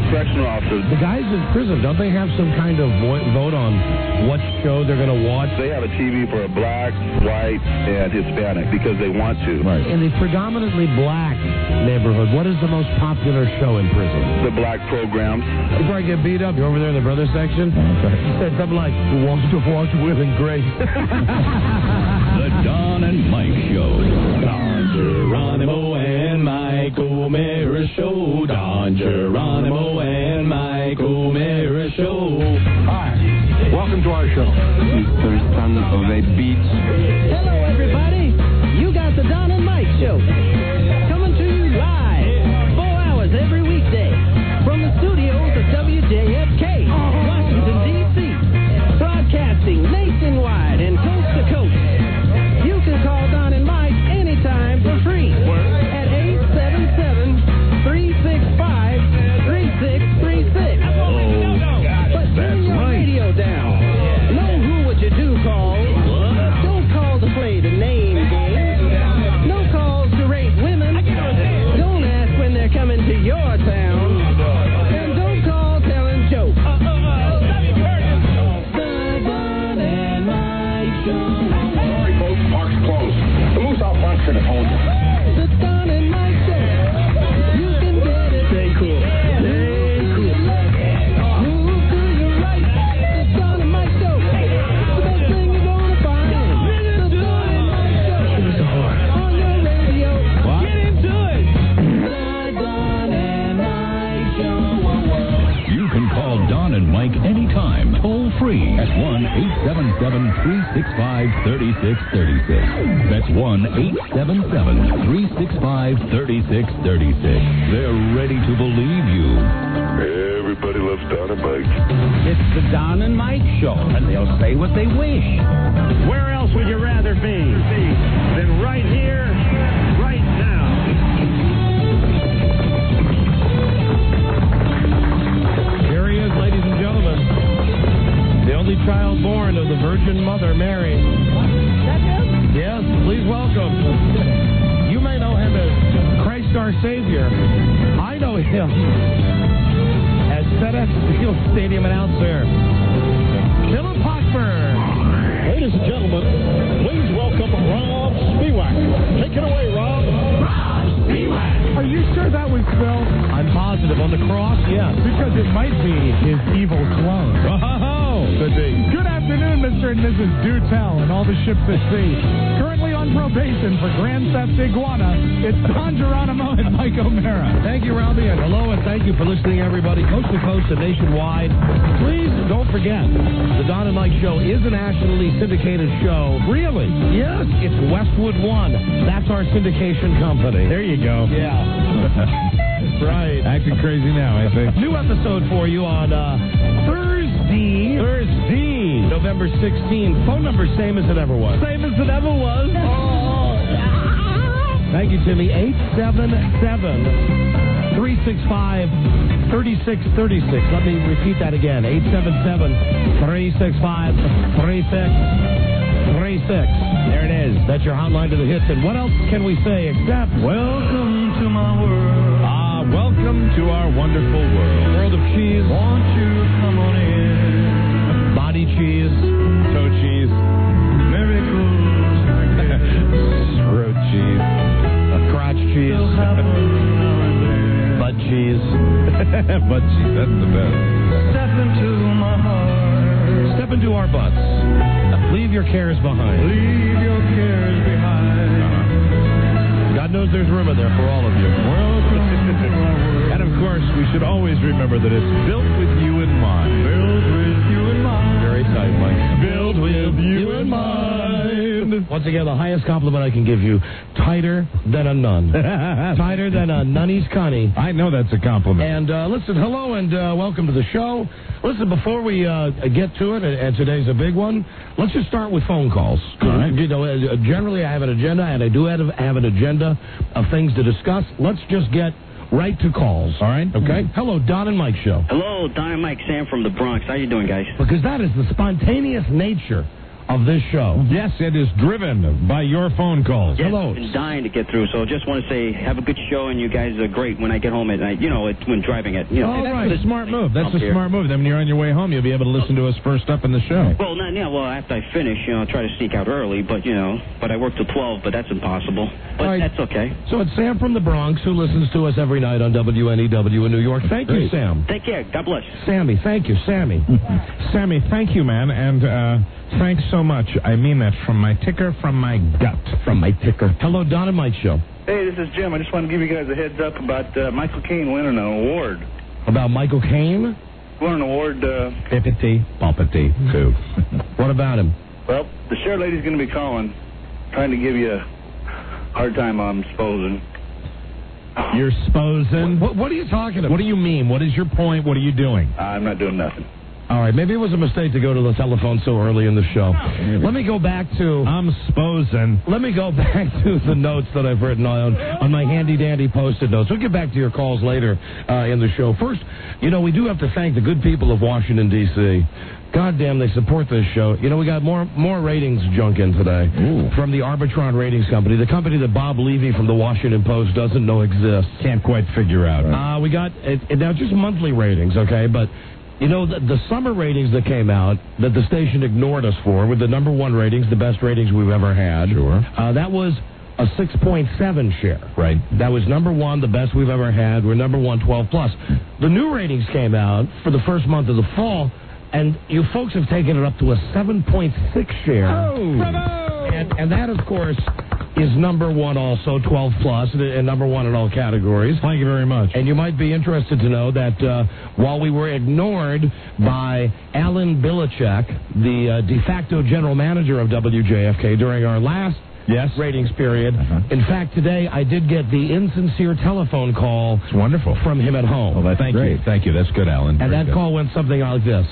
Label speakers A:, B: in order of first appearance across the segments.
A: correctional officers.
B: The guys in prison, don't they have some kind of vote on what show they're going to watch?
A: They have a TV for a black, white, and Hispanic because they want to.
B: Right. In the predominantly black neighborhood, what is the most popular show in prison?
A: The black programs.
B: Before I get beat up, you're over there in the brother section. He said something like, "Who wants to watch Will and Grace?"
C: The Don and Mike Show. Don Geronimo and Mike O'Meara Show. Don Geronimo and Mike O'Meara Show.
B: Hi. Welcome to our show.
D: Mr. Son of a Beach.
E: Hello, everybody. You got the Don and Mike Show. Coming to you live, 4 hours every weekday, from the studios of WJFK, Washington, D.C., broadcasting nationwide and coast to coast. You can call Don and Mike anytime for free at 877-365-3636. But turn your radio down. Know who would you do call? Don't call to play the name game. No calls to rape women. Don't ask when they're coming to your town. And don't call telling jokes. The Don and Mike Show.
F: Sorry, folks, park's closed. The moose out front should have told you.
E: The Don and Mike Show. You can get it. Stay cool. Stay cool. Move to your right. The Don and Mike Show. The best thing you're gonna find. The Don and Mike Show. On your radio.
C: What?
E: Get into it. The Don and Mike Show.
C: You can call Don and Mike anytime, toll free at 1-877-365-3636. That's 1-877-365-3636. They're ready to believe you.
A: Everybody loves Don and Mike.
G: It's the Don and Mike Show, and they'll say what they wish. Where else would you rather be than right here, right now?
B: Here he is, ladies and gentlemen. The only child born of the Virgin Mother, Mary. Yes, please welcome. You may know him as Christ our Savior. I know him as FedEx Field Stadium announcer, Philip Hochberg.
F: Ladies and gentlemen, please welcome Rob Spiewak. Take it away, Rob.
H: Are you sure that was Phil?
B: I'm positive. On the cross, yes.
H: Because it might be his evil clone.
B: Oh, could be.
H: Good afternoon, Mr. and Mrs. Do-Tell and all the ships at sea. Currently on probation for Grand Theft Iguana, it's Don Geronimo and Mike O'Meara.
B: Thank you, Robbie, and hello, and thank you for listening, everybody, coast to coast and nationwide. Please don't forget, the Don and Mike Show is a nationally syndicated show. Really? Yes. It's Westwood One. That's our syndication company.
H: There you go.
B: Yeah. Right.
H: Acting crazy now, I think.
B: New episode for you on Thursday, November 16th. Phone number same as it ever was.
E: Same as it ever was.
B: Thank you, Timmy. 877-365-3636. Let me repeat that again. 877-365-3636. There it is. That's your hotline to the hits. And what else can we say except welcome to my world?
H: Welcome to our wonderful world.
B: World of cheese.
H: Won't you come on in?
B: Body cheese.
H: Toe cheese. Miracles. Throat cheese.
B: Crotch cheese. Butt cheese.
H: Butt cheese. That's the best.
E: Step into my heart.
B: Step into our butts. Leave your cares behind.
H: Leave your cares behind.
B: God knows there's room in there for all of you.
H: And of course, we should always remember that it's built with you in mind. Built with you in mind.
B: Very tight, Mike.
H: Built with you in mind.
B: Once again, the highest compliment I can give you, tighter than a nun. Tighter than a nunny's cunny.
H: I know that's a compliment.
B: And listen, hello and welcome to the show. Listen, before we get to it, and today's a big one, let's just start with phone calls.
H: All right.
B: You know, generally I have an agenda, and I do have an agenda of things to discuss. Let's just get right to calls.
H: All right.
B: Okay? Hello, Don and Mike Show.
I: Hello, Don and Mike. Sam from the Bronx. How you doing, guys?
B: Because that is the spontaneous nature of this show.
I: Yes, it is driven by your phone calls.
J: Yes,
B: Hello.
J: I've been dying to get through, so just want to say have a good show, and you guys are great when I get home at night. When driving it.
B: All
I: That's
B: right.
I: a smart move. That's a smart move. Then when you're on your way home, you'll be able to listen to us first up in the show.
J: Well, not now. Well, after I finish, I'll try to sneak out early, but I work till 12, but that's impossible. But
B: All right.
J: that's okay.
B: So it's Sam from the Bronx who listens to us every night on WNEW in New York. Thank you, Sam.
J: Take care. God bless.
B: Sammy, thank you, Sammy.
I: Sammy, thank you, man, and thanks so much. I mean that from my ticker, from my gut.
B: From my ticker. Hello, Don and Mike Show.
A: Hey, this is Jim. I just want to give you guys a heads up about Michael Caine winning an award.
B: About Michael Caine?
A: Won an award.
I: Pippity, poppity, too.
B: What about him?
A: Well, the share lady's going to be calling, trying to give you a hard time on supposing.
I: You're sposing?
B: What are you talking about?
I: What do you mean? What is your point? What are you doing?
A: I'm not doing nothing.
B: All right, maybe it was a mistake to go to the telephone so early in the show. Let me go back to...
I: I'm sposing.
B: Let me go back to the notes that I've written on my handy-dandy Post-it notes. We'll get back to your calls later in the show. First, we do have to thank the good people of Washington, D.C. God damn, they support this show. We got more ratings junk in today from the Arbitron Ratings Company, the company that Bob Levy from the Washington Post doesn't know exists.
I: Can't quite figure out.
B: We got, now just monthly ratings, okay, but... the summer ratings that came out that the station ignored us for were the number one ratings, the best ratings we've ever had.
I: Sure.
B: That was a 6.7 share.
I: Right.
B: That was number one, the best we've ever had. We're number one, 12 plus. The new ratings came out for the first month of the fall, and you folks have taken it up to a 7.6 share.
I: Oh, bravo!
B: And that, of course, is number one also, 12 plus, and number one in all categories.
I: Thank you very much.
B: And you might be interested to know that while we were ignored by Alan Bilichek, the de facto general manager of WJFK during our last ratings period, in fact, today I did get the insincere telephone call
I: It's wonderful.
B: from him at home.
I: Well, that's great. Thank you. That's good, Alan.
B: And
I: Very
B: that
I: good.
B: call went something like this.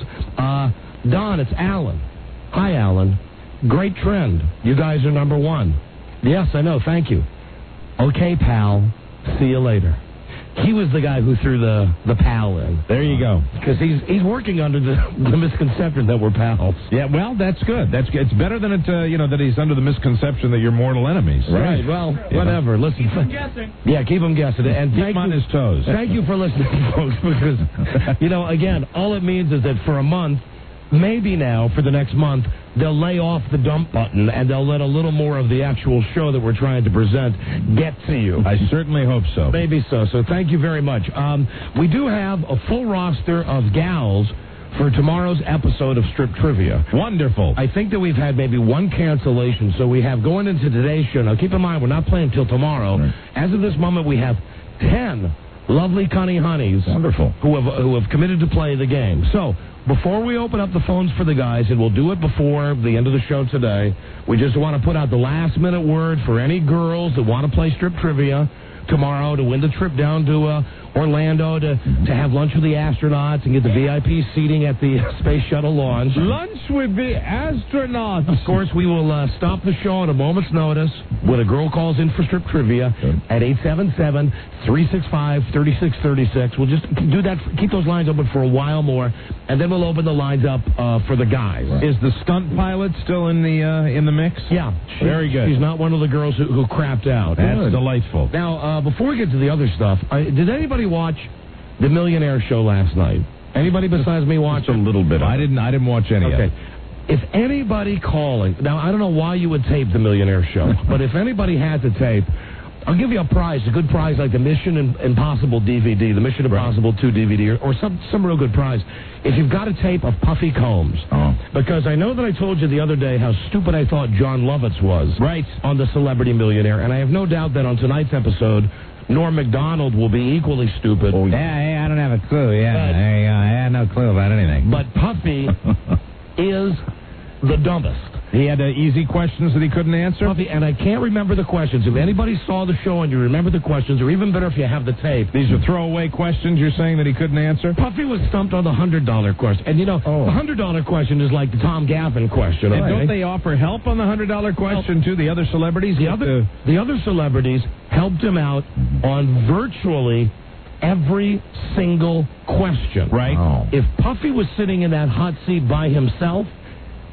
B: Don, it's Alan. Hi, Alan. Great trend. You guys are number one. Yes, I know. Thank you. Okay, pal. See you later. He was the guy who threw the pal in.
I: There you go.
B: Because he's working under the misconception that we're pals.
I: Yeah, well, that's good. That's good. It's better than that he's under the misconception that you're mortal enemies.
B: Right. Well, whatever. Listen. Keep him guessing. Yeah, keep him guessing. And
I: keep him on his toes.
B: Thank you for listening, folks. Because again, all it means is that for a month, maybe now for the next month, they'll lay off the dump button and they'll let a little more of the actual show that we're trying to present get to you.
I: I certainly hope so.
B: Maybe so. So thank you very much. We do have a full roster of gals for tomorrow's episode of Strip Trivia.
I: Wonderful.
B: I think that we've had maybe one cancellation. So we have going into today's show. Now keep in mind, we're not playing till tomorrow. Right. As of this moment, we have 10 lovely cunny honeys.
I: Wonderful.
B: Who have committed to play the game. So before we open up the phones for the guys, and we'll do it before the end of the show today, we just want to put out the last-minute word for any girls that want to play Strip Trivia tomorrow to win the trip down to Orlando to have lunch with the astronauts and get the VIP seating at the Space Shuttle launch.
I: Lunch with the astronauts.
B: Of course, we will stop the show at a moment's notice when a girl calls in for Strip Trivia at 877-365-3636. We'll just do that, keep those lines open for a while more, and then we'll open the lines up for the guys.
I: Is the stunt pilot still in the mix?
B: Yeah.
I: Very good.
B: She's not one of the girls who crapped out.
I: That's delightful.
B: Now, before we get to the other stuff, did anybody watch The Millionaire Show last night? Anybody besides me watch
I: a little bit? I didn't watch any of it.
B: If anybody calling, now I don't know why you would tape The Millionaire Show, but if anybody has a tape, I'll give you a prize, a good prize like the Mission Impossible DVD, the Mission Impossible 2 DVD, or some real good prize. If you've got a tape of Puffy Combs, because I know that I told you the other day how stupid I thought John Lovitz was on The Celebrity Millionaire, and I have no doubt that on tonight's episode, Norm Macdonald will be equally stupid.
I: Oh, yeah, I don't have a clue. I had no clue about anything.
B: But Puffy is the dumbest.
I: He had easy questions that he couldn't answer?
B: Puffy, and I can't remember the questions. If anybody saw the show and you remember the questions, or even better if you have the tape.
I: These are throwaway questions you're saying that he couldn't answer?
B: Puffy was stumped on the $100 question. And, the $100 question is like the Tom Gavin question.
I: And don't they offer help on the $100 question, too? The other celebrities?
B: The other celebrities helped him out on virtually every single question.
I: Right.
B: If Puffy was sitting in that hot seat by himself,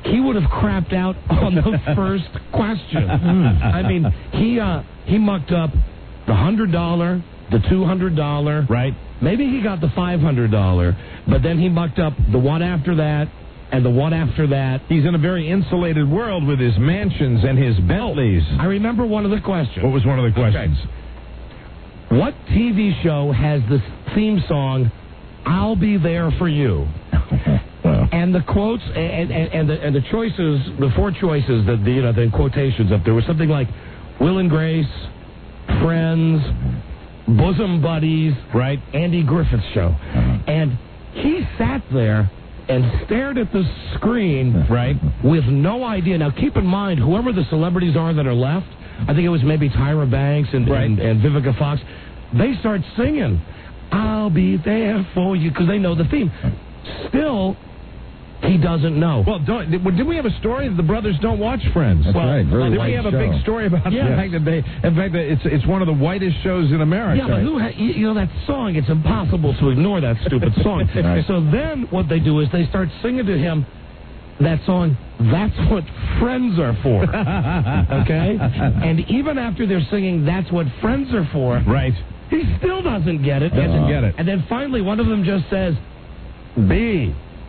B: he would have crapped out on the first question. I mean, he mucked up the $100, the $200.
I: Right.
B: Maybe he got the $500, but then he mucked up the one after that and the one after that.
I: He's in a very insulated world with his mansions and his Bentleys.
B: I remember one of the questions.
I: What was one of the questions?
B: Okay. What TV show has the theme song, I'll Be There For You? And the quotes and the choices, the four choices, the quotations up there was something like Will and Grace, Friends, Bosom Buddies,
I: right?
B: Andy Griffith Show. And he sat there and stared at the screen,
I: right,
B: with no idea. Now, keep in mind, whoever the celebrities are that are left, I think it was maybe Tyra Banks and Vivica Fox, they start singing, I'll be there for you, because they know the theme. Still, he doesn't know.
I: Well, did we have a story that the brothers don't watch Friends?
D: That's right. Very
I: did
D: white
I: we have
D: show.
I: a big story about the fact that it's one of the whitest shows in America?
B: Yeah, but that song, it's impossible to ignore that stupid song.
I: Right.
B: So then what they do is they start singing to him that song, That's What Friends Are For. Okay? And even after they're singing That's What Friends Are For,
I: right,
B: he still doesn't get it.
I: Doesn't get it.
B: And then finally one of them just says, B.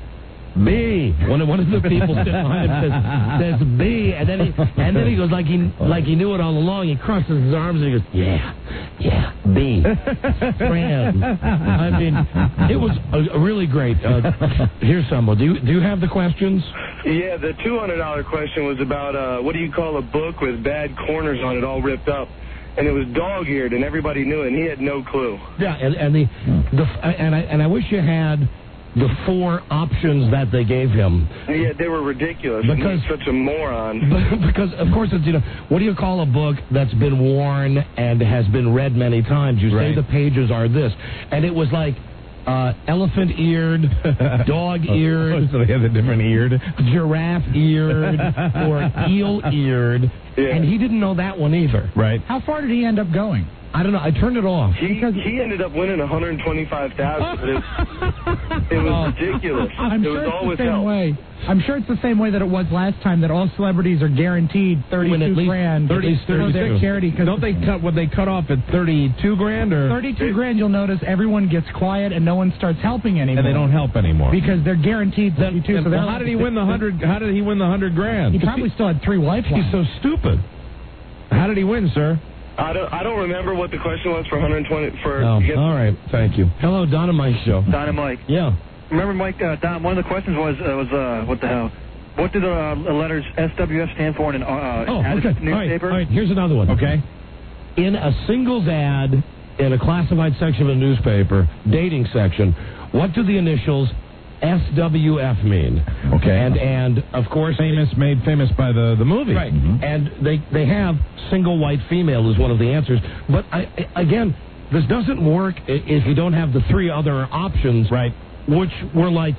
B: One of the people sitting behind him says B, and then he goes like he knew it all along. He crosses his arms and he goes, yeah, B. Friend. I mean, it was a really great. Here's some. Do you have the questions?
K: Yeah, the $200 question was about what do you call a book with bad corners on it, all ripped up. And it was dog-eared, and everybody knew it, and he had no clue.
B: Yeah, and I wish you had the four options that they gave him.
K: Yeah, they were ridiculous.
B: Because
K: he's such a moron.
B: Because, of course, it's, what do you call a book that's been worn and has been read many times? You say the pages are this. And it was like elephant-eared, dog-eared.
I: So they have a different eared.
B: Giraffe-eared, or eel-eared. Yeah. And he didn't know that one either.
I: Right.
H: How far did he end up going?
B: I don't know. I turned it off.
K: He ended up winning $125,000. It was ridiculous.
H: I'm
K: it
H: sure
K: was
H: it's
K: always
H: the same way. I'm sure it's the same way that it was last time, that all celebrities are guaranteed $32,000 for their charity.
I: Don't they cut off at $32,000 or
H: $32,000? You'll notice everyone gets quiet and no one starts helping anymore.
I: And they don't help anymore
H: because they're guaranteed $32,000. So
I: how did he win the $100? How did he win the $100,000?
H: He probably still had 3 lifelines.
I: He's so stupid. How did he win, sir?
K: I don't remember what the question was for 120 for.
B: All right, thank you. Hello, Don and Mike show.
L: Don and Mike.
B: Yeah.
L: Remember, Mike? Don. One of the questions was what the hell? What do the letters SWF stand for in an newspaper?
B: All right. Here's another one.
I: Okay.
B: In a singles ad in a classified section of a newspaper, dating section, what do the initials SWF mean?
I: Okay.
B: And of course,
I: made famous by the movie.
B: Right. Mm-hmm. And they have single white female is one of the answers. But again, this doesn't work if you don't have the 3 other options.
I: Right.
B: Which were like,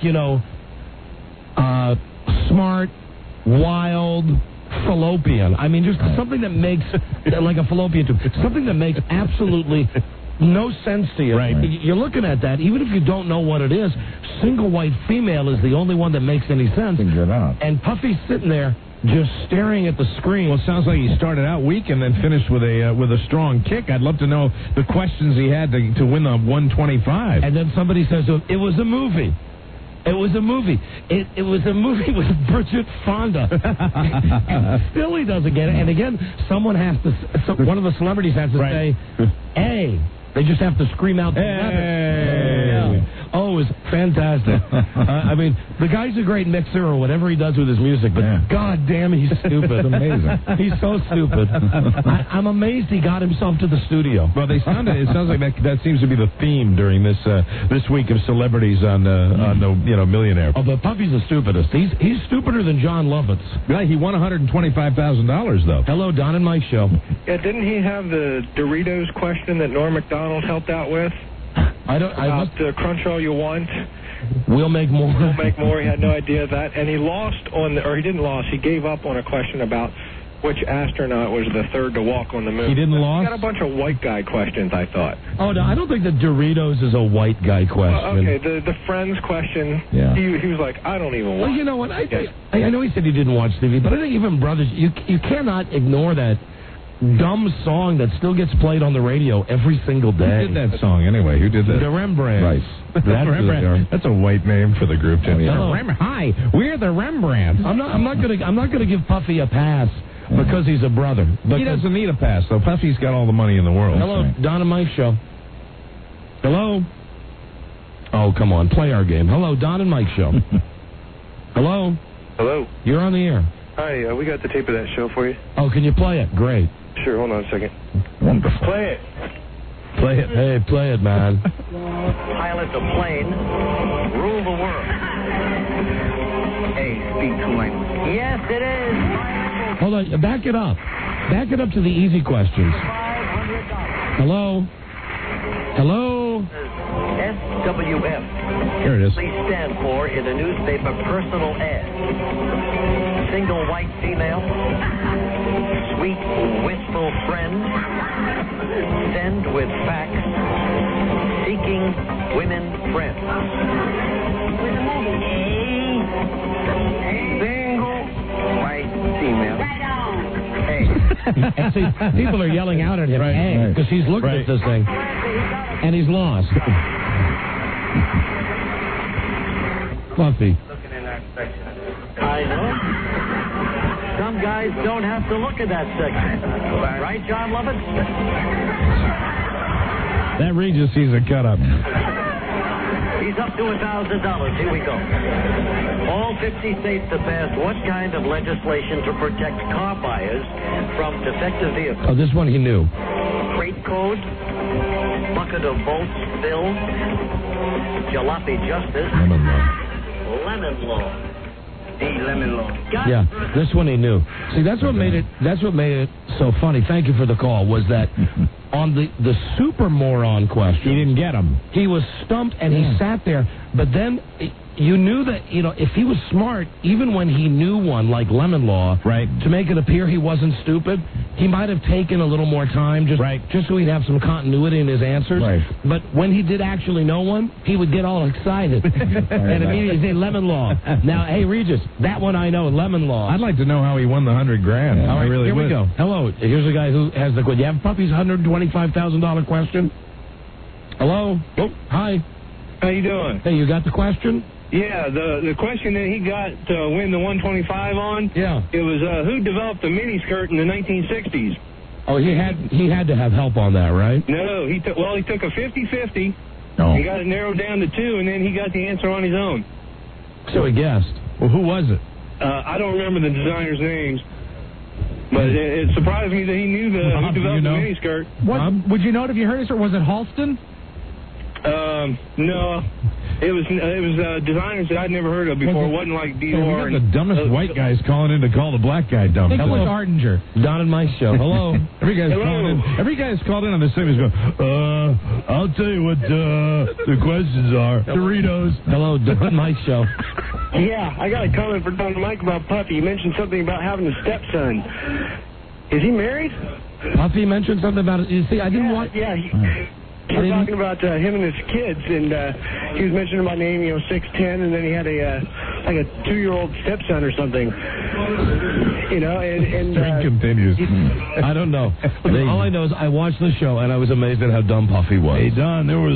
B: smart, wild, fallopian. I mean, just something that makes like a fallopian tube. Something that makes absolutely no sense to you.
I: Right.
B: You're looking at that, even if you don't know what it is, single white female is the only one that makes any sense.
D: Figure it out.
B: And Puffy's sitting there just staring at the screen.
I: Well, it sounds like he started out weak and then finished with a strong kick. I'd love to know the questions he had to win the 125.
B: And then somebody says, it was a movie. It was a movie. It was a movie with Bridget Fonda. And still he doesn't get it. And again, one of the celebrities has to say, hey. They just have to scream out the letter. Oh, it was fantastic. I mean, the guy's a great mixer or whatever he does with his music, but God damn, he's stupid.
D: It's amazing.
B: He's so stupid. I'm amazed he got himself to the studio.
I: Well, it sounds like that seems to be the theme during this week of celebrities on the Millionaire.
B: Oh, but Puffy's the stupidest. He's stupider than John Lovitz.
I: Yeah, he won $125,000 though.
B: Hello, Don and Mike show.
K: Yeah, didn't he have the Doritos question that Norm Macdonald helped out with? About crunch all you want.
B: We'll make more.
K: We'll make more. He had no idea of that, and he lost he didn't lose. He gave up on a question about
M: which astronaut was the third to walk on the moon.
I: He didn't lose?
M: Got a bunch of white guy questions, I thought.
B: Oh, no, I don't think that Doritos is a white guy question.
M: Okay, the Friends question, he was like, I don't even watch.
B: Well, you know what? I know he said he didn't watch TV, but I think even brothers, you cannot ignore that dumb song that still gets played on the radio every single day.
I: Who did that song anyway? Who did that?
B: The Rembrandts.
I: Right. That's a white name for the group, Jimmy.
B: Hi, we're the Rembrandts. I'm not gonna give Puffy a pass because he's a brother.
I: He doesn't need a pass, though. Puffy's got all the money in the world.
B: Hello, Don and Mike Show. Hello. Oh, come on, play our game. Hello, Don and Mike Show. Hello.
K: Hello.
B: You're on the air.
K: Hi, we got the tape of that show for you.
B: Oh, can you play it? Great.
K: Sure, hold on a second.
I: Wonderful.
K: Play it.
B: Play it. Hey, play it, man.
N: Pilot the plane, rule the world. Hey, speak to my... Yes, it is.
B: Hold on, back it up. Back it up to the easy questions. Hello? Hello?
N: SWF.
I: Here it is.
N: Please stand for in the newspaper personal ad. Single white female. Sweet, wistful friend. Send with fax. Seeking women friends. Single white female. Hey.
B: And see, people are yelling out at him, hey, because he's looking at this thing, and he's lost. Puffy.
N: I know. Some guys don't have to look at that section. Right, John Lovett?
I: That Regis sees a cut up.
N: He's up to $1,000. Here we go. All 50 states have passed what kind of legislation to protect car buyers from defective vehicles?
B: Oh, this one he knew.
N: Crate code, bucket of bolts bill, jalopy justice, lemon law. Lemon law.
B: Yeah, this one he knew. See, that's what made it so funny. Thank you for the call. Was that on the super moron question?
I: He didn't get him.
B: He was stumped and he sat there. But then you knew that if he was smart, even when he knew one like lemon law,
I: right,
B: to make it appear he wasn't stupid, he might have taken a little more time just so he'd have some continuity in his answers.
I: Right.
B: But when he did actually know one, he would get all excited and immediately say lemon law. Now, hey Regis, that one I know, lemon law.
I: I'd like to know how he won the $100,000.
B: All right,
I: really
B: here
I: would.
B: we go. Hello, here's a guy who has the question. You have Puffy's $125,000 question? Hello? Oh, hi.
K: How you doing?
B: Hey, you got the question?
K: Yeah, the question that he got to win the 125 on.
B: Yeah.
K: It was who developed the miniskirt in the 1960s.
B: Oh, he had to have help on that, right?
K: No, he took a 50-50.
I: Oh.
K: He got it narrowed down to 2, and then he got the answer on his own.
B: So he guessed.
I: Well, who was it?
K: I don't remember the designers' names, but it surprised me that he knew who developed the miniskirt.
H: What would you know it if you heard it, or was it Halston?
K: No. It was designers that I'd never heard of before. It wasn't like Dior.
I: We got the dumbest white guys calling in to call the black guy dumb.
H: I think it was Ardinger.
B: Don and Mike Show. Hello.
I: Every guy's called in on the same. He's going, I'll tell you what the questions are. Doritos.
B: Hello, Don and Mike Show.
K: Yeah, I got a comment for Don and Mike about Puffy. He mentioned something about having a stepson. Is he married?
B: Puffy mentioned something about it. You see, I didn't want...
K: Yeah, we're talking about him and his kids, and he was mentioning my name, 6'10", and then he had a 2-year-old stepson or something. And
I: String continues.
B: I don't know. All I know is I watched the show and I was amazed at how dumb Puffy was.
I: Hey Don, there was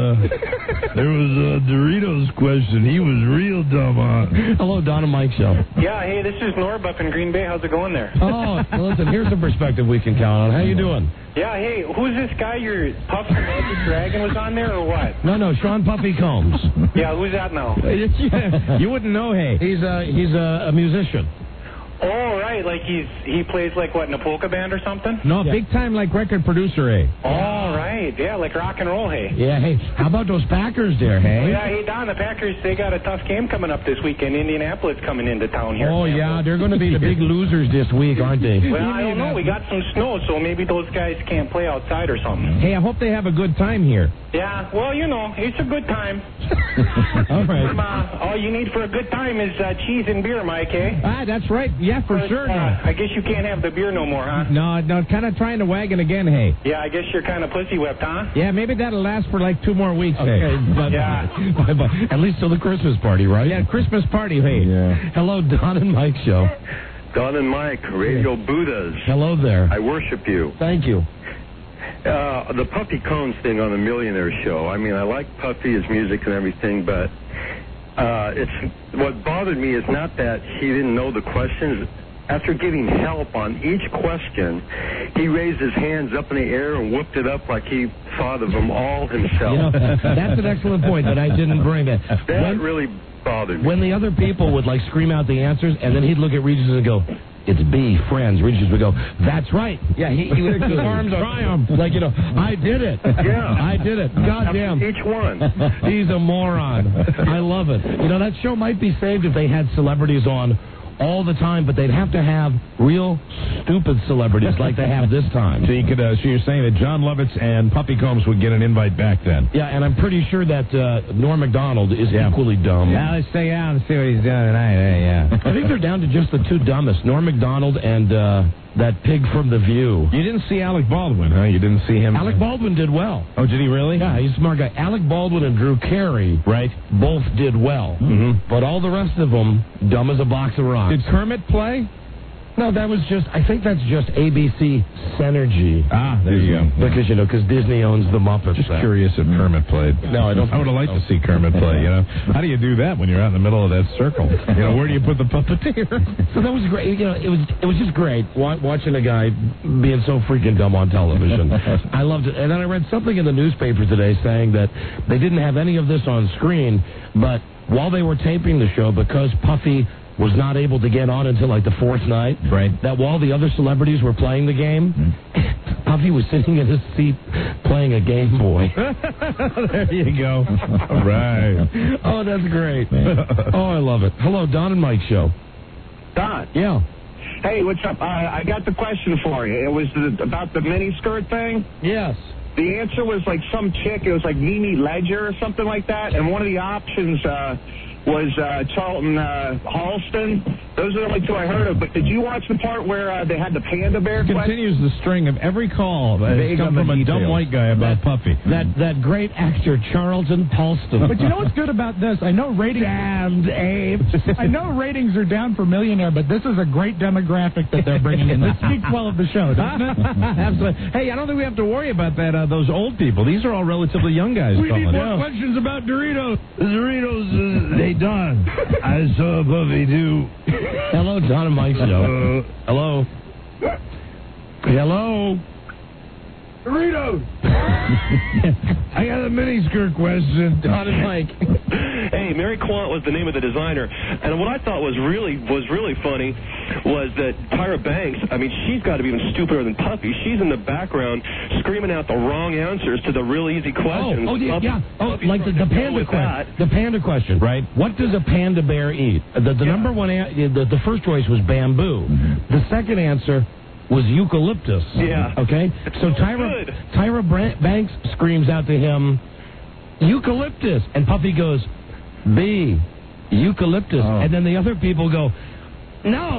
I: a Doritos question. He was real dumb, huh?
B: Hello, Don and Mike Show.
K: Yeah, hey, this is Norb up in Green Bay. How's it going there?
B: Oh, well, listen, here's the perspective we can count on. How you doing?
K: Yeah, hey, who's this guy? Your Puffy Magic Dragon was on there, or what?
B: No, Sean Puffy Combs.
K: Yeah, who's that now?
I: You wouldn't know, hey.
B: He's a musician.
K: Oh, right, like he plays like what, in a polka band or something?
I: No, big time like record producer, hey.
K: Oh, right, yeah, like rock and roll, hey.
B: Yeah, hey, how about those Packers there, hey?
K: Oh, yeah, hey, Don, the Packers, they got a tough game coming up this weekend. Indianapolis coming into town here.
B: Oh, yeah, they're going to be the big losers this week, aren't they?
K: Well, I don't know. We got some snow, so maybe those guys can't play outside or something.
I: Hey, I hope they have a good time here.
M: Yeah, well, you know, it's a good time.
B: All right.
M: All you need for a good time is cheese and beer, Mike, eh?
B: That's right. Yeah, for sure.
M: I guess you can't have the beer no more, huh?
B: No, kind of trying to wagon again, hey.
M: Yeah, I guess you're kind of pussy-whipped, huh?
B: Yeah, maybe that'll last for like 2 more weeks,
M: Okay,
B: hey. But,
M: yeah.
B: At least till the Christmas party, right? Yeah, Christmas party, hey. Yeah. Hello, Don and Mike Show.
O: Don and Mike, Radio Buddhas.
B: Hello there.
O: I worship you.
B: Thank you.
O: The Puffy Combs thing on the Millionaire Show. I mean, I like Puffy, his music and everything, but it's what bothered me is not that he didn't know the questions. After giving help on each question, he raised his hands up in the air and whooped it up like he thought of them all himself.
B: You know, that's an excellent point that I didn't bring it.
O: That really bothered me.
B: When the other people would like scream out the answers, and then he'd look at Regis and go, "It's B, friends." Regis would go, "That's right." Yeah, he would his arms on triumph. Like, you know, I did it.
O: Yeah.
B: I did it. Goddamn.
O: Each one.
B: He's a moron. I love it. You know, that show might be saved if they had celebrities on all the time, but they'd have to have real stupid celebrities like they have this time.
I: So you could, so you're saying that John Lovitz and Puffy Combs would get an invite back then?
B: Yeah, and I'm pretty sure that Norm Macdonald is equally dumb.
P: Yeah, let's stay out and see what he's doing tonight. Yeah.
B: I think they're down to just the 2 dumbest, Norm Macdonald and that pig from The View.
I: You didn't see Alec Baldwin, huh? You didn't see him?
B: Alec Baldwin did well.
I: Oh, did he really?
B: Yeah, he's a smart guy. Alec Baldwin and Drew Carey both did well.
I: Mm-hmm.
B: But all the rest of them, dumb as a box of rocks.
I: Did Kermit play?
B: No, that was just, I think that's just ABC Synergy.
I: Ah, there you go.
B: Because, you know, because Disney owns the Muppets.
I: Just curious if Kermit played.
B: No, I don't.
I: I would have liked to see Kermit play, you know. How do you do that when you're out in the middle of that circle? You know, where do you put the puppeteer?
B: So that was great. You know, it was just great watching a guy being so freaking dumb on television. I loved it. And then I read something in the newspaper today saying that they didn't have any of this on screen, but while they were taping the show, because Puffy was not able to get on until like the 4th night, that while the other celebrities were playing the game, Puffy was sitting in his seat playing a Game Boy.
I: There you go. All right.
B: Oh, that's great. Oh, I love it. Hello, Don and Mike Show.
M: Don.
B: Yeah.
M: Hey, what's up? I got the question for you. It was about the miniskirt thing.
B: Yes.
M: The answer was like some chick. It was like Mimi Ledger or something like that. And one of the options was Charlton Heston. Those are the only 2 I heard of. But did you watch the part where they had the panda bear question?
I: Continues the string of every call that has come from a dumb white guy about Puffy.
B: That great actor, Charlton Heston.
H: But you know what's good about this? I know ratings...
B: Damned apes.
H: I know ratings are down for Millionaire, but this is a great demographic that they're bringing in. This speaks well of the show, doesn't it?
I: Absolutely. Hey, I don't think we have to worry about that. Those old people. These are all relatively young guys.
B: We need more
I: questions about Doritos. Doritos, they done. I saw Puffy do.
B: Hello, Don and Mike Show. Hello. Hello.
I: Doritos. I got a miniskirt question.
B: Don and Mike.
Q: Hey, Mary Quant was the name of the designer, and what I thought was really funny was that Tyra Banks. I mean, she's got to be even stupider than Puffy. She's in the background screaming out the wrong answers to the really easy questions.
B: Puffy's like the panda question. The panda question, right? What does a panda bear eat? The number one, the first choice was bamboo. Mm-hmm. The second answer was eucalyptus.
Q: Yeah.
B: Okay? So Tyra Banks screams out to him, eucalyptus. And Puffy goes, B, eucalyptus. Oh. And then the other people go, no.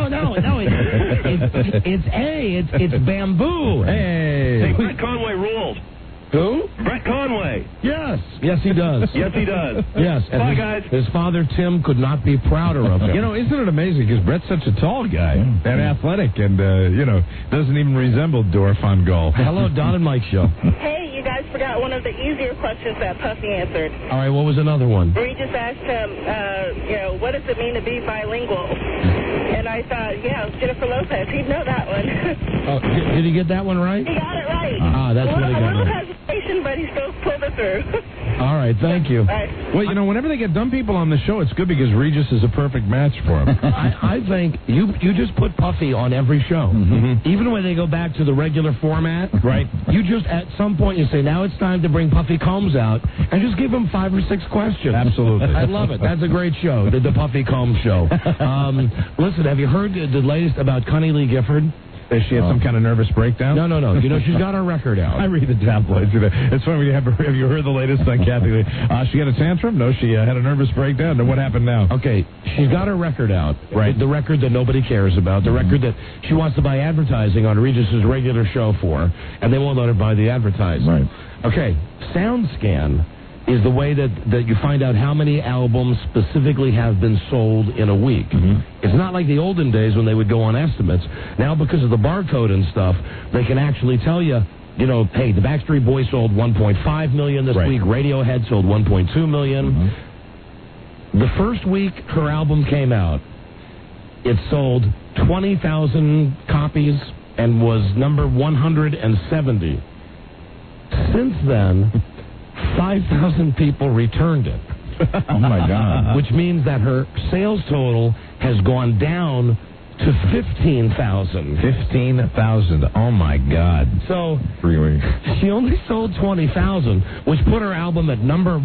B: It's A. It's bamboo.
Q: Hey, Brett Conway rules.
B: Who?
Q: Brett Conway.
B: Yes, he does.
Q: Yes, he does.
B: Yes. And
Q: bye, guys.
B: His father, Tim, could not be prouder of him.
I: You know, isn't it amazing? Because Brett's such a tall guy and athletic and, doesn't even resemble Dorf on golf.
B: Hello, Don and Mike Show.
R: Hey, you guys forgot one of the easier questions that Puffy answered.
B: All right, what was another one?
R: Where he just asked him, what does it mean to be bilingual? And I thought, Jennifer Lopez. He'd know that one.
B: Oh, did he get that one right?
R: He got it right.
B: That's what he got right.
R: But he still pulled it through.
B: All right, thank you.
I: Well, whenever they get dumb people on the show, it's good because Regis is a perfect match for him.
B: I think you just put Puffy on every show. Mm-hmm. Even when they go back to the regular format, right? You just, at some point, you say, now it's time to bring Puffy Combs out, and just give him 5 or 6 questions.
I: Absolutely.
B: I love it. That's a great show, the Puffy Combs show. Listen, have you heard the latest about Connie Lee Gifford? Has she had some kind of nervous breakdown?
S: No. You know, she's got her record out.
B: I read the tabloids. It's funny when have you heard the latest on Kathy Lee? She had a tantrum? No, she had a nervous breakdown. Then what happened now?
S: Okay, she's got her record out.
B: Right.
S: The record that nobody cares about. The record that she wants to buy advertising on Regis's regular show for, and they won't let her buy the advertising.
B: Right.
S: Okay, SoundScan is the way that you find out how many albums specifically have been sold in a week. It's not like the olden days when they would go on estimates. Now, because of the barcode and stuff, they can actually tell you, you know, hey, the Backstreet Boys sold 1.5 million this week. Radiohead sold 1.2 million. The first week her album came out, it sold 20,000 copies and was number 170. Since then, 5,000 people returned it.
B: Oh, my God.
S: Which means that her sales total has gone down to 15,000.
B: 15,000. Oh, my God.
S: So
B: 3 weeks.
S: She only sold 20,000, which put her album at number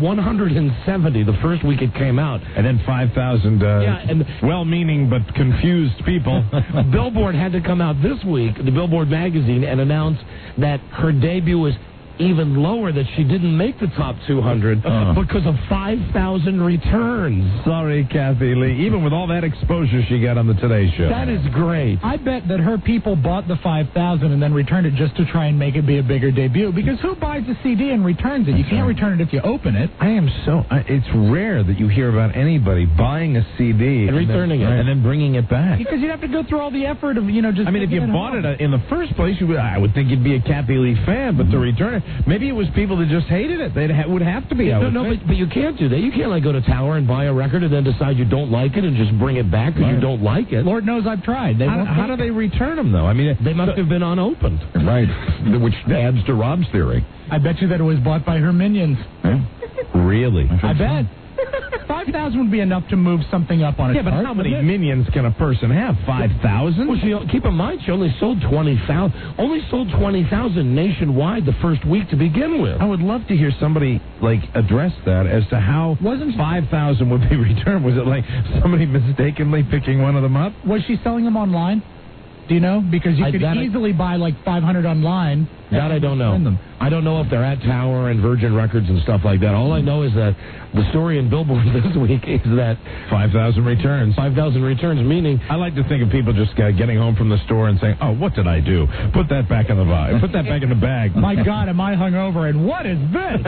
S: 170 the first week it came out.
B: And then 5,000 well-meaning but confused people.
S: Billboard had to come out this week, the Billboard magazine, and announce that her debut was even lower, that she didn't make the top 200 because of 5,000 returns.
B: Sorry, Kathy Lee. Even with all that exposure she got on the Today Show.
S: That is great.
H: I bet that her people bought the 5,000 and then returned it just to try and make it be a bigger debut. Because who buys a CD and returns it? You can't return it if you open it.
B: It's rare that you hear about anybody buying a CD
S: and returning it
B: and then bringing it back.
H: Because you'd have to go through all the effort of, just...
B: I mean, if you bought it in the first place, I would think you'd be a Kathy Lee fan, but to return it, maybe it was people that just hated it. They would have to be.
S: But you can't do that. You can't go to Tower and buy a record and then decide you don't like it and just bring it back because you don't like it.
H: Lord knows I've tried.
B: How do they return them, though? I mean,
S: they must have been unopened.
B: Right, which adds to Rob's theory.
H: I bet you that it was bought by her minions.
B: Yeah. Really?
H: I bet. 5,000 would be enough to move something up on a chart.
B: Yeah, but how many minions can a person have? 5,000?
S: Well, keep in mind, she only sold 20,000. Only sold 20,000 nationwide the first week to begin with.
B: I would love to hear somebody address that as to how 5,000 would be returned. Was it like somebody mistakenly picking one of them up?
H: Was she selling them online? Do you know? Because you could easily buy 500 online.
S: That I don't know. I don't know if they're at Tower and Virgin Records and stuff like that. All I know is that the story in Billboard this week is that
B: 5,000 returns.
S: 5,000 returns, meaning...
B: I like to think of people just getting home from the store and saying, oh, what did I do? Put that back in the bag. Put that back in the bag.
H: My God, am I hungover, and what is this?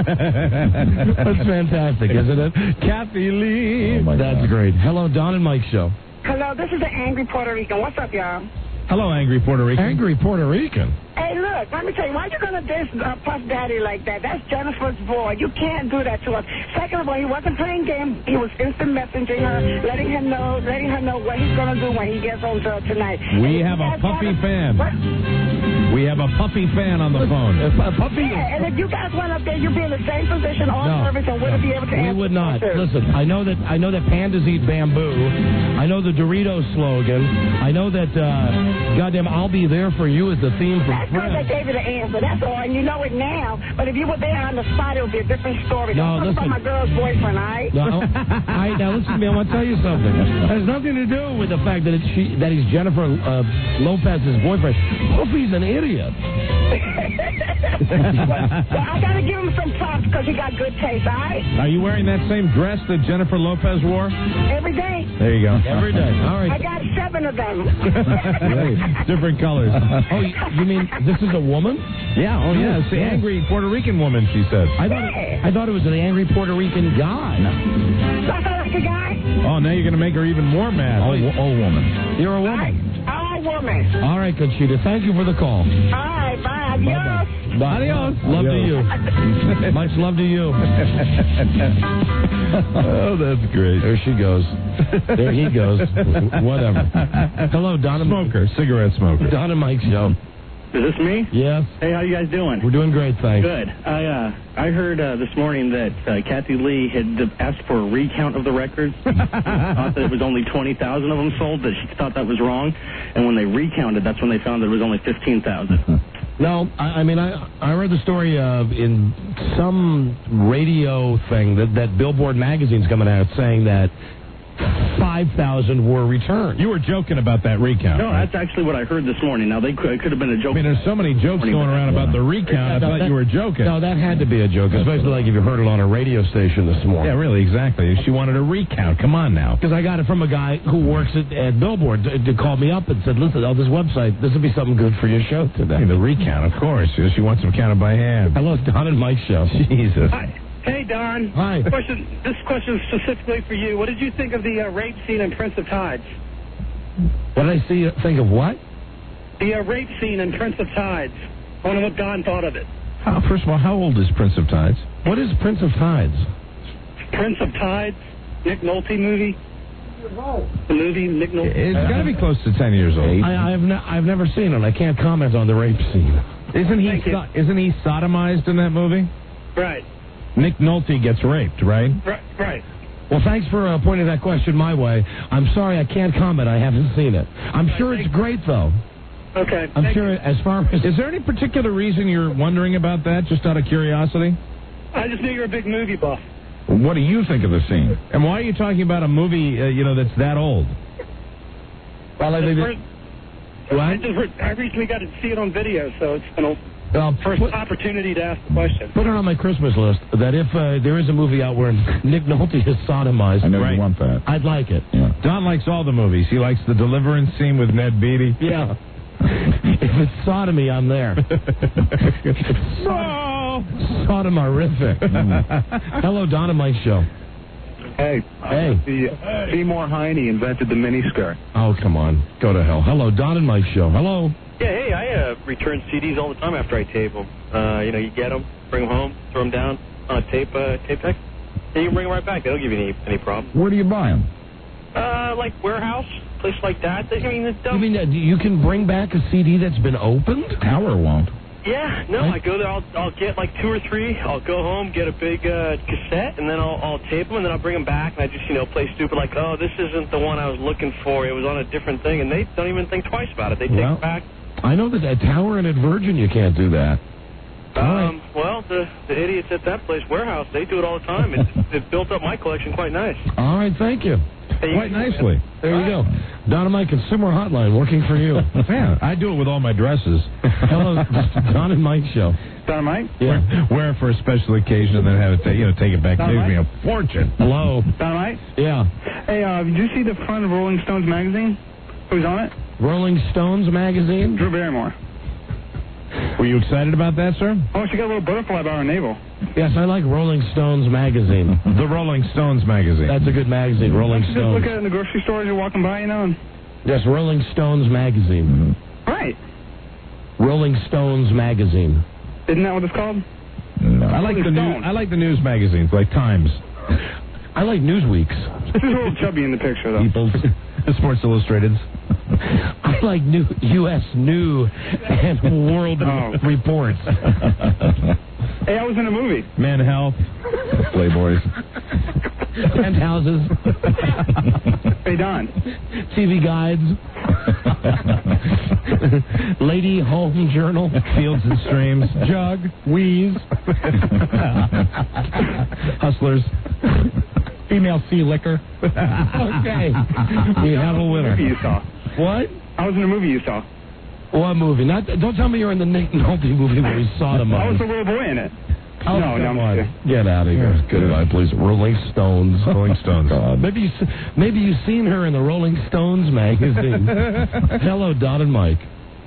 S: That's fantastic, isn't it?
B: Kathy Lee.
S: Oh, that's great. Hello, Don and Mike Show.
R: Hello, this is the Angry Puerto Rican. What's up, y'all?
B: Hello, Angry Puerto Rican.
S: Angry Puerto Rican.
R: Hey, look, let me tell you, why you going to diss Puff Daddy like that? That's Jennifer's boy. You can't do that to us. Second of all, he wasn't playing games. He was instant messaging her, letting her know what he's going to do when he gets home to her tonight.
B: We have a Puffy fan.
R: What?
B: We have a Puffy fan on the phone.
S: Puffy.
R: Yeah, and if you guys went up there, you'd be in the same position all service and wouldn't be able to answer.
S: We would not. Listen, I know that pandas eat bamboo. I know the Doritos slogan. I know that goddamn I'll be there for you is the theme from
R: That's good they gave you the answer. That's all, and you know it now. But if you were there on the spot, it would be a different story.
S: No,
R: Don't talk about my girl's boyfriend, all right?
S: No, now listen to me. I want to tell you something. It has nothing to do with the fact that he's Jennifer Lopez's boyfriend. Puffy's an idiot.
R: Well, I got to give him some props because he got good taste, all right?
B: Are you wearing that same dress that Jennifer Lopez wore?
R: Every day.
B: There you go.
S: Every day. All right.
R: I got 7 of them.
B: Different colors.
S: Oh, you mean this is a woman?
B: Yeah. Oh, yeah. It's the angry Puerto Rican woman, she said.
S: I thought it was an angry Puerto Rican guy.
R: So I thought it was a guy?
B: Oh, now you're going to make her even more mad. Oh, woman.
S: You're a woman.
R: All woman.
S: All right, Conchita. Thank you for the call.
R: All right, bye. Adios.
S: Bye. Adios. Love to you. Much love to you.
B: Oh, that's great.
S: There she goes. There he goes. Whatever. Hello, Don.
B: Cigarette smoker.
S: Don and Mike Show.
J: Is this me?
S: Yes.
J: Hey, how you guys doing?
S: We're doing great, thanks.
J: Good. I heard this morning that Kathy Lee had asked for a recount of the records. Thought that it was only 20,000 of them sold, that she thought that was wrong. And when they recounted, that's when they found that it was only 15,000.
S: No, I mean, I read the story in some radio thing that Billboard magazine's coming out saying that 5,000 were returned.
B: You were joking about that recount.
J: No, that's actually what I heard this morning. Now, it could have been a joke.
B: I mean, there's so many jokes going around about the recount. I thought you were joking.
S: No, that had to be a joke, especially like if you heard it on a radio station this morning.
B: Yeah, really, exactly. She wanted a recount. Come on now.
S: Because I got it from a guy who works at Billboard to call me up and said, listen, on this website, this would be something good for your show today.
B: I mean, the recount, of course. She wants them counted by hand.
S: Hello, Don and Mike Show.
B: Jesus.
T: Hi. Hey, Don.
S: Hi.
T: This question is specifically for you. What did you think of the rape scene in Prince of Tides?
S: What did I think of what?
T: The rape scene in Prince of Tides. I wonder what Don thought of it.
B: First of all, how old is Prince of Tides?
S: What is Prince of Tides?
T: Prince of Tides, Nick Nolte movie. The movie Nick Nolte.
B: It's got to be close to 10 years old.
S: I've never seen it. I can't comment on the rape scene.
B: Isn't he sodomized in that movie?
T: Right.
B: Nick Nolte gets raped, right?
T: Right.
S: Well, thanks for pointing that question my way. I'm sorry I can't comment. I haven't seen it. I'm sure it's great, though.
T: Okay.
S: I'm sure as far as...
B: Is there any particular reason you're wondering about that, just out of curiosity?
T: I just knew you were a big movie buff.
B: What do you think of the scene? And why are you talking about a movie, that's that old?
S: Well,
T: I recently got to see it on video, so it's been first opportunity to ask the question.
S: Put it on my Christmas list that if there is a movie out where Nick Nolte is sodomized,
B: I know you want that.
S: I'd like it.
B: Yeah. Don likes all the movies. He likes the Deliverance scene with Ned Beatty.
S: Yeah. If it's sodomy, I'm there. Sodomorific. Hello, Don and Mike Show.
D: Hey. Seymour Heine invented the miniskirt.
S: Oh, come on. Go to hell. Hello, Don and Mike Show. Hello.
Q: Yeah, hey, I return CDs all the time after I tape them. You get them, bring them home, throw them down on a tape deck, and you can bring them right back. They don't give you any problem.
B: Where do you buy them?
Q: Like warehouse, place like that. I mean,
S: you mean you can bring back a CD that's been opened?
B: Tower won't.
Q: Yeah, no, I go there, I'll get like 2 or 3, I'll go home, get a big cassette, and then I'll tape them, and then I'll bring them back, and I just, play stupid like, oh, this isn't the one I was looking for, it was on a different thing, and they don't even think twice about it, they take it back.
S: I know that at Tower and at Virgin you can't do that.
Q: Well, the idiots at that place, Warehouse, they do it all the time. It's built up my collection quite nice.
S: All right, thank you.
B: Quite nicely.
S: There you go. Don and Mike Consumer Hotline working for you.
B: Yeah, I do it with all my dresses.
S: Hello, Don and Mike Show.
D: Don and Mike?
S: Yeah.
B: Wear it for a special occasion and then have it take it back. It saves me a fortune.
S: Hello.
D: Don and Mike?
S: Yeah.
D: Hey, did you see the front of Rolling Stones magazine? Who's on it?
S: Rolling Stones magazine?
D: Drew Barrymore.
B: Were you excited about that, sir?
D: Oh, she got a little butterfly about her navel.
S: Yes, I like Rolling Stones magazine.
B: The Rolling Stones magazine.
S: That's a good magazine, Rolling Stones.
D: Just look at it in the grocery store as you're walking by, And...
S: Yes, Rolling Stones magazine.
D: Right.
S: Rolling Stones magazine.
D: Isn't that what it's called?
B: No. I like the news magazines, like Times.
S: I like Newsweek's.
D: This is a little chubby in the picture, though.
B: People's Sports Illustrated's.
S: I like U.S. New and World Reports.
D: Hey, I was in a movie.
B: Men Health. Playboys.
S: Penthouses.
D: Hey, Don.
S: TV Guides. Lady Home Journal.
B: Fields and Streams.
S: Jug. Wheeze.
B: Hustlers.
H: Female sea liquor.
S: Okay. We have a winner.
D: Movie you saw.
S: What?
D: I was in a movie you saw.
S: What movie? Don't tell me you're in the Nick Nolte movie where he sodomized.
D: I was the little boy in it.
S: Oh,
D: no, I'm kidding.
S: Get out of here. Goodbye, please. Rolling Stones.
B: Rolling Stones.
S: God. Maybe you've seen her in the Rolling Stones magazine. Hello, Don and Mike.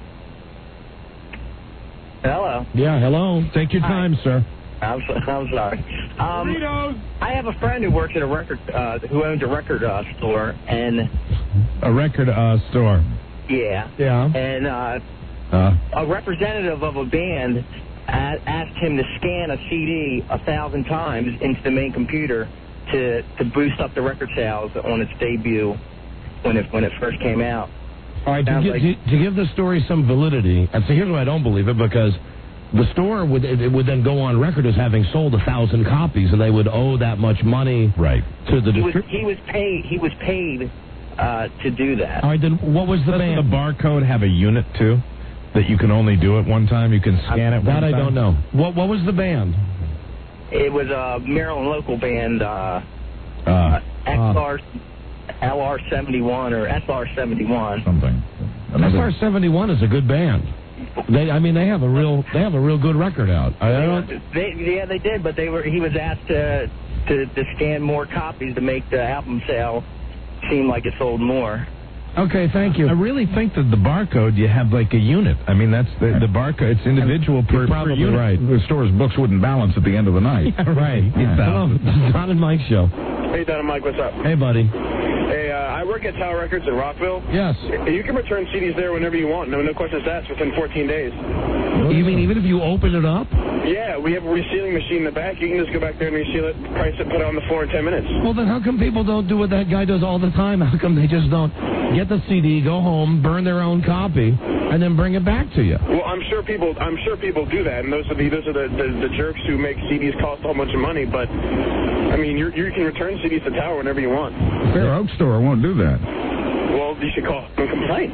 U: Hello.
S: Yeah, hello.
B: Take your time, sir.
U: I'm sorry. I have a friend who works at a record, who owns a record store, and
B: a record store.
U: Yeah.
S: Yeah.
U: And a representative of a band asked him to scan a CD 1,000 times into the main computer to boost up the record sales on its debut when it first came out.
S: All right. To give the story some validity, and so here's why I don't believe it, because the store would then go on record as having sold 1,000 copies, and they would owe that much money to the distributor.
U: He was paid to do that.
S: All right, then what was the band?
B: Does the barcode have a unit too, that you can only do it one time? You can scan it.
S: That I don't know. What was the band?
U: It was a Maryland local band. LR71 or SR71.
C: Something.
S: SR71 is a good band. They have a real good record out.
U: They did, but he was asked to scan more copies to make the album sale seem like it sold more.
B: Okay, thank you. I really think that the barcode, you have like a unit. I mean, that's the barcode. It's individual per unit.
C: Right. The store's books wouldn't balance at the end of the night.
S: Yeah, right. Hello, Don and Mike show.
K: Hey, Don and Mike, what's up?
S: Hey, buddy.
K: Hey, I work at Tower Records in Rockville.
S: Yes.
K: You can return CDs there whenever you want. No questions asked within 14 days.
S: You mean even if you open it up?
K: Yeah, we have a resealing machine in the back. You can just go back there and reseal it, price it, put it on the floor in 10 minutes.
S: Well, then how come people don't do what that guy does all the time? How come they just don't get the CD, go home, burn their own copy, and then bring it back to you?
K: Well, I'm sure people do that, and those are the jerks who make CDs cost a whole bunch of money. But I mean, you can return CDs to Tower whenever you want.
C: Fair Oak Store won't do that.
K: Well, you should call and complain.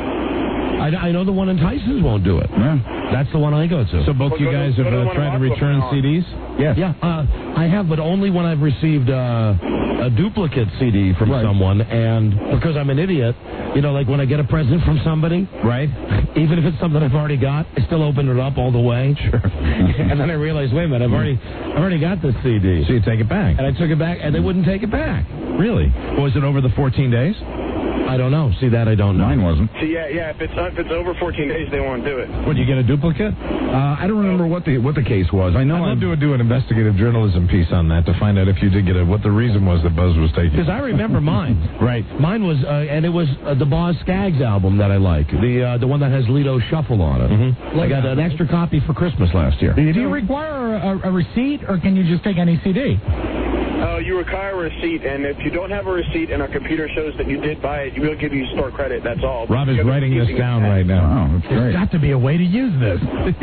S: I know the one in Tyson's won't do it.
C: Yeah.
S: That's the one I go to.
B: So both you guys have tried to return CDs?
C: Yes.
S: Yeah, I have, but only when I've received a duplicate CD from someone, and because I'm an idiot, like when I get a present from somebody,
B: right?
S: Even if it's something I've already got, I still open it up all the way.
B: Sure.
S: And then I realize, wait a minute, I've already got this CD.
B: So you take it back?
S: And I took it back, and they wouldn't take it back.
B: Really? Was it over the 14 days?
S: I don't know. See, that I don't know.
C: Mine wasn't.
K: See, yeah. If it's over 14 days, they won't do it.
B: Would you get a duplicate?
C: I don't remember what the case was. I know
B: I'd love to do an investigative journalism piece on that to find out if you did get what the reason was that Buzz was taking.
S: Because I remember mine.
B: Right.
S: Mine was, and it was the Boz Skaggs album that I like, the one that has Lido Shuffle on it. Mm-hmm. I got an extra copy for Christmas last year.
H: Do you require a receipt, or can you just take any CD?
K: You require a receipt, and if you don't have a receipt and our computer shows that you did buy it, we'll give you store credit. That's all.
B: Rob is writing this down right now.
C: Oh, that's great.
H: There's got to be a way to use this.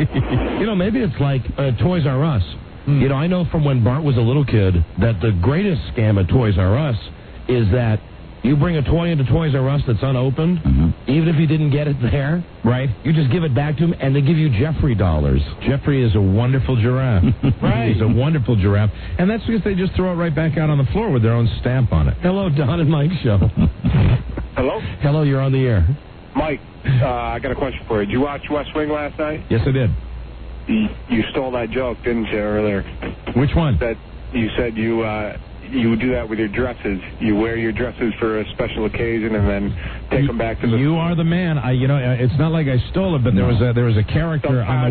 S: Maybe it's like Toys R Us. I know from when Bart was a little kid that the greatest scam at Toys R Us is that you bring a toy into Toys R Us that's unopened, even if you didn't get it there,
B: right?
S: You just give it back to them, and they give you Jeffrey dollars.
B: Jeffrey is a wonderful giraffe.
S: Right.
B: He's a wonderful giraffe. And that's because they just throw it right back out on the floor with their own stamp on it.
S: Hello, Don and Mike show.
K: Hello?
S: Hello, you're on the air.
K: Mike, I got a question for you. Did you watch West Wing last night?
B: Yes, I did.
K: You stole that joke, didn't you, earlier?
B: Which one?
K: That you said you would do that with your dresses. You wear your dresses for a special occasion and then take them back to the...
B: You are the man. It's not like I stole it, but there was a character on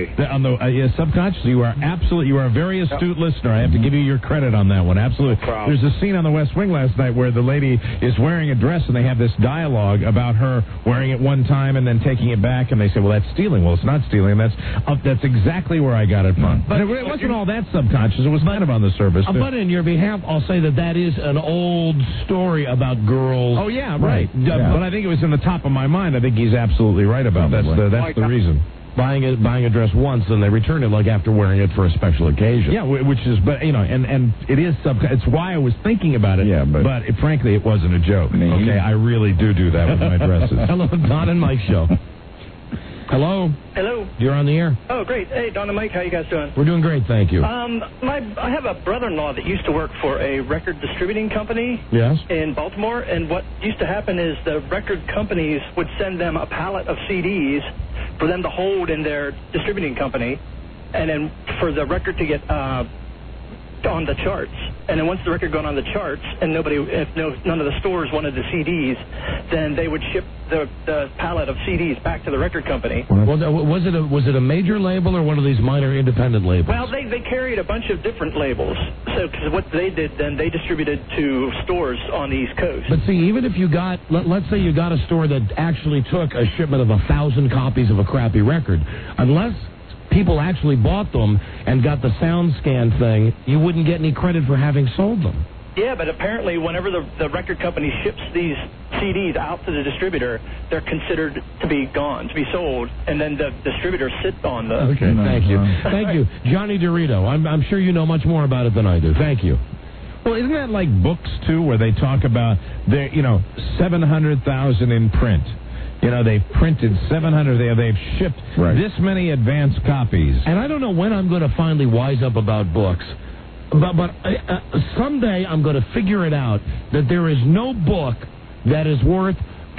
B: the subconsciously. You are a very astute listener. I have to give you your credit on that one. Absolutely.
K: No
B: There's a scene on the West Wing last night where the lady is wearing a dress and they have this dialogue about her wearing it one time and then taking it back, and they say, well, that's stealing. Well, it's not stealing. That's exactly where I got it from. But it wasn't all that subconscious. It was kind of on the surface.
S: But in your behalf, I'll say that is an old story about girls.
B: Oh, yeah, right. But I think it was in the top of my mind. I think he's absolutely right about that. That's the reason.
S: Buying a dress once, and they return it like after wearing it for a special occasion.
B: Yeah, which is, but and it is it's why I was thinking about it. Yeah, but frankly, it wasn't a joke. Okay, I really do that with my dresses.
S: Hello, Don and Mike show. Hello.
V: Hello.
S: You're on the air.
V: Oh, great. Hey, Don and Mike, how you guys doing?
S: We're doing great, thank you.
V: I have a brother-in-law that used to work for a record distributing company in Baltimore, and what used to happen is the record companies would send them a pallet of CDs for them to hold in their distributing company, and then for the record to get on the charts. And then once the record got on the charts and none of the stores wanted the CDs, then they would ship the pallet of CDs back to the record company.
S: Well, was it a major label or one of these minor independent labels?
V: Well, they carried a bunch of different labels. So cause what they did then, they distributed to stores on the East Coast.
S: But see, even if you got, let's say you got a store that actually took a shipment of 1,000 copies of a crappy record, unless people actually bought them and got the sound scan thing, you wouldn't get any credit for having sold them.
V: Yeah, but apparently whenever the record company ships these CDs out to the distributor, they're considered to be gone, to be sold, and then the distributor sits on them.
S: Okay, thank you. Thank you. Johnny Dorito, I'm sure you know much more about it than I do. Thank you.
B: Well, isn't that like books, too, where they talk about, 700,000 in print? They've printed 700. They've shipped this many advance copies.
S: And I don't know when I'm going to finally wise up about books. But someday I'm going to figure it out that there is no book that is worth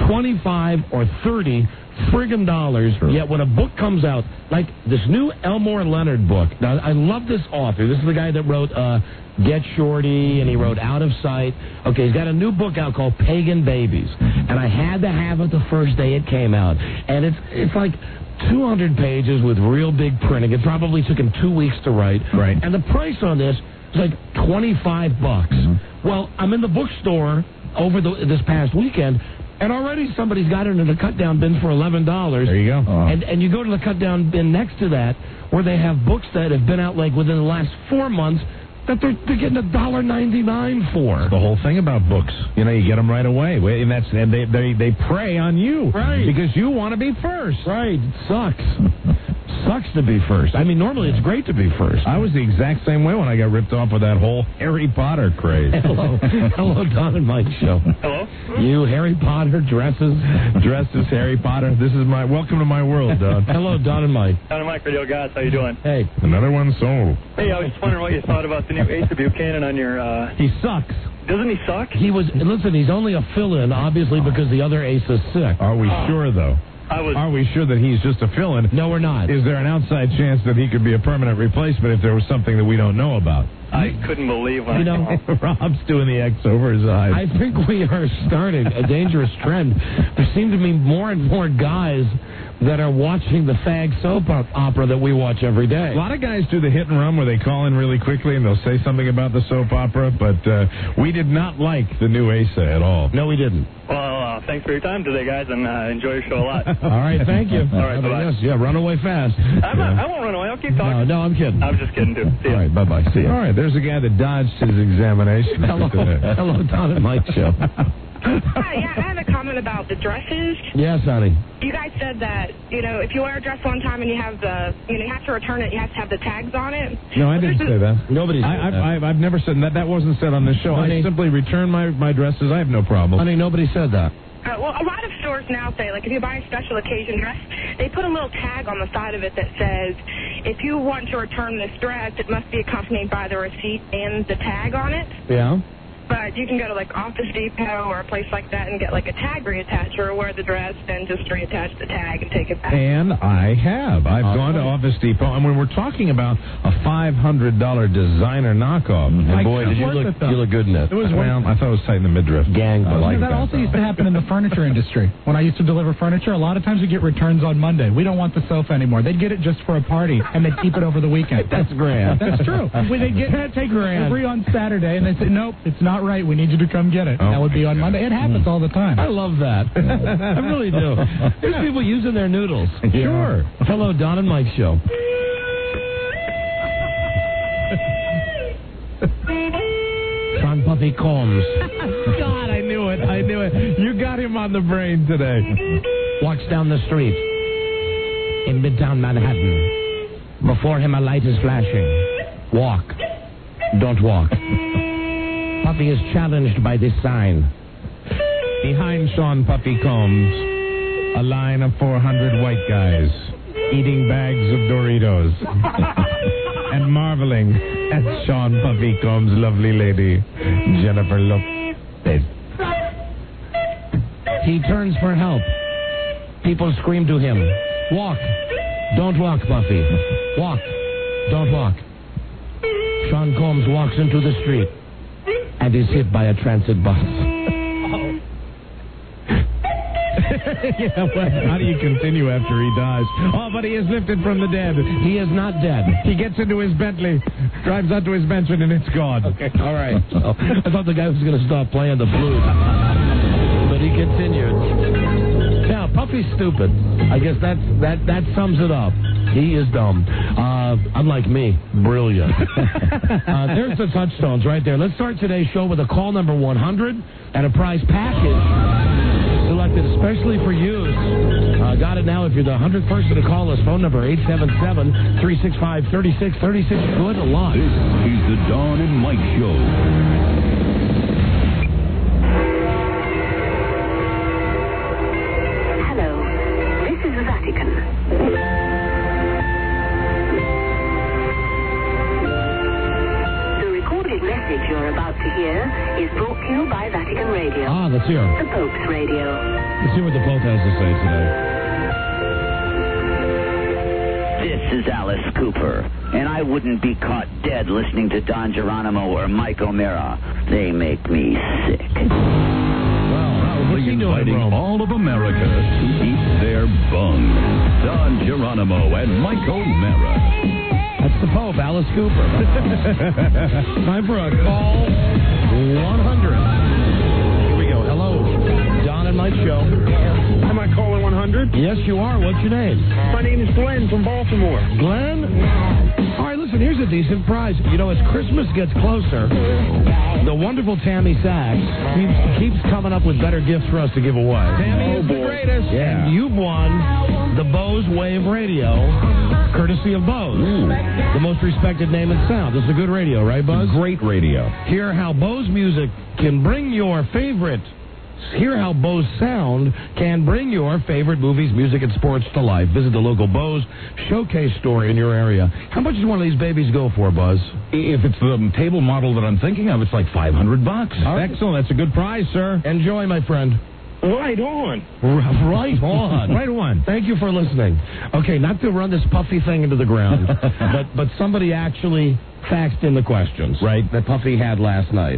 S: 25 or 30 friggin' dollars, yet when a book comes out, like this new Elmore Leonard book, now I love this author. This is the guy that wrote Get Shorty, and he wrote Out of Sight. Okay, he's got a new book out called Pagan Babies, and I had to have it the first day it came out, and it's like 200 pages with real big printing. It probably took him 2 weeks to write. Right. And the price on this is like $25. Well, I'm in the bookstore over this past weekend, and already somebody's got it in a cut-down bin for $11.
C: There you go.
S: And you go to the cut-down bin next to that, where they have books that have been out like within the last 4 months that they're getting $1.99 for.
C: The whole thing about books, you get them right away, and they prey on you, right? Because you want to be first,
S: right? It sucks. Sucks to be first. I mean, normally it's great to be first.
C: I was the exact same way when I got ripped off with that whole Harry Potter craze.
S: Hello, Don and Mike show.
V: Hello.
S: You Harry Potter dressed as Harry Potter. This is welcome to my world, Don. Hello, Don and Mike.
V: Don and Mike, Radio Gods. How you doing?
S: Hey,
C: another one sold.
V: Hey, I was just wondering what you thought about the new Asa Buchanan on your.
S: He sucks.
V: Doesn't he suck?
S: Listen, he's only a fill-in, obviously, because the other ace is sick.
C: Are we sure, though? Are we sure that he's just a fill-in?
S: No, we're not.
C: Is there an outside chance that he could be a permanent replacement if there was something that we don't know about?
V: I couldn't believe when
C: Rob's doing the X over his eyes.
S: I think we are starting a dangerous trend. There seem to be more and more guys that are watching the fag soap opera that we watch every day.
C: A lot of guys do the hit and run where they call in really quickly and they'll say something about the soap opera, but we did not like the new Asa at all.
S: No, we didn't.
V: Well, thanks for your time today, guys, and enjoy your show a lot.
S: All right, thank you.
V: All right, bye-bye.
S: Yes, yeah, run away fast.
V: I won't run away. I'll keep talking.
S: No, I'm kidding.
V: I'm just kidding, too. See ya.
C: All right, bye-bye. See you. All right, there's a guy that dodged his examination.
S: Hello, Don and Mike show.
F: Hi, yeah, I have a comment about the dresses.
S: Yes, honey.
F: You guys said that, if you wear a dress one time and you have you have to return it, you have to have the tags on it.
C: No, I didn't say that.
S: Nobody said
C: that. I've never said that. That wasn't said on the show. Honey, I simply return my dresses. I have no problem.
S: Honey, nobody said that.
F: Well, a lot of stores now say, like, if you buy a special occasion dress, they put a little tag on the side of it that says, if you want to return this dress, it must be accompanied by the receipt and the tag on it.
S: Yeah.
F: But you can go to, like, Office Depot or a place like that and get, like, a tag reattached or wear the dress, then just reattach the tag and take it back.
C: And I have. I've gone to Office Depot, and when we're talking about a $500 designer knockoff,
S: and boy, did you look good in it.
C: It was I thought it was tight in the midriff.
S: Gang,
H: that also used to happen in the furniture industry. When I used to deliver furniture, a lot of times we get returns on Monday. We don't want the sofa anymore. They'd get it just for a party, and they'd keep it over the weekend.
S: That's grand.
H: That's true. They'd get delivery on Saturday, and they say, nope, it's not right. We need you to come get it. That would be on Monday. It happens all the time.
S: I love that. I really do. There's people using their noodles.
C: Sure.
S: Hello, Don and Mike show. Sean Puffy Combs.
C: God, I knew it. You got him on the brain today.
S: Walks down the street in Midtown Manhattan. Before him a light is flashing. Walk. Don't walk. Puffy is challenged by this sign.
C: Behind Sean Puffy Combs, a line of 400 white guys eating bags of Doritos and marveling at Sean Puffy Combs' lovely lady, Jennifer Lopez.
S: He turns for help. People scream to him, walk. Don't walk, Puffy. Walk. Don't walk. Sean Combs walks into the street and is hit by a transit bus.
C: How do you continue after he dies? Oh, but he is lifted from the dead.
S: He is not dead.
C: He gets into his Bentley, drives out to his mansion, and it's gone.
S: Okay, all right. I thought the guy was going to stop playing the flute. But he continued. Now, Puffy's stupid. I guess that sums it up. He is dumb. Unlike me, brilliant. There's the touchstones right there. Let's start today's show with a call number 100 and a prize package selected especially for you. Got it now. If you're the 100th person to call us, phone number 877-365-3636. Good a lot.
G: This is the Don and Mike Show.
A: message you're about to hear is brought to you by Vatican Radio.
S: Ah, let's hear.
A: The Pope's Radio.
S: Let's hear what the Pope has to say today.
E: This is Alice Cooper, and I wouldn't be caught dead listening to Don Geronimo or Mike O'Meara. They make me sick.
G: Proudly inviting all of America to eat their bung. Don Geronimo and Mike O'Meara.
S: That's the Pope, Alice Cooper. Time for a call 100. Here we go. Hello, Don and Mike Show.
K: Am I calling 100?
S: Yes, you are. What's your name?
K: My name is Glenn from Baltimore.
S: Glenn? All right, listen, here's a decent prize. You know, as Christmas gets closer, the wonderful Tammy Sachs keeps coming up with better gifts for us to give away.
C: Tammy is the greatest.
S: Yeah. And you've won the Bose Wave Radio, courtesy of Bose. The most respected name in sound. This is a good radio, right, Buzz?
C: Great radio.
S: Hear how Bose music can bring your favorite... Hear how Bose sound can bring your favorite movies, music, and sports to life. Visit the local Bose showcase store in your area. How much does one of these babies go for, Buzz?
C: If it's the table model that I'm thinking of, it's like $500.
S: Right.
C: Excellent. That's a good prize, sir.
S: Enjoy, my friend.
K: Right on.
S: Right on.
C: Right on.
S: Thank you for listening. Okay, not to run this puffy thing into the ground, but somebody actually faxed in the questions.
C: Right.
S: That Puffy had last night.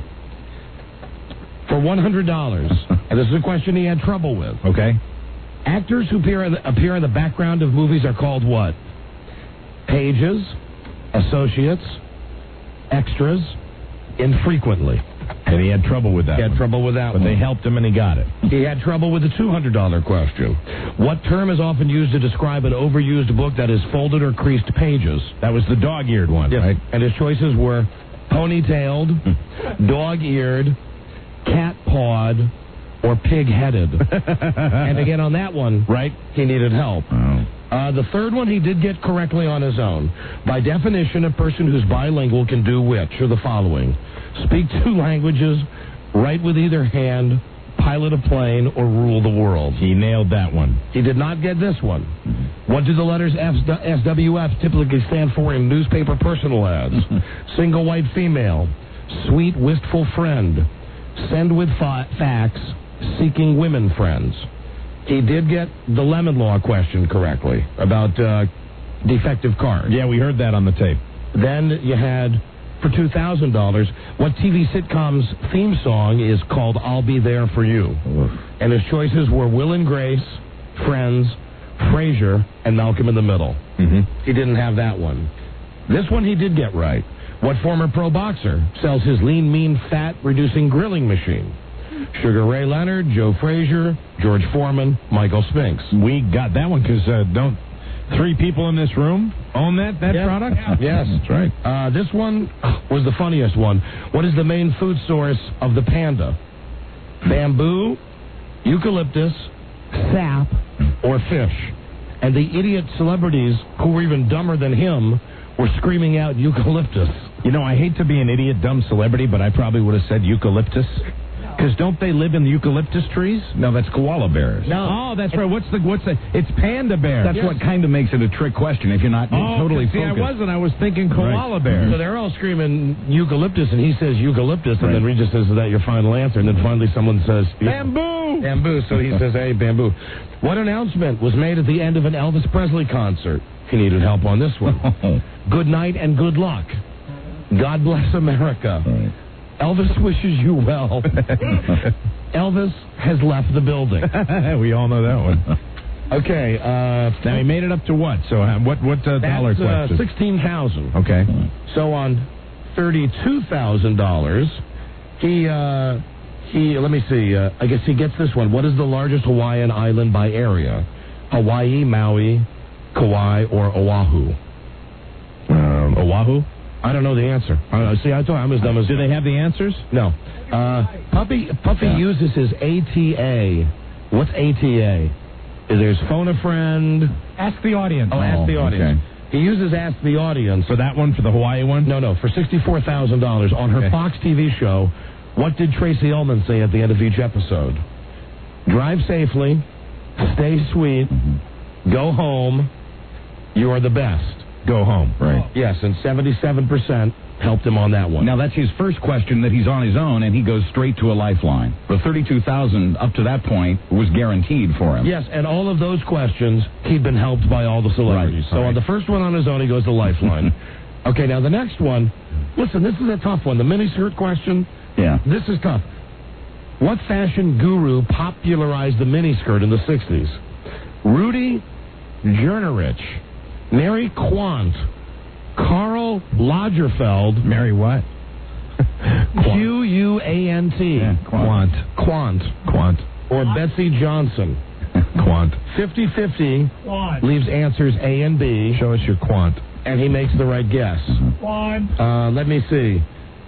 S: For $100, and this is a question he had trouble with.
C: Okay.
S: Actors who appear in the background of movies are called what? Pages, associates, extras, infrequently.
C: And he had trouble with that.
S: He had trouble with that
C: but
S: one.
C: They helped him and he got it.
S: He had trouble with the $200 question. What term is often used to describe an overused book that is folded or creased pages?
C: That was the dog-eared one,
S: yes.
C: Right?
S: And his choices were ponytailed, dog-eared, cat-pawed, or pig-headed. And again, on that one,
C: right,
S: he needed help.
C: Oh.
S: The third one he did get correctly on his own. By definition, a person who's bilingual can do which are the following: speak 2 languages, write with either hand, pilot a plane, or rule the world.
C: He nailed that one.
S: He did not get this one. What do the letters SWF typically stand for in newspaper personal ads? Single white female, sweet wistful friend, send with fax, seeking women friends. He did get the lemon law question correctly about defective cards.
C: Yeah, we heard that on the tape.
S: Then you had, for $2,000, what TV sitcom's theme song is called I'll Be There For You. And his choices were Will and Grace, Friends, Frasier, and Malcolm in the Middle. He didn't have that one. This one he did get right. What former pro boxer sells his lean, mean, fat-reducing grilling machine? Sugar Ray Leonard, Joe Frazier, George Foreman, Michael Spinks.
C: We got that one because don't 3 people in this room own that product?
S: Yes.
C: That's right.
S: This one was the funniest one. What is the main food source of the panda? Bamboo, eucalyptus, sap, or fish? And the idiot celebrities who were even dumber than him were screaming out eucalyptus.
C: You know, I hate to be an idiot, dumb celebrity, but I probably would have said eucalyptus. Because don't they live in the eucalyptus trees? No, that's koala bears.
S: No.
C: Oh, that's right. What's the? It's panda bears.
I: That's what kind of makes it a trick question if you're not totally
C: see,
I: focused.
C: I wasn't. I was thinking koala bears.
S: So they're all screaming eucalyptus, and he says eucalyptus, and then Regis says, is that your final answer? And then finally someone says,
C: bamboo!
S: Bamboo. So he says, hey, bamboo. What announcement was made at the end of an Elvis Presley concert? He needed help on this one. Good night and good luck. God bless America. Elvis wishes you well. Elvis has left the building.
C: We all know that one.
S: Okay.
C: Now he made it up to what? So what dollar question?
S: $16,000.
C: Okay.
S: So on $32,000, he let me see. I guess he gets this one. What is the largest Hawaiian island by area? Hawaii, Maui, Kauai, or Oahu?
C: Oahu?
S: I don't know the answer. See, I thought I'm as dumb as...
C: Do they have the answers?
S: No. Puffy uses his ATA. What's ATA? There's phone a friend.
H: Ask the audience.
S: Oh, ask the audience.
C: Okay.
S: He uses Ask the Audience.
C: For that one, for the Hawaii one?
S: No, for $64,000 on her Fox TV show. What did Tracy Ullman say at the end of each episode? Drive safely, stay sweet, go home, you are the best.
C: Go home, right?
S: Yes, and 77% helped him on that one.
L: Now, that's his first question that he's on his own, and he goes straight to a lifeline. The $32,000 up to that point was guaranteed for him.
S: Yes, and all of those questions, he'd been helped by all the celebrities.
L: Right.
S: So on the first one on his own, he goes to lifeline. Okay, now the next one, listen, this is a tough one. The miniskirt question,
L: yeah,
S: this is tough. What fashion guru popularized the miniskirt in the 60s? Rudy Jernich, Mary Quant, Karl Lagerfeld.
C: Mary what?
S: Quant.
C: Yeah,
S: Quant. Or Betsy Johnson.
C: Quant.
S: 50-50 leaves answers A and B.
C: Show us your quant.
S: And he makes the right guess. Let me see.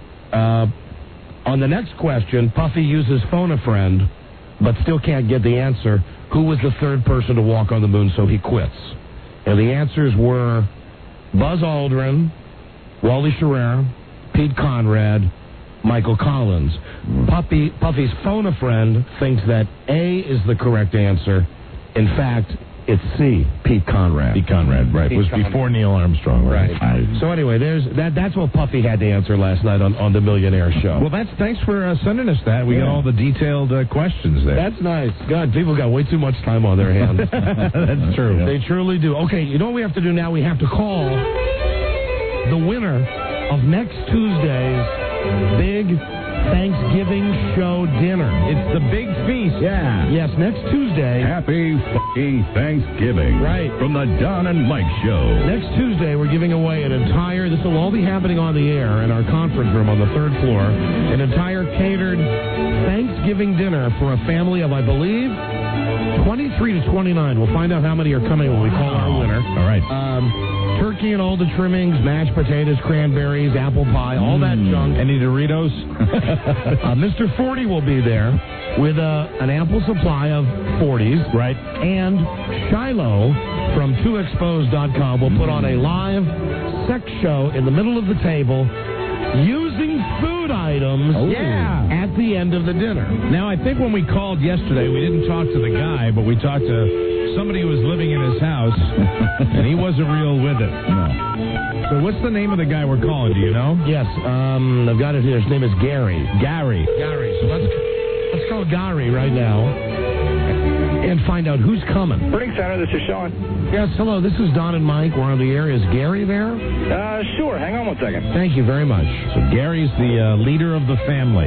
S: On the next question, Puffy uses phone a friend, but still can't get the answer. Who was the third person to walk on the moon, so he quits? And the answers were Buzz Aldrin, Wally Schirra, Pete Conrad, Michael Collins. Puffy's phone a friend thinks that A is the correct answer. In fact, it's C, Pete Conrad.
C: Pete Conrad, right. It was before Neil Armstrong, right?
S: So anyway, that's what Puffy had to answer last night on the Millionaire Show.
C: Well, thanks for sending us that. We got all the detailed questions there.
S: That's nice. God, people got way too much time on their hands.
C: That's true.
S: They truly do. Okay, you know what we have to do now? We have to call the winner of next Tuesday's big Thanksgiving show dinner.
C: It's the big feast.
S: Yeah. Yes, next Tuesday.
G: Happy fucking Thanksgiving.
S: Right.
G: From the Don and Mike Show.
S: Next Tuesday, we're giving away this will all be happening on the air in our conference room on the 3rd floor, an entire catered Thanksgiving dinner for a family of, I believe, 23 to 29. We'll find out how many are coming when we call our winner.
C: All right.
S: Turkey and all the trimmings, mashed potatoes, cranberries, apple pie, all that junk.
C: Any Doritos?
S: Mr. 40 will be there with an ample supply of 40s.
C: Right.
S: And Shiloh from 2expos.com will put on a live sex show in the middle of the table using food items at the end of the dinner.
C: Now, I think when we called yesterday, we didn't talk to the guy, but we talked to somebody who was living in his house, and he wasn't real with it. No. So what's the name of the guy we're calling? Do you know?
S: Yes, I've got it here. His name is Gary.
C: Gary.
S: So let's call Gary right now and find out who's coming.
M: Morning Center, this is Sean.
S: Yes, hello, this is Don and Mike. We're on the air. Is Gary there?
M: Sure, hang on one second.
S: Thank you very much.
C: So Gary's the leader of the family.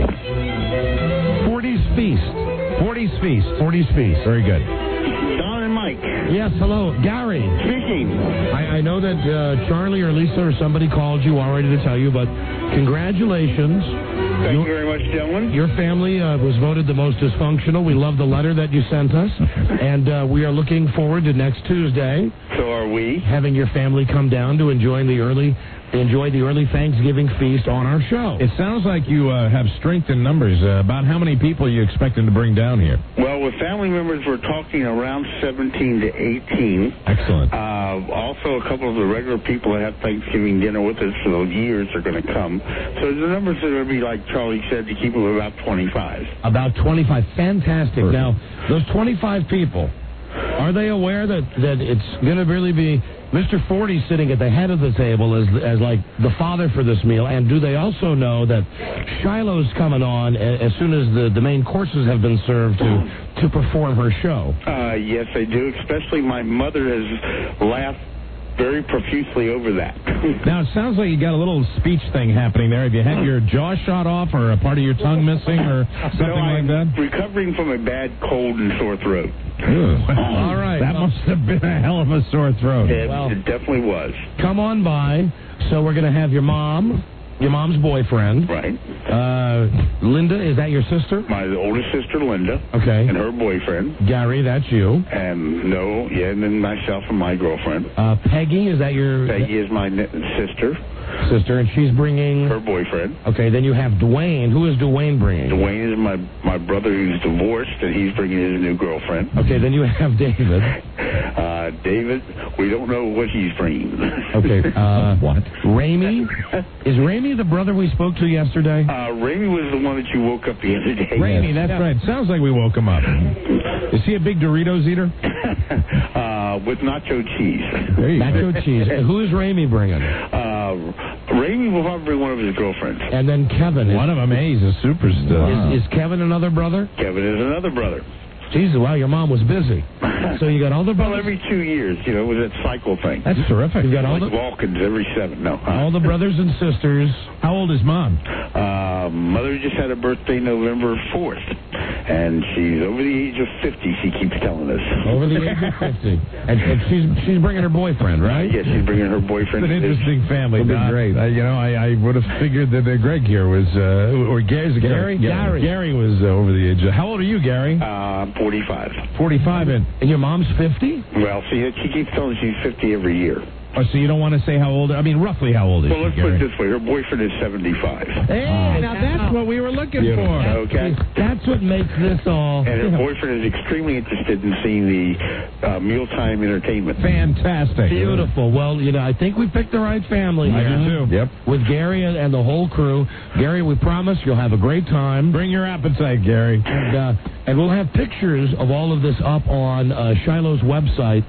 S: 40's Feast.
C: 40's Feast.
S: 40's Feast.
C: Very good.
M: Don and Mike.
S: Yes, hello, Gary.
M: Speaking.
S: I know that Charlie or Lisa or somebody called you already to tell you, but congratulations.
M: Thank you very much, gentlemen.
S: Your family was voted the most dysfunctional. We love the letter that you sent us, and we are looking forward to next Tuesday.
M: So are we.
S: Having your family come down to enjoy the early Thanksgiving feast on our show.
C: It sounds like you have strength in numbers. About how many people are you expecting to bring down here?
M: Well, with family members, we're talking around 17 to 18.
C: Excellent.
M: Also, a couple of the regular people that have Thanksgiving dinner with us for the years are going to come. So the numbers are going to be, like Charlie said, to keep them about 25.
S: About 25. Fantastic. Perfect. Now, those 25 people, are they aware that it's going to really be Mr. 40 sitting at the head of the table as like the father for this meal? And do they also know that Shiloh's coming on as soon as the main courses have been served to perform her show?
M: Yes, they do. Especially my mother has laughed very profusely over that.
C: Now, it sounds like you got a little speech thing happening there. Have you had your jaw shot off or a part of your tongue missing or something like that?
M: I'm recovering from a bad cold and sore throat.
S: All right.
C: That must have been a hell of a sore throat.
M: It definitely was.
S: Come on by. So we're going to have your mom's boyfriend.
M: Right.
S: Linda, is that your sister?
M: My oldest sister, Linda.
S: Okay.
M: And her boyfriend.
S: Gary, that's you.
M: And then myself and my girlfriend.
S: Peggy, is that your...
M: Peggy is my sister.
S: And she's bringing...
M: her boyfriend.
S: Okay, then you have Dwayne. Who is Dwayne bringing?
M: Dwayne is my brother who's divorced, and he's bringing his new girlfriend.
S: Okay, then you have David.
M: David, we don't know what he's bringing.
S: Okay, what? Ramey? Is Ramey the brother we spoke to yesterday?
M: Ramey was the one that you woke up the other day.
C: Ramey, that's right. Sounds like we woke him up. Is he a big Doritos eater?
M: With nacho cheese.
S: Nacho cheese. Who is Ramey bringing?
M: Ramey
N: He will probably bring one of his girlfriends.
S: And then Kevin.
C: One of them, he's a superstar.
S: Is Kevin another brother?
N: Kevin is another brother.
S: Jesus, wow, your mom was busy. So you got older brothers?
N: Well, every 2 years, with that cycle thing.
C: That's terrific.
S: You got all
N: like
S: the
N: Vulcans every 7. No.
S: all the brothers and sisters.
C: How old is Mom?
N: Mother just had a birthday November 4th, and she's over the age of 50, she keeps telling us.
S: Over the age of 50. And she's bringing her boyfriend, right?
N: Yes, she's bringing her boyfriend.
C: It's an interesting family.
S: It'll be great.
C: I would have figured that Greg here was, or Gary's Gary? Gary was over the age. How old are you, Gary?
N: 45.
C: 45. And
S: your mom's 50?
N: Well, see, she keeps telling us she's 50 every year.
C: Oh, so you don't want to say how old? I mean, roughly how old is
N: Well, let's
C: she,
N: put
C: Gary?
N: it this way. Her boyfriend is 75.
C: Hey, now that's what we were looking for.
N: Okay.
S: That's what makes this all...
N: And her boyfriend is extremely interested in seeing the mealtime entertainment.
C: Fantastic.
S: Beautiful. Well, I think we picked the right family here.
C: I do, too. Yep.
S: With Gary and the whole crew. Gary, we promise you'll have a great time.
C: Bring your appetite, Gary.
S: And we'll have pictures of all of this up on Shiloh's website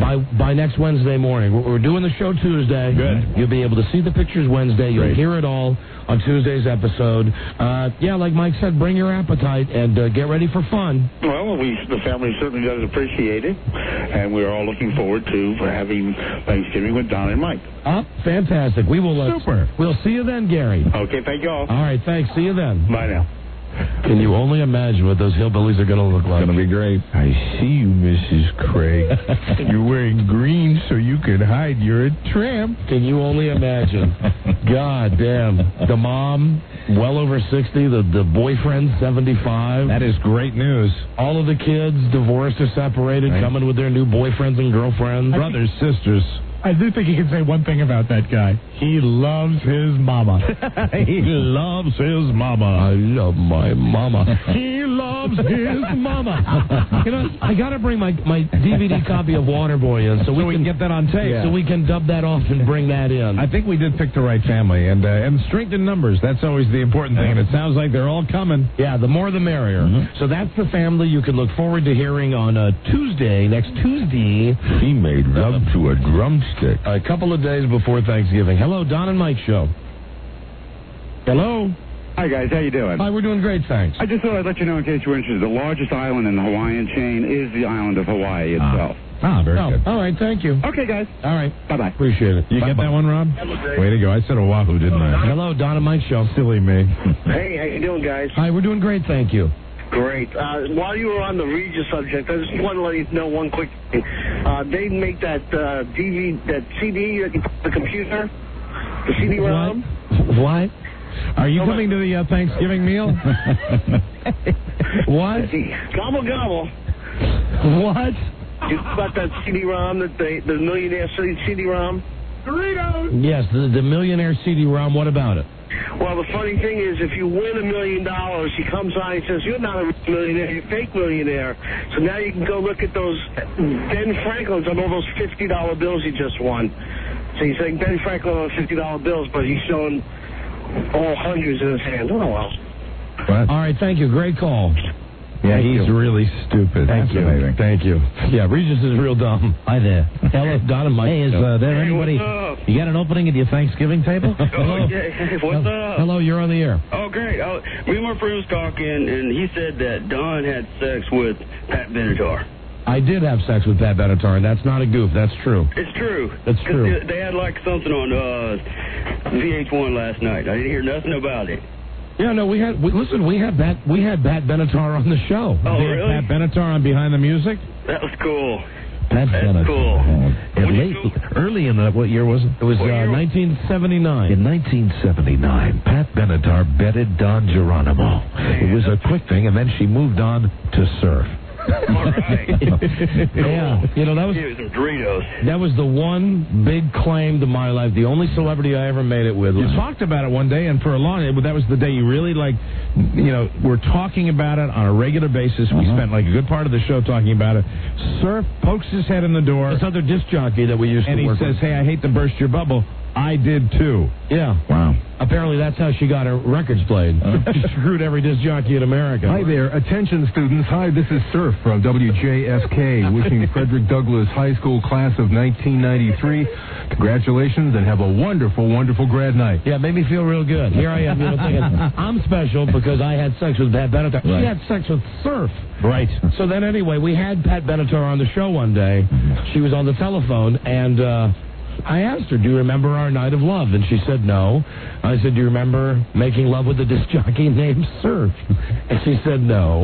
S: by next Wednesday morning. We're doing the show Tuesday.
C: Good.
S: You'll be able to see the pictures Wednesday. You'll
C: Great.
S: hear it all on Tuesday's episode. Like Mike said, bring your appetite and get ready for fun.
N: Well, the family certainly does appreciate it, and we're all looking forward to having Thanksgiving with Don and Mike.
S: Fantastic. We will.
C: Super.
S: We'll see you then, Gary.
N: Okay, thank you all.
S: All right, thanks. See you then.
N: Bye now.
S: Can you only imagine what those hillbillies are going to look like?
C: It's going to be great. I see you, Mrs. Craig. You're wearing green so you can hide you're a tramp.
S: Can you only imagine? God damn. The mom, well over 60. The boyfriend, 75.
C: That is great news.
S: All of the kids, divorced or separated, coming with their new boyfriends and girlfriends.
C: Brothers, sisters.
H: I do think you can say one thing about that guy. He loves his mama.
C: He loves his mama.
S: I love my mama.
C: He loves his mama.
S: I got to bring my DVD copy of Waterboy in so we can
C: get that on tape.
S: So we can dub that off and bring that in.
C: I think we did pick the right family, and strength in numbers. That's always the important thing, and it sounds like they're all coming.
S: Yeah, the more the merrier. Mm-hmm. So that's the family you can look forward to hearing on next Tuesday.
C: He made love to a drumstick.
S: A couple of days before Thanksgiving. Hello, Don and Mike Show. Hello.
O: Hi, guys. How you doing?
S: Hi, we're doing great, thanks.
O: I just thought I'd let you know, in case you're interested, the largest island in the Hawaiian chain is the island of Hawaii itself.
C: Very good.
S: All right, thank you.
O: Okay, guys.
S: All right.
O: Bye-bye.
S: Appreciate it.
C: You get that one, Rob? Way to go. I said Oahu, didn't I?
S: Hello, Don and Mike Show.
C: Silly me.
K: Hey, how you doing, guys?
S: Hi, we're doing great, thank you.
K: Great. While you were on the Regis subject, I just want to let you know one quick thing. They make that CD, the computer, the CD-ROM.
S: What?
C: Are you coming to the Thanksgiving meal?
S: What?
K: Gobble, gobble.
S: What?
K: You got that CD-ROM, the Millionaire CD-ROM?
H: Doritos!
S: Yes, the Millionaire CD-ROM. What about it?
K: Well, the funny thing is, if you win $1 million, he comes on and says, you're not a millionaire, you're a fake millionaire. So now you can go look at those Ben Franklin's on all those $50 bills he just won. So he's saying Ben Franklin on $50 bills, but he's showing all hundreds in his hand. Oh, well.
C: What?
S: All right, thank you. Great call.
C: Yeah, he's really stupid.
S: Thank you.
C: Amazing.
S: Thank you. Yeah, Regis is real dumb.
P: Hi there.
S: Hello, Don and Mike.
P: Hey, is there anybody?
K: What's up?
P: You got an opening at your Thanksgiving table?
K: Oh, yeah. What's up?
S: Hello, you're on the air.
W: Oh, great. Me and my friend was talking, and he said that Don had sex with Pat Benatar.
S: I did have sex with Pat Benatar, and that's not a goof. That's true.
W: It's true.
S: That's true.
W: They had like something on VH1 last night. I didn't hear nothing about it.
S: Yeah, no, we had Pat Benatar on the show.
W: Oh, really?
C: Pat Benatar on Behind the Music?
W: That was cool.
P: That's
W: cool.
P: Early in what year was it?
S: It was 1979.
P: In 1979, Pat Benatar betted Don Geronimo. It was a quick thing, and then she moved on to surf.
W: All right.
S: Yeah, that was the one big claim to my life. The only celebrity I ever made it with.
C: You talked about it one day, and for a long time, that was the day you really we're talking about it on a regular basis. We spent like a good part of the show talking about it. Surf pokes his head in the door.
S: This other disc jockey that we used to work with.
C: And he says, hey, I hate to burst your bubble. I did too.
S: Yeah.
L: Wow.
S: Apparently that's how she got her records played. She screwed every disc jockey in America.
J: Hi there, attention students. Hi, this is Surf from WJSK, wishing Frederick Douglass High School class of 1993 congratulations and have a wonderful, wonderful grad night.
S: Yeah, it made me feel real good. Here I am, thinking I'm special because I had sex with Pat Benatar. Right. She had sex with Surf.
C: Right.
S: So then anyway, we had Pat Benatar on the show one day. She was on the telephone, and I asked her, do you remember our night of love? And she said no. I said, do you remember making love with a disc jockey named Surf? And she said no.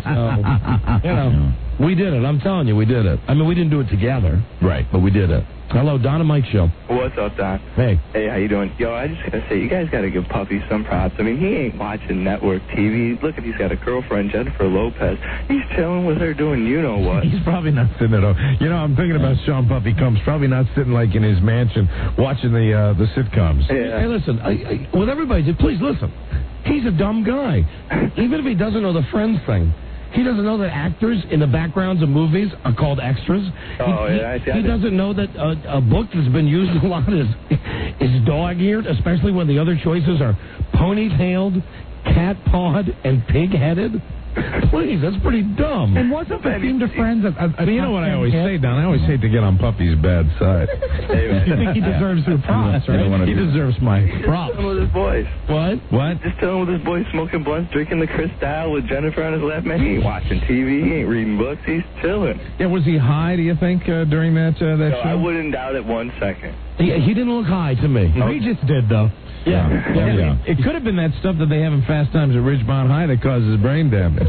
S: So, we did it. I'm telling you, we did it. I mean, we didn't do it together.
C: Right.
S: But we did it. Hello, Don and Mike Show.
R: What's up, Don?
S: Hey.
R: Hey, how you doing? Yo, I just gotta say, you guys gotta give Puffy some props. I mean, he ain't watching network TV. Look, if he's got a girlfriend, Jennifer Lopez. He's chilling with her doing you-know-what.
C: He's probably not sitting at home. I'm thinking about Sean Puffy Combs. Probably not sitting like in his mansion watching the sitcoms.
S: Yeah. Hey, listen, with everybody, please listen. He's a dumb guy. Even if he doesn't know the Friends thing. He doesn't know that actors in the backgrounds of movies are called extras. He doesn't know that a book that's been used a lot is dog-eared, especially when the other choices are ponytailed, cat-pawed, and pig-headed. Please, that's pretty dumb.
H: And wasn't the theme to Friends
C: you know what I always say, Don? I always hate to get on Puffy's bad side.
R: Hey, man.
H: You think he deserves your props, right?
C: He deserves my props.
R: Just chilling with his boys.
C: What?
R: Just chilling with his boys, smoking blunts, drinking the Cristal with Jennifer on his lap. Man, he ain't watching TV. He ain't reading books. He's chilling.
C: Yeah, was he high, do you think, during that show?
R: I wouldn't doubt it 1 second.
S: He didn't look high to me.
H: Regis did, though.
C: Yeah. It could have been that stuff that they have in Fast Times at Ridgemont High that causes brain damage.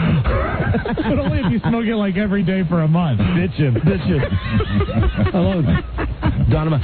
H: But only if you smoke it like every day for a month.
S: Bitchin'. Hello, Donovan.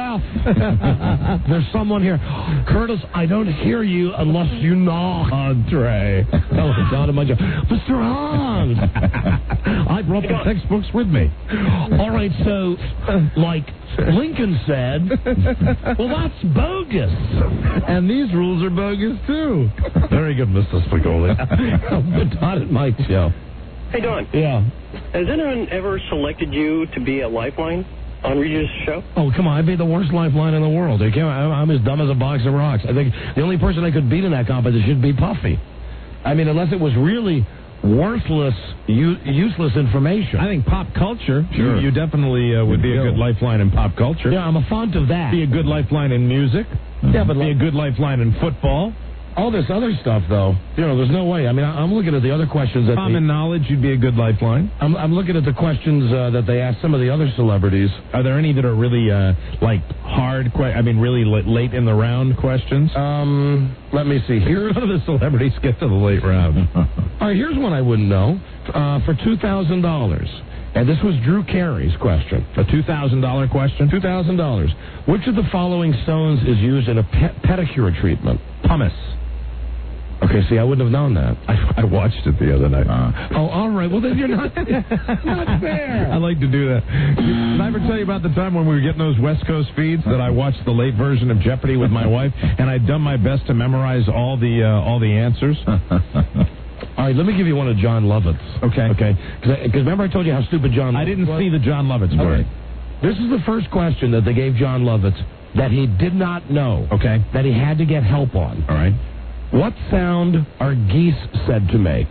S: Jeff, there's someone here. Curtis, I don't hear you unless you knock.
C: Andre.
S: Hello, Donovan. Mr. Hans.
C: I brought the textbooks with me.
S: All right, so, like Lincoln said, well, that's bogus.
C: And these rules are bogus, too.
S: Very good, Mr. Spicoli. Good Don and Mike Show.
Q: Hey, Don.
S: Yeah.
Q: Has anyone ever selected you to be a lifeline on Regis' show?
S: Oh, come on. I'd be the worst lifeline in the world. I'm as dumb as a box of rocks. I think the only person I could beat in that competition should be Puffy. I mean, unless it was really worthless, useless information.
C: I think pop culture.
S: Sure.
C: You definitely would be a good lifeline in pop culture.
S: Yeah, I'm a font of that.
C: Be a good lifeline in music.
S: Yeah, but
C: be a good lifeline in football.
S: All this other stuff, though, there's no way. I mean, I'm looking at the other questions.
C: Common knowledge, you'd be a good lifeline.
S: I'm looking at the questions that they asked some of the other celebrities.
C: Are there any that are really, hard, really late in the round questions?
S: Let me see. Here's
C: none of the celebrities get to the late round.
S: All right, here's one I wouldn't know. For $2,000. And this was Drew Carey's question.
C: A $2,000 question?
S: $2,000. Which of the following stones is used in a pedicure treatment?
C: Pumice.
S: Okay, see, I wouldn't have known that.
C: I watched it the other night.
S: All right. Well, then you're not fair.
C: I like to do that. Did I ever tell you about the time when we were getting those West Coast feeds that I watched the late version of Jeopardy with my wife, and I'd done my best to memorize all the answers?
S: All right, let me give you one of John Lovett's.
C: Okay.
S: Because remember I told you how stupid John Lovett was?
C: I didn't see the John Lovett story.
S: Okay. This is the first question that they gave John Lovett that he did not know.
C: Okay.
S: That he had to get help on.
C: All right.
S: What sound are geese said to make?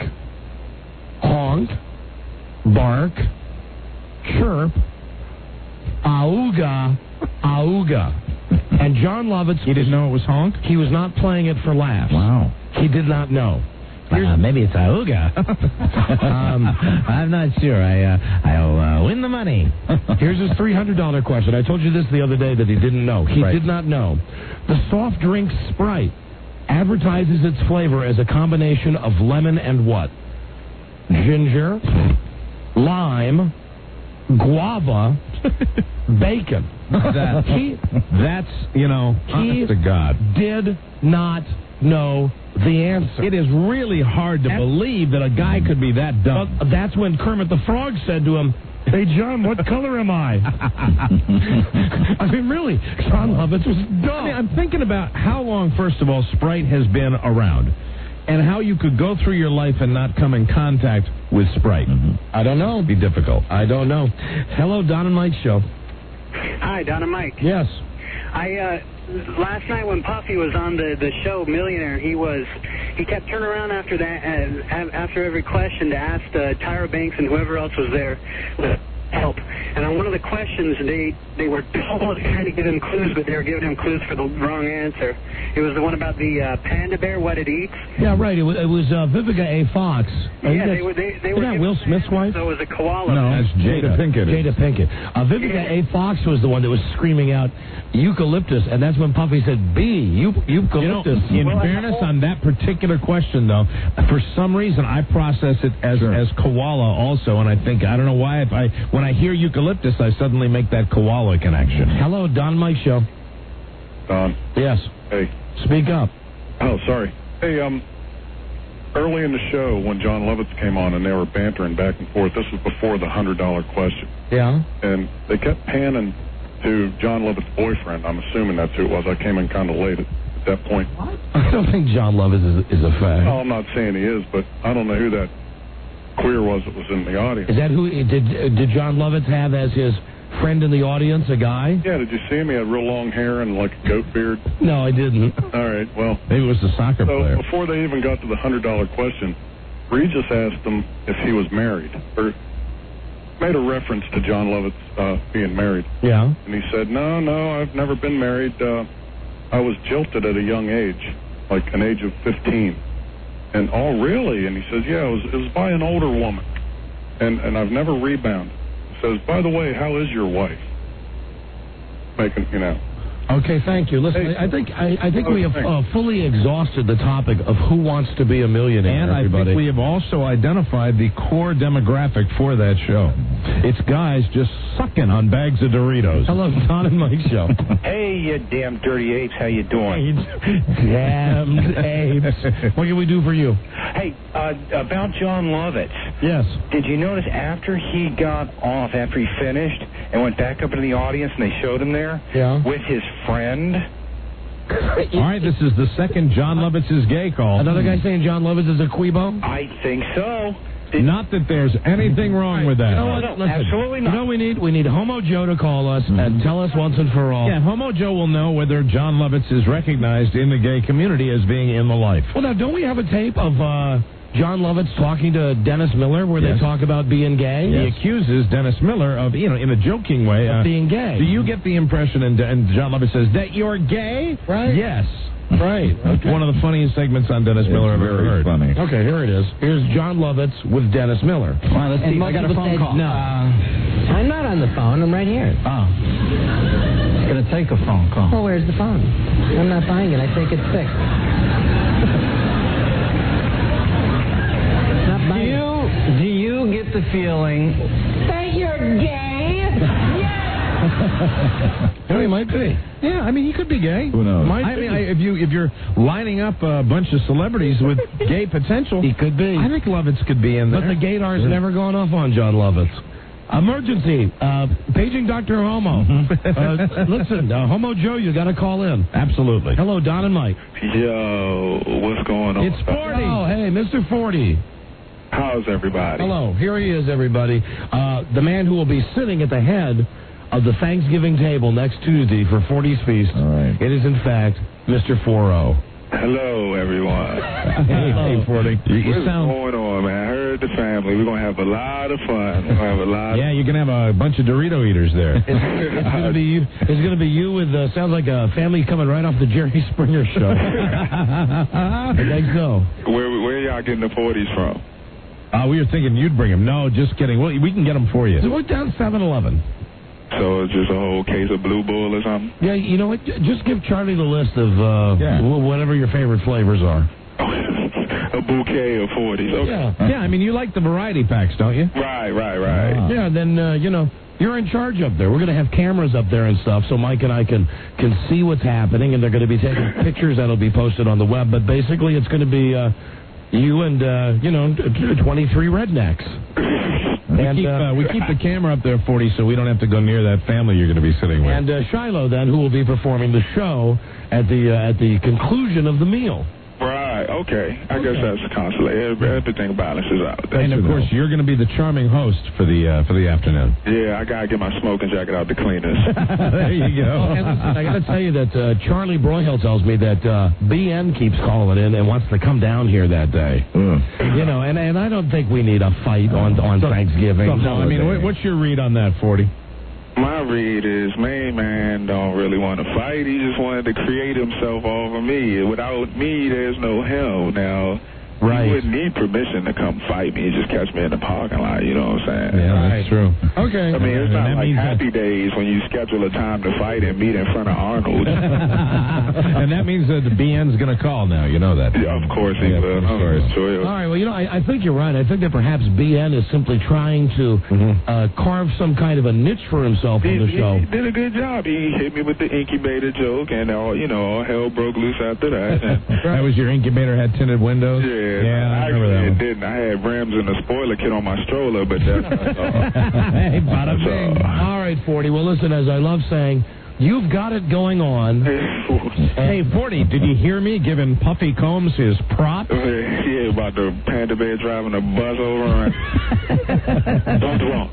S: Honk, bark, chirp, auga, auga. And John Lovett...
C: He didn't know it was honk?
S: He was not playing it for laughs.
C: Wow.
S: He did not know.
T: Maybe it's auga. I'm not sure. I'll win the money.
S: Here's his $300 question. I told you this the other day that he didn't know. He did not know. The soft drink Sprite advertises its flavor as a combination of lemon and what? Ginger, lime, guava, bacon.
C: Honest to God.
S: Did not know the answer.
C: It is really hard to believe that a guy could be that dumb.
S: That's when Kermit the Frog said to him, "Hey, John, what color am I?" I mean, really, John Lovett was dumb.
C: I mean, I'm thinking about how long, first of all, Sprite has been around, and how you could go through your life and not come in contact with Sprite.
S: I don't know.
C: It'd be difficult.
S: I don't know. Hello, Don and Mike Show.
X: Hi, Don and Mike.
S: Yes.
B: Last night when Puffy was on the show Millionaire, he kept turning around after that after every question to ask Tyra Banks and whoever else was there help. And on one of the questions, they were almost trying to give him clues, but they were giving him clues for the wrong answer. It was the one about the panda bear, what it eats.
S: Yeah, right. It was Vivica A. Fox.
B: Yeah, they were.
S: Isn't that Will Smith's wife?
B: So it was a koala.
S: No,
B: bear.
S: that's Jada Pinkett. Jada Pinkett. Vivica A. Fox was the one that was screaming out eucalyptus, and that's when Puffy said, eucalyptus.
C: In fairness, on that particular question, though, for some reason, I process it as koala also, and I think, I don't know why, when I hear eucalyptus, I suddenly make that koala connection.
S: Hello, Don Mike Show.
D: Don.
S: Yes.
D: Hey.
S: Speak up.
D: Oh, sorry. Hey, early in the show when John Lovitz came on and they were bantering back and forth, this was before the $100 question.
S: Yeah.
D: And they kept panning to John Lovitz's boyfriend. I'm assuming that's who it was. I came in kind of late at that point.
S: What? I don't think John Lovitz is a fan.
D: No, I'm not saying he is, but I don't know who that queer was that was in the audience.
S: Is that who did John Lovitz have as his friend in the audience, a guy?
D: Yeah, did you see him? He had real long hair and like a goat beard.
S: No, I didn't.
D: All right, well.
C: Maybe it was the soccer player.
D: So before they even got to the $100 question, Regis asked him if he was married, or made a reference to John Lovitz being married.
S: Yeah.
D: And he said, no, I've never been married. I was jilted at a young age, like an age of 15. And, oh, really? And he says, yeah, it was by an older woman. And I've never rebounded. He says, by the way, how is your wife? Making,
S: Okay, thank you. Listen, I think we have fully exhausted the topic of who wants to be a millionaire.
C: And
S: everybody.
C: I think we have also identified the core demographic for that show. It's guys just sucking on bags of Doritos.
S: Hello, Don and Mike Show.
U: Hey, you damn dirty apes, how you doing?
S: Damned apes. What can we do for you?
U: Hey, about John Lovitz.
S: Yes.
U: Did you notice after he got off, after he finished, and went back up into the audience and they showed him there with his friend?
C: All right, this is the second John Lovitz is gay call.
S: Another guy saying John Lovitz is a queebo?
U: I think so.
C: Not that there's anything wrong with that.
S: You know what? Listen,
U: absolutely not.
S: You know what we need Homo Joe to call us and tell us once and for all.
C: Yeah, Homo Joe will know whether John Lovitz is recognized in the gay community as being in the life.
S: Well, now, don't we have a tape of John Lovitz talking to Dennis Miller where they talk about being gay?
C: He accuses Dennis Miller of, in a joking way,
S: of being gay.
C: Do you get the impression, and John Lovitz says, that you're gay?
S: Right.
C: Yes.
S: Right.
C: Okay. One of the funniest segments on Dennis Miller I've ever heard.
S: Funny. Okay, here it is. Here's John Lovitz with Dennis Miller.
T: All right, let's see. I got a phone call. No. I'm not on the phone. I'm right here.
X: Oh. It's going to take a phone call.
T: Well, where's the phone? I'm not buying it. I think it's fixed.
X: Do you get the feeling
T: that you're gay?
S: He might be.
C: Yeah, I mean, he could be gay.
L: Who knows?
C: If you're lining up a bunch of celebrities with gay potential,
S: he could be.
C: I think Lovitz could be in there.
S: But the gaydar's never gone off on John Lovitz. Emergency. Paging Dr. Homo. Listen, Homo Joe, you got to call in.
C: Absolutely.
S: Hello, Don and Mike.
D: Yo, what's going on?
S: It's 40. Oh, hey, Mr. 40.
D: How's everybody?
S: Hello, here he is, everybody. The man who will be sitting at the head of the Thanksgiving table next Tuesday for 40's Feast.
L: All right.
S: It is, in fact, Mr. 40.
D: Hello, everyone.
C: Hey, 40.
D: What's going on, man? I heard the family. We're going to have a lot of fun. We're going to have a lot
C: Yeah, you can have a bunch of Dorito eaters there.
S: It's going to be you. It's going to be you with, sounds like a family coming right off the Jerry Springer show. I think so.
D: Where y'all getting the 40s from?
C: We were thinking you'd bring them. No, just kidding. Well, we can get them for you.
S: So we're down 7-Eleven.
D: So it's just a whole case of Blue Bull or something?
S: Yeah, you know what? Just give Charlie the list of whatever your favorite flavors are.
D: A bouquet of 40s. Okay.
C: Yeah, I mean, you like the variety packs, don't you?
D: Right.
S: Yeah, then, you're in charge up there. We're going to have cameras up there and stuff so Mike and I can see what's happening, and they're going to be taking pictures that'll be posted on the web. But basically, it's going to be you and, 23 rednecks.
C: We keep the camera up there, 40, so we don't have to go near that family you're going to be sitting with.
S: And Shiloh, then, who will be performing the show at the conclusion of the meal.
D: Right.
A: Right, okay. I guess that's consolation. Everything balances out.
C: And of course, you're going to be the charming host for the afternoon.
A: Yeah, I got to get my smoking jacket out the cleaners.
C: There you go.
S: And listen, I got to tell you that Charlie Broyhill tells me that BN keeps calling in and wants to come down here that day. You know, and I don't think we need a fight on Thanksgiving.
C: No, I mean, what's your read on that, 40?
A: My read is, main man don't really want to fight. He just wanted to create himself over me. Without me, there's no him. Now,
C: right.
A: You wouldn't need permission to come fight me. Just catch me in the parking lot. You know what I'm saying?
C: Yeah, that's true. Okay.
A: I mean, it's not like Happy Days when you schedule a time to fight and meet in front of Arnold.
C: And that means that the BN's going to call now. You know that.
A: Yeah, of course he will.
C: Of course.
A: Sure.
S: All right, well, you know, I think you're right. I think that perhaps BN is simply trying to carve some kind of a niche for himself on the show.
A: He did a good job. He hit me with the incubator joke, and all hell broke loose after that.
C: That was your incubator had tinted windows?
A: Yeah,
C: I remember that one.
A: It didn't. I had rims and a spoiler kit on my stroller, but that's
S: Hey, bada bing. All right, 40. Well, listen, as I love saying, you've got it going on.
C: Hey, 40, did you hear me giving Puffy Combs his prop?
A: Yeah, about the Panda Bear driving a bus over. Don't walk.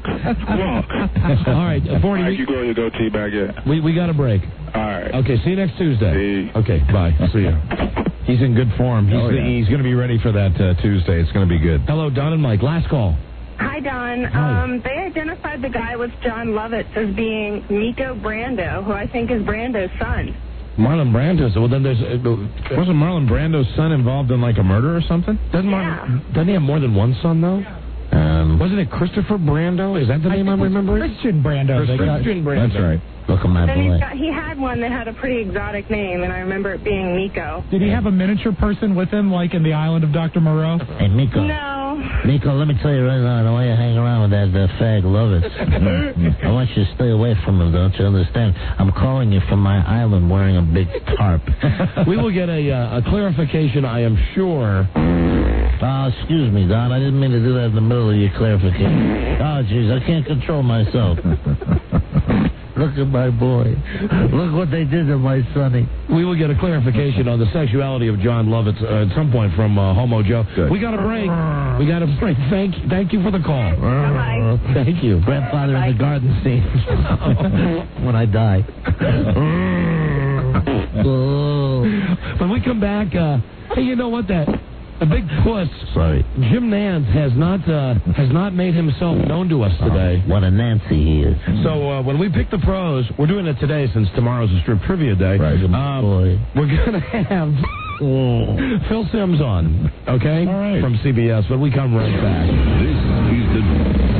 S: All right, 40.
A: Mike, you grow your goatee back yet?
S: We got a break.
A: All right.
S: Okay, see you next Tuesday.
A: See.
S: Okay, bye. See you.
C: He's in good form. He's going to be ready for that Tuesday. It's going to be good.
S: Hello, Don and Mike. Last call.
E: Hi, Don.
S: Hi.
E: They identified the guy with John Lovitz as being Miko Brando, who I think is Brando's son.
S: Marlon Brando. Well, then there's...
C: wasn't Marlon Brando's son involved in like a murder or something?
S: Doesn't he have more than one son, though? Wasn't it Christopher Brando? Is that the name I'm remembering?
H: Christian Brando.
S: Christian Brando.
C: That's right.
S: Look at my boy.
E: He had one that had a pretty exotic name, and I remember it being Miko.
H: Did he have a miniature person with him, like in the island of Dr. Moreau?
F: Hey, Miko.
E: No.
F: Miko, let me tell you right now, the way you hang around with that fag Lovitz, I want you to stay away from him, don't you understand? I'm calling you from my island wearing a big tarp.
S: We will get a clarification, I am sure.
F: Oh, excuse me, Don. I didn't mean to do that in the middle of your clarification. Oh, jeez, I can't control myself. Look at my boy. Look what they did to my sonny.
S: We will get a clarification on the sexuality of John Lovitz at some point from Homo Joe.
F: Good.
S: We got a break. Thank you for the call.
E: Bye-bye.
S: Thank you.
F: Grandfather in the garden scene. When I die.
S: When we come back, hey, you know what? The big puss, Jim Nance, has not made himself known to us today.
F: What a Nancy he is.
S: So when we pick the pros, we're doing it today since tomorrow's a strip trivia day.
F: Right, boy.
S: We're going to have Phil Simms on, okay?
C: All right.
S: From CBS, but we come right back.
G: This is the...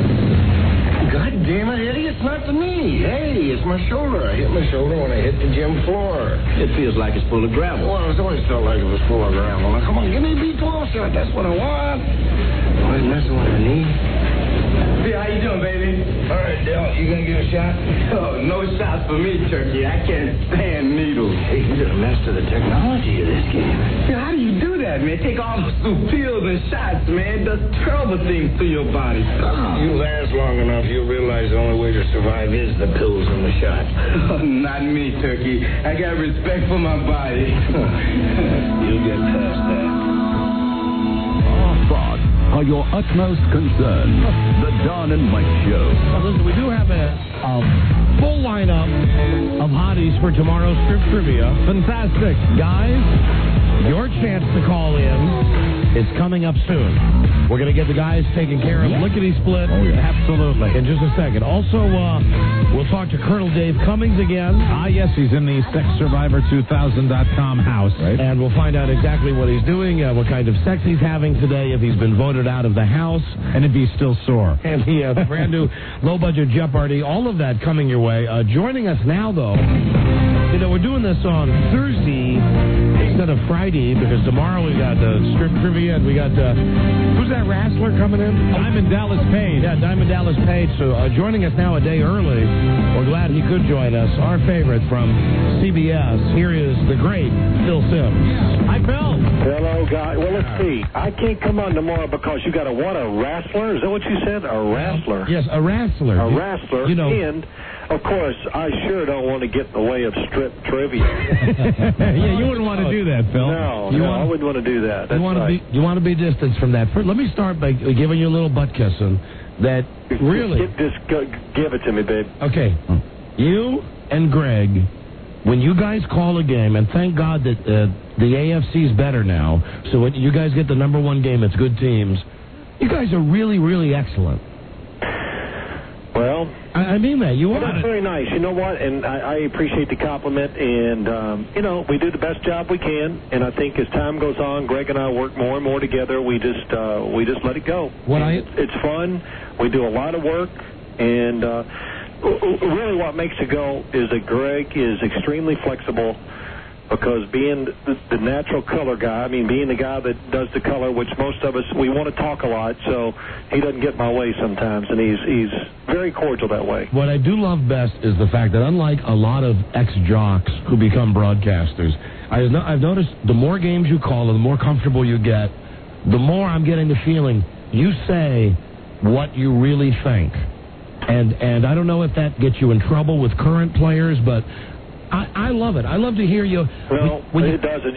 V: God damn it, Eddie, it's not to me. Hey, it's my shoulder. I hit my shoulder when I hit the gym floor.
Y: It feels like it's full of gravel.
V: Well, it's always felt like it was full of gravel. Now, come on, give me a B12 shot. That's what I want. Always messing with my knee.
Y: Hey, how you doing, baby?
V: All right, Dale, you gonna give a shot?
Y: Oh, no shots for me, Turkey. I can't stand needles.
V: Hey, you gotta master the technology of this game.
Y: Yeah, how do you do that, man? Take all those pills and shots, man. It does terrible things to your body.
V: You last long enough, you'll realize the only way to survive is the pills and the shots.
Y: Oh, not me, Turkey. I got respect for my body.
V: You'll get past that.
G: Our thoughts are your utmost concern. The Don and Mike Show.
S: Now, listen, we do have a full lineup of hotties for tomorrow's strip trivia. Fantastic. Guys, your chance to call in is coming up soon. We're going to get the guys taken care of. Lickety-split.
C: Oh, yeah.
S: Absolutely. In just a second. Also, we'll talk to Colonel Dave Cummings again.
C: Yes, he's in the SexSurvivor2000.com house.
S: Right. And we'll find out exactly what he's doing, what kind of sex he's having today, if he's been voted out of the house.
C: And if he's still sore.
S: And the brand new low-budget Jeopardy. All of that coming your way. Joining us now, though, you know, we're doing this on Thursday instead of Friday because tomorrow we got strip trivia and we got, who's that wrestler coming in?
C: Diamond Dallas Page.
S: Yeah, Diamond Dallas Page. So joining us now a day early. We're glad he could join us. Our favorite from CBS. Here is the great Phil Simms. Hi, Phil.
K: Hello, guys. Well, let's see. I can't come on tomorrow because you got a wrestler? Is that what you said? A wrestler?
S: Yes, a wrestler.
K: A wrestler.
S: You know,
K: and
I: Of course, I sure don't want to get in the way of strip trivia.
C: Yeah, you wouldn't want to do that, Phil.
I: No, I wouldn't want to do that. That's
S: You want to be distanced from that. Let me start by giving you a little butt kissing. That really...
I: Just give it to me, babe.
S: Okay. You and Greg, when you guys call a game, and thank God that the AFC's better now, so when you guys get the number one game, it's good teams, you guys are really, really excellent.
I: Well...
S: I mean that. You are.
I: That's very nice. You know what? And I appreciate the compliment. And, we do the best job we can. And I think as time goes on, Greg and I work more and more together. We just let it go. It's fun. We do a lot of work. And really what makes it go is that Greg is extremely flexible. Because being the natural color guy, being the guy that does the color, which most of us, we want to talk a lot, so he doesn't get in my way sometimes, and he's very cordial that way.
S: What I do love best is the fact that unlike a lot of ex-jocks who become broadcasters, I've noticed the more games you call and the more comfortable you get, the more I'm getting the feeling you say what you really think. And I don't know if that gets you in trouble with current players, but... I love it. I love to hear you.
I: Well, it doesn't.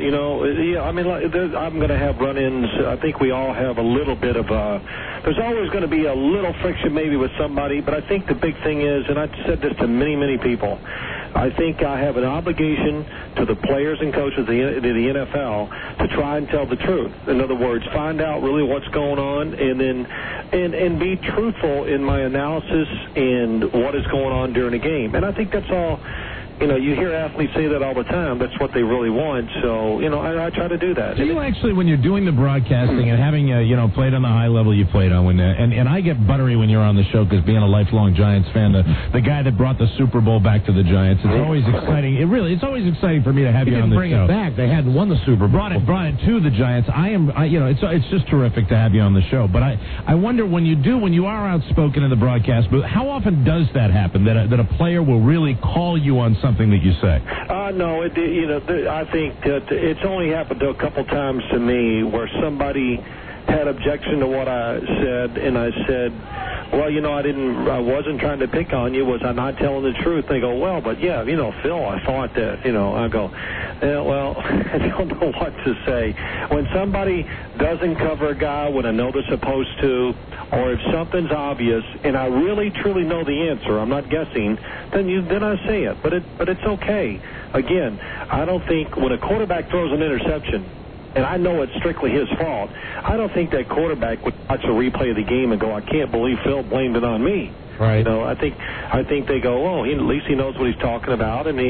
I: I'm going to have run-ins. I think we all have a little bit of there's always going to be a little friction maybe with somebody, but I think the big thing is, and I've said this to many, many people, I think I have an obligation to the players and coaches of the NFL to try and tell the truth. In other words, find out really what's going on and then and be truthful in my analysis and what is going on during the game. And I think that's all. You hear athletes say that all the time. That's what they really want. So, I try to do that.
C: Do you actually, when you're doing the broadcasting and having, played on the high level you played on, and I get buttery when you're on the show because being a lifelong Giants fan, the guy that brought the Super Bowl back to the Giants, it's always exciting. It's always exciting for me to have you on the show.
S: Bring it back. They hadn't won the Super Bowl.
C: Brought it to the Giants. It's just terrific to have you on the show. But I wonder when you are outspoken in the broadcast booth, how often does that happen, that a player will really call you on something that you say?
I: No, I think that it's only happened a couple times to me where somebody had objection to what I said, and I said, well, I wasn't trying to pick on you. Was I not telling the truth? They go, well, but yeah, Phil, I thought that, I go, well, I don't know what to say. When somebody doesn't cover a guy when I know they're supposed to, or if something's obvious and I really truly know the answer, I'm not guessing, then I say it. But it's okay. Again, I don't think when a quarterback throws an interception, and I know it's strictly his fault, I don't think that quarterback would watch a replay of the game and go, I can't believe Phil blamed it on me.
S: Right.
I: I think they go, oh, at least he knows what he's talking about, and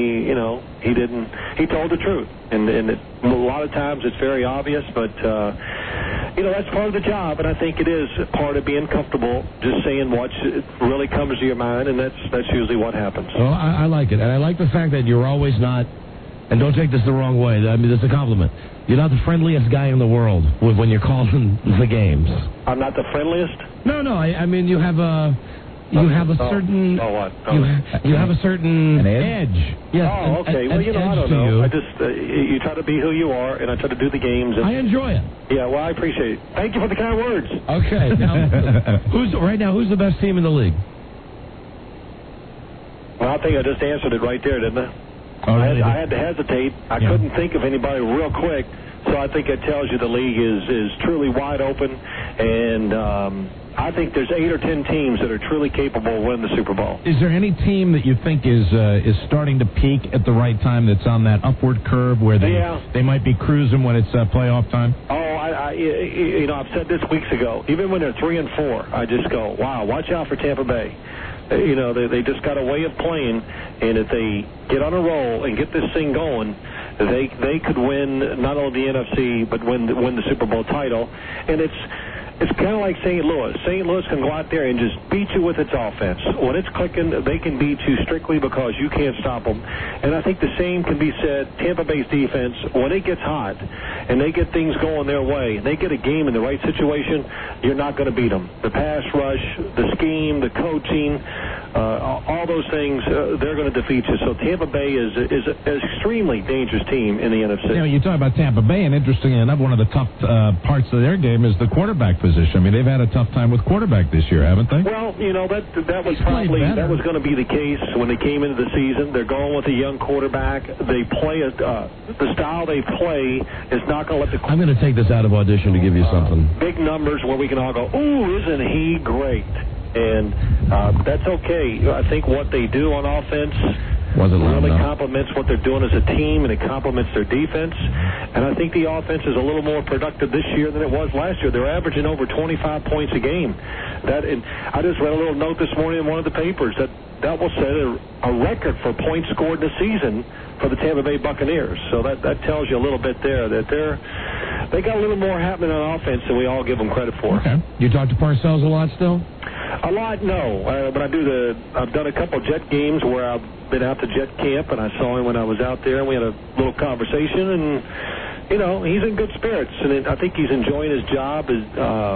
I: he told the truth. And a lot of times it's very obvious, but that's part of the job, and I think it is part of being comfortable, just saying what really comes to your mind, and that's usually what happens.
S: Well, I like it, and I like the fact that you're always not. And don't take this the wrong way. It's a compliment. You're not the friendliest guy in the world when you're calling the games.
I: I'm not the friendliest?
S: No. You have a certain. You have a certain edge. Yes.
I: Oh, okay. Well, I don't know. I just you try to be who you are, and I try to do the games. And,
S: I enjoy it.
I: Yeah. Well, I appreciate it. Thank you for the kind words.
S: Okay. Now, who's the best team in the league?
I: Well, I think I just answered it right there, didn't I?
C: Oh, really?
I: I had to hesitate. I couldn't think of anybody real quick, so I think it tells you the league is truly wide open, and I think there's 8 or 10 teams that are truly capable of winning the Super Bowl.
C: Is there any team that you think is starting to peak at the right time, that's on that upward curve where they might be cruising when it's playoff time?
I: Oh, I've said this weeks ago. Even when they're 3-4, I just go, wow, watch out for Tampa Bay. They just got a way of playing, and if they get on a roll and get this thing going, they could win not only the NFC but win the Super Bowl title. And it's kind of like St. Louis. St. Louis can go out there and just beat you with its offense. When it's clicking, they can beat you strictly because you can't stop them. And I think the same can be said, Tampa Bay's defense, when it gets hot and they get things going their way, and they get a game in the right situation, you're not going to beat them. The pass rush, the scheme, the coaching, all those things, they're going to defeat you. So Tampa Bay is an extremely dangerous team in the NFC.
C: You talk about Tampa Bay, and interestingly enough, one of the tough parts of their game is the quarterback position. I mean, they've had a tough time with quarterback this year, haven't they?
I: Well, that was going to be the case when they came into the season. They're going with a young quarterback. They play the style they play is not going to let the.
S: I'm going to take this out of audition to give you something.
I: Big numbers where we can all go, ooh, isn't he great? And that's okay. I think what they do on offense really complements what they're doing as a team, and it complements their defense. And I think the offense is a little more productive this year than it was last year. They're averaging over 25 points a game. And I just read a little note this morning in one of the papers that will set a record for points scored this season for the Tampa Bay Buccaneers. So that tells you a little bit there that they got a little more happening on offense than we all give them credit for.
S: Okay. You talk to Parcells a lot still?
I: A lot, no. But I've done a couple Jet games where I've been out to Jet camp, and I saw him when I was out there, and we had a little conversation, and, he's in good spirits. And I think he's enjoying his job as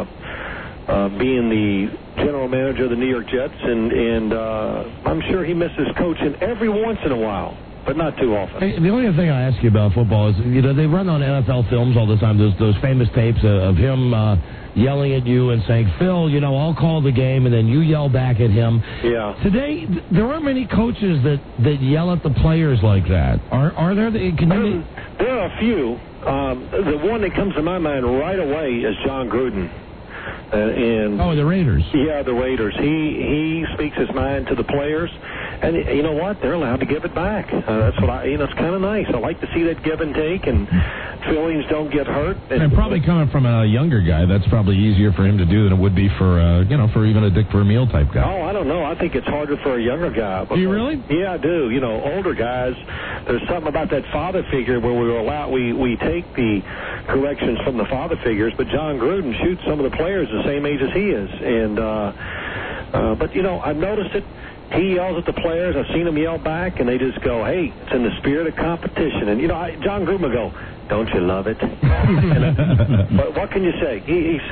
I: being the general manager of the New York Jets, and I'm sure he misses coaching every once in a while. But not too often.
S: Hey, the only other thing I ask you about football is, they run on NFL films all the time, those famous tapes of him yelling at you and saying, Phil, I'll call the game, and then you yell back at him.
I: Yeah.
S: Today, there aren't many coaches that yell at the players like that. Are there?
I: There are a few. The one that comes to my mind right away is John Gruden.
S: The Raiders.
I: Yeah, the Raiders. He speaks his mind to the players, and you know what? They're allowed to give it back. That's what it's kind of nice. I like to see that give and take, and feelings don't get hurt.
C: And probably coming from a younger guy, that's probably easier for him to do than it would be for for even a Dick Vermeil type guy.
I: Oh, I don't know. I think it's harder for a younger guy.
C: Do you really?
I: Yeah, I do. Older guys, there's something about that father figure where we take the corrections from the father figures, but John Gruden shoots some of the players the same age as he is, and but I've noticed it. He yells at the players. I've seen him yell back, and they just go, "Hey, it's in the spirit of competition." And John Gruden will go, "Don't you love it?" But what can you say?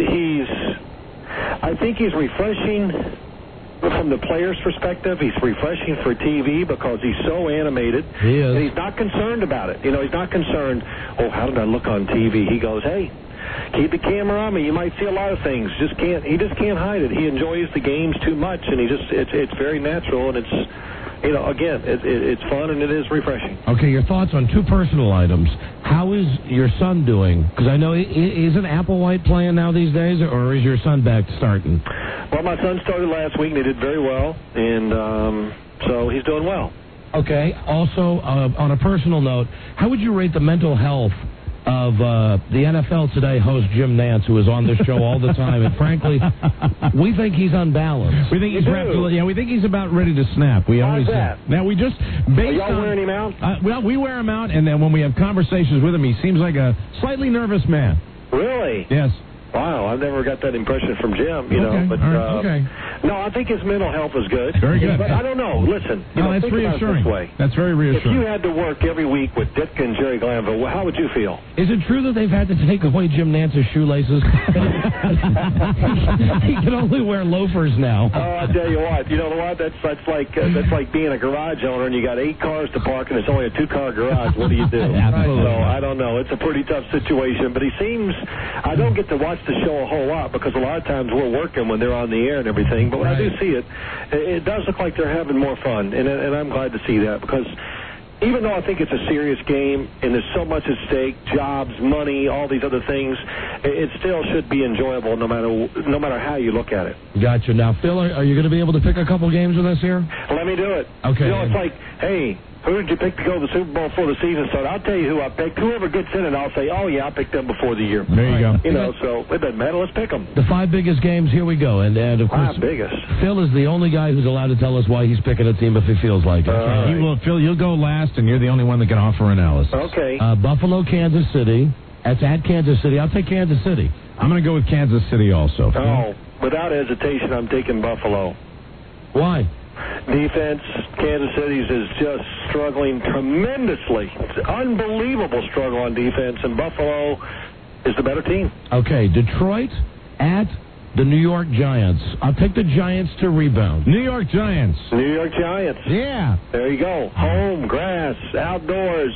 I: I think he's refreshing from the player's perspective. He's refreshing for TV because he's so animated.
S: He is.
I: And he's not concerned about it. He's not concerned, oh, how did I look on TV? He goes, hey, keep the camera on me. You might see a lot of things. He just can't hide it. He enjoys the games too much, and it's very natural, and it's, again, it's fun and it is refreshing.
S: Okay, your thoughts on two personal items. How is your son doing? Because I know, isn't Applewhite playing now these days, or is your son back starting?
I: Well, my son started last week, and he did very well, and so he's doing well.
S: Okay. Also, on a personal note, how would you rate the mental health of the NFL Today host Jim Nantz, who is on this show all the time, and frankly, we think he's unbalanced.
C: We think he's we think he's about ready to snap. We always
I: that?
C: Now we just
I: Are y'all wearing him out?
C: Well, we wear him out, and then when we have conversations with him, he seems like a slightly nervous man.
I: Really?
C: Yes.
I: Wow, I've never got that impression from Jim, but no, I think his mental health is good.
C: Very good.
I: But I don't know. Listen,
C: that's
I: think
C: reassuring.
I: About it this way.
C: That's very reassuring.
I: If you had to work every week with Dick and Jerry Glanville, how would you feel?
S: Is it true that they've had to take away Jim Nantz's shoelaces? He can only wear loafers now.
I: Oh, I tell you what. You know what? That's like being a garage owner and you got 8 cars to park and it's only a 2-car garage. What do you do?
S: Absolutely.
I: So I don't know. It's a pretty tough situation. But he seems. I don't get to watch the show a whole lot because a lot of times we're working when they're on the air and everything. But when I do see it, it does look like they're having more fun, and I'm glad to see that because even though I think it's a serious game and there's so much at stake, jobs, money, all these other things, it still should be enjoyable no matter how you look at it.
S: Gotcha. Now, Phil, are you going to be able to pick a couple games with us here?
I: Let me do it.
S: Okay.
I: It's like, hey, who did you pick to go to the Super Bowl before the season started? I'll tell you who I picked. Whoever gets in it, I'll say, oh, yeah, I picked them before the year.
C: There you go.
I: So it doesn't matter. Let's pick them.
S: The 5 biggest games, here we go. And of course,
I: 5 biggest.
S: Phil is the only guy who's allowed to tell us why he's picking a team if he feels like it.
C: Phil, you'll go last, and you're the only one that can offer analysis.
I: Okay.
S: Buffalo, Kansas City. That's at Kansas City. I'll take Kansas City.
C: I'm going to go with Kansas City also.
I: Oh, without hesitation, I'm taking Buffalo.
S: Why?
I: Defense, Kansas City's is just struggling tremendously. It's an unbelievable struggle on defense, and Buffalo is the better team.
S: Okay, Detroit at the New York Giants. I'll take the Giants to rebound.
C: New York Giants.
I: New York Giants.
C: Yeah.
I: There you go. Home, grass, outdoors.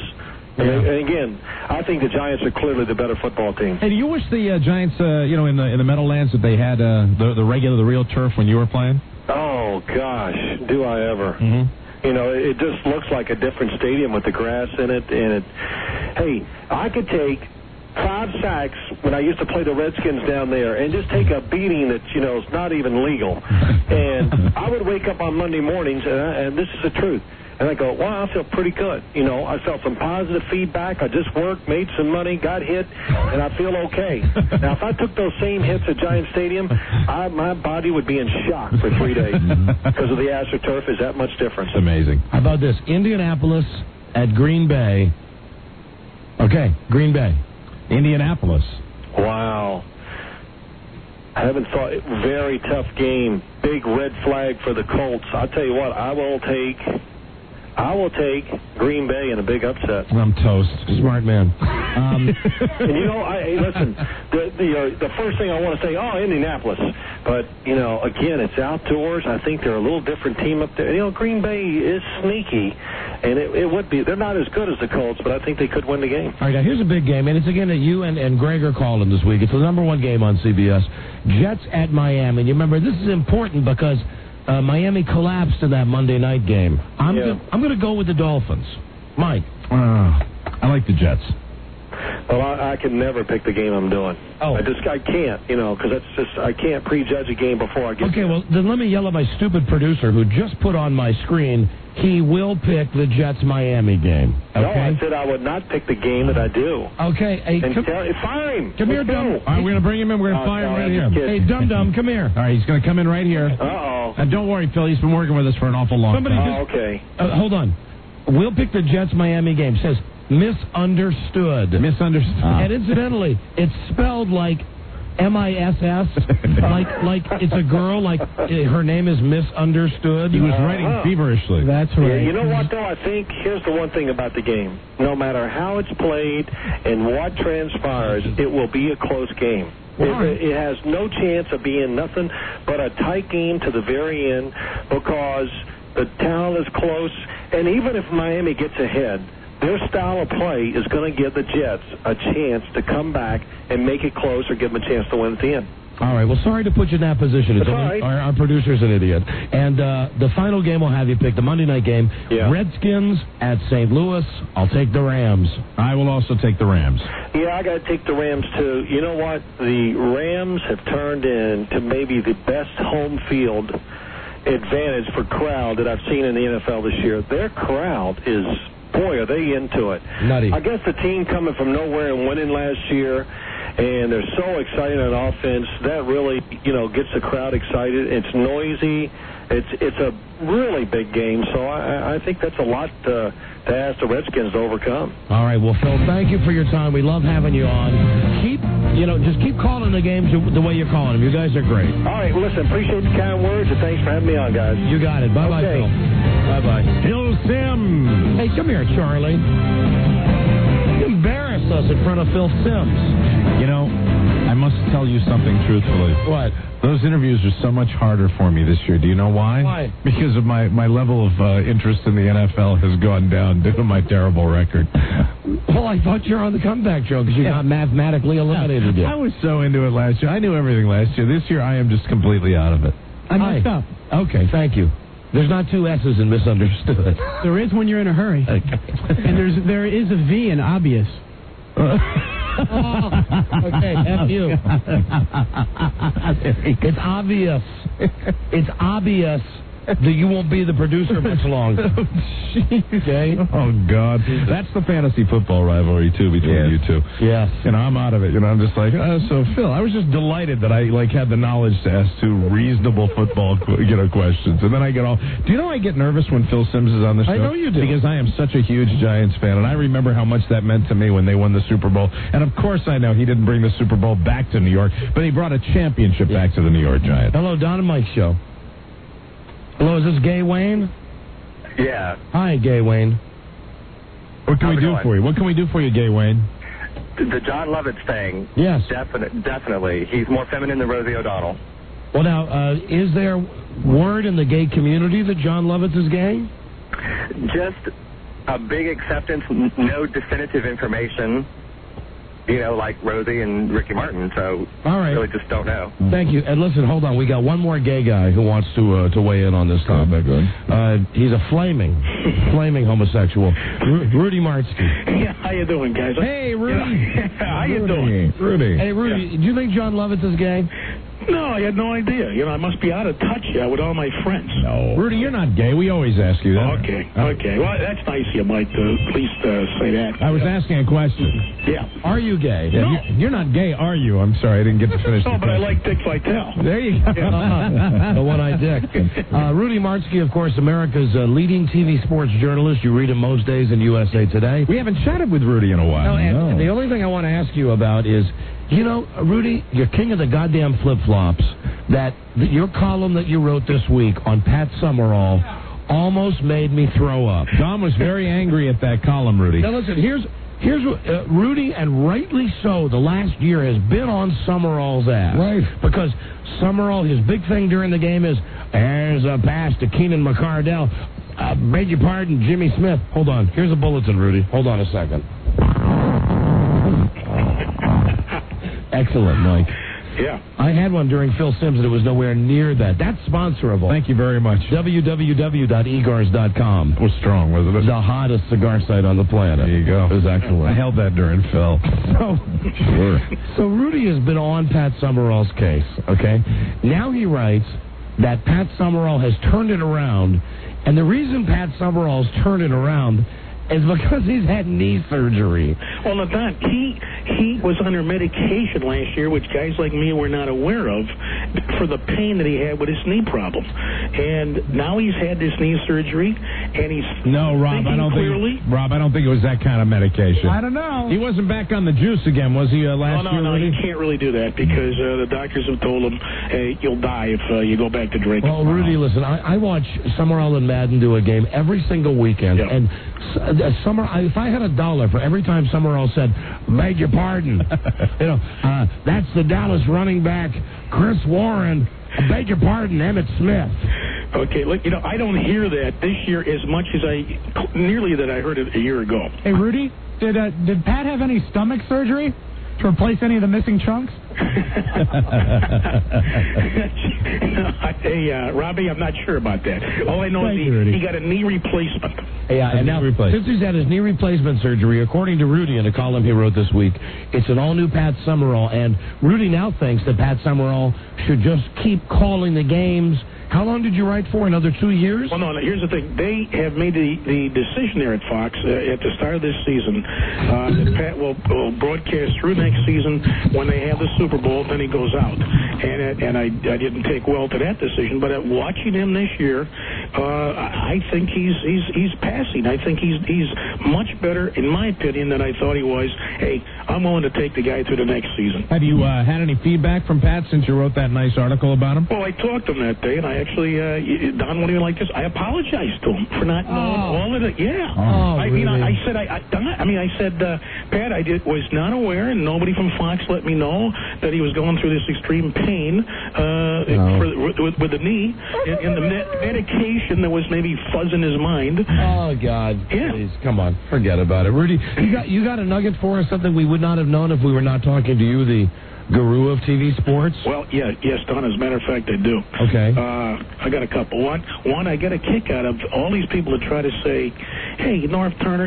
I: And again, I think the Giants are clearly the better football team.
C: Hey, do you wish the Giants, in the Meadowlands, that they had the real turf when you were playing?
I: Oh gosh, do I ever?
C: Mm-hmm.
I: It just looks like a different stadium with the grass in it. And hey, I could take 5 sacks when I used to play the Redskins down there and just take a beating that, is not even legal. And I would wake up on Monday mornings, and this is the truth, and I go, wow, I feel pretty good. I felt some positive feedback. I just worked, made some money, got hit, and I feel okay. Now, if I took those same hits at Giant Stadium, my body would be in shock for 3 days because of the AstroTurf is that much difference.
C: Amazing.
S: How about this? Indianapolis at Green Bay. Okay, Green Bay.
C: Indianapolis.
I: Wow. I haven't thought. Very tough game. Big red flag for the Colts. I'll tell you what, I will take Green Bay in a big upset.
S: I'm toast. Smart man.
I: And listen, the first thing I want to say, Indianapolis. But, again, it's outdoors. I think they're a little different team up there. Green Bay is sneaky, and it would be. They're not as good as the Colts, but I think they could win the game.
S: All right, now here's a big game, and it's a game that you and Greg are calling this week. It's the number 1 game on CBS. Jets at Miami. You remember, this is important because Miami collapsed in that Monday night game. I'm going to go with the Dolphins. Mike.
C: I like the Jets.
I: Well, I can never pick the game I'm doing.
S: Oh.
I: I can't, because that's just, I can't prejudge a game before I get
S: Okay, well, then let me yell at my stupid producer who just put on my screen, he will pick the Jets-Miami game. Okay?
I: No, I said I would not pick the game that I do.
S: Okay. Hey,
I: fire him.
S: Come here, Dum.
C: All right, we're going to bring him in. We're going to fire him right here. Hey, Dum, come here. All right, he's going to come in right here.
I: Uh-oh.
C: And don't worry, Phil, he's been working with us for an awful long time.
I: Okay.
S: Hold on. We'll pick the Jets-Miami game. It says misunderstood. And incidentally, it's spelled like M-I-S-S, like it's a girl, like her name is misunderstood.
C: He was writing feverishly.
S: That's right.
I: Yeah, you know what, though? I think here's the one thing about the game. No matter how it's played and what transpires, it will be a close game. It has no chance of being nothing but a tight game to the very end because the talent is close. And even if Miami gets ahead, their style of play is going to give the Jets a chance to come back and make it close or give them a chance to win at the end.
S: All right. Well, sorry to put you in that position.
I: That's all right.
S: Our producer's an idiot. And the final game will have you pick the Monday night game.
I: Yeah.
S: Redskins at St. Louis. I'll take the Rams.
C: I will also take the Rams.
I: Yeah, I got to take the Rams, too. You know what? The Rams have turned into maybe the best home field advantage for crowd that I've seen in the NFL this year. Their crowd is... Boy, are they into it.
S: Nutty.
I: I guess the team coming from nowhere and winning last year, and they're so excited on offense, that really, gets the crowd excited. It's noisy. It's a really big game, so I think that's a lot to ask the Redskins to overcome.
S: All right, well, Phil, thank you for your time. We love having you on. Just keep calling the games the way you're calling them. You guys are great.
I: All right, well, listen, appreciate the kind words, and thanks for having me on, guys.
S: You got it. Bye-bye,
I: Okay.
S: Phil. Bye-bye.
C: Phil Simms.
S: Hey, come here, Charlie. You embarrass us in front of Phil Simms.
C: I must tell you something truthfully.
S: What?
C: Those interviews are so much harder for me this year. Do you know why?
S: Why?
C: Because of my level of interest in the NFL has gone down due to my terrible record.
S: Well, I thought you were on the comeback trail because you got mathematically eliminated it.
C: I was so into it last year. I knew everything last year. This year, I am just completely out of it.
H: I messed up.
S: Okay, thank you. There's not 2 S's in misunderstood.
H: There is when you're in a hurry. And there is a V in obvious.
S: Okay, F you. It's obvious. It's obvious that you won't be the producer much longer. Okay?
C: Oh, God. That's the fantasy football rivalry, too, between you two.
S: Yes.
C: I'm out of it. I'm just like, so, Phil, I was just delighted that I, had the knowledge to ask 2 reasonable football, questions. And then I get do you know I get nervous when Phil Simms is on the show?
S: I know you do.
C: Because I am such a huge Giants fan, and I remember how much that meant to me when they won the Super Bowl. And, of course, I know he didn't bring the Super Bowl back to New York, but he brought a championship back to the New York Giants.
S: Hello, Don and Mike Show. Hello, is this Gay Wayne?
M: Yeah.
S: Hi, Gay Wayne.
C: What can we do for you? What can we do for you, Gay Wayne?
M: The John Lovitz thing.
S: Yes.
M: Definitely. He's more feminine than Rosie O'Donnell.
S: Well, now, is there word in the gay community that John Lovitz is gay?
M: Just a big acceptance, no definitive information, like Rosie and Ricky Martin. So
S: all right.
M: Really just don't know.
S: Thank you. And listen, hold on. We got one more gay guy who wants to weigh in on this topic. He's a flaming homosexual. Rudy Martzke.
J: Yeah, how you doing, guys?
S: Hey, Rudy.
J: How you doing?
C: Rudy.
S: Hey, Rudy, do you think John Lovitz is gay?
J: No, I had no idea. I must be out of touch with all my friends.
C: No. Rudy, you're not gay. We always ask you that.
J: Okay. Well, that's nice of you, Mike, to at least say that.
C: I was asking a question.
J: Yeah.
S: Are you gay?
C: Yeah, no. You're not gay, are you? I'm sorry, I didn't get to finish
J: No,
C: the
J: but I
C: question.
J: like Dick Vitale.
C: There you go.
S: The one-eyed Dick. Rudy Martzke, of course, America's leading TV sports journalist. You read him most days in USA Today.
C: We haven't chatted with Rudy in a while.
S: And the only thing I want to ask you about is, Rudy, you're king of the goddamn flip-flops. Your column that you wrote this week on Pat Summerall almost made me throw up.
C: Don was very angry at that column, Rudy.
S: Now, listen, here's what Rudy, and rightly so, the last year has been on Summerall's ass.
C: Right.
S: Because Summerall, his big thing during the game is, there's a pass to Keenan McCardell. Beg your pardon, Jimmy Smith. Hold on. Here's a bulletin, Rudy. Hold on a second. Excellent, Mike.
J: Yeah.
S: I had one during Phil Simms, and it was nowhere near that. That's sponsorable.
C: Thank you very much.
S: www.egars.com.
C: It was strong, wasn't it?
S: The hottest cigar site on the planet.
C: There you go.
S: It was excellent.
C: I held that during Phil. Sure.
S: So Rudy has been on Pat Summerall's case, okay? Now he writes that Pat Summerall has turned it around, and the reason Pat Summerall's turned it around is because he's had knee surgery.
J: Well, no, Don, he was under medication last year, which guys like me were not aware of, for the pain that he had with his knee problem. And now he's had this knee surgery, and he's
C: Rob, I don't
J: clearly.
C: Rob, I don't think it was that kind of medication.
H: I don't know.
C: He wasn't back on the juice again, was he, last year?
J: No, you can't really do that because the doctors have told him, hey, you'll die if you go back to drinking.
S: Well, Rudy, listen, I watch Summerall and Madden do a game every single weekend, and if I had $1 for every time Summerall said, beg your pardon, that's the Dallas running back, Chris Warren, beg your pardon, Emmitt Smith.
J: Okay, look, I don't hear that this year as much as nearly that I heard it a year ago.
H: Hey, Rudy, did Pat have any stomach surgery to replace any of the missing chunks?
J: Hey, Robbie, I'm not sure about that. All I know is he got a knee replacement.
S: Yeah, and now, since he's had his knee replacement surgery, according to Rudy in a column he wrote this week, it's an all-new Pat Summerall, and Rudy now thinks that Pat Summerall should just keep calling the games. How long did you write for? Another 2 years?
J: Well, no, here's the thing. They have made the decision there at Fox at the start of this season that Pat will broadcast through next season. When they have the Super Bowl, then he goes out. And I didn't take well to that decision, but watching him this year, I think he's passing. I think he's much better, in my opinion, than I thought he was. Hey, I'm willing to take the guy through the next season.
C: Have you had any feedback from Pat since you wrote that nice article about him?
J: Well, I talked to him that day, and I actually, Don won't even like this. I apologized to him for not knowing all of it. Yeah. I mean, I said, Pat, was not aware, and nobody from Fox let me know that he was going through this extreme pain with the knee and the medication that was maybe fuzzing his mind.
S: Oh, God.
J: Yeah.
S: Please, come on. Forget about it. Rudy, you got a nugget for us, something we would not have known if we were not talking to you, the guru of TV sports?
J: Well, yes, Don, as a matter of fact, I do.
S: Okay.
J: I got a couple. One, I get a kick out of all these people that try to say, hey, North Turner,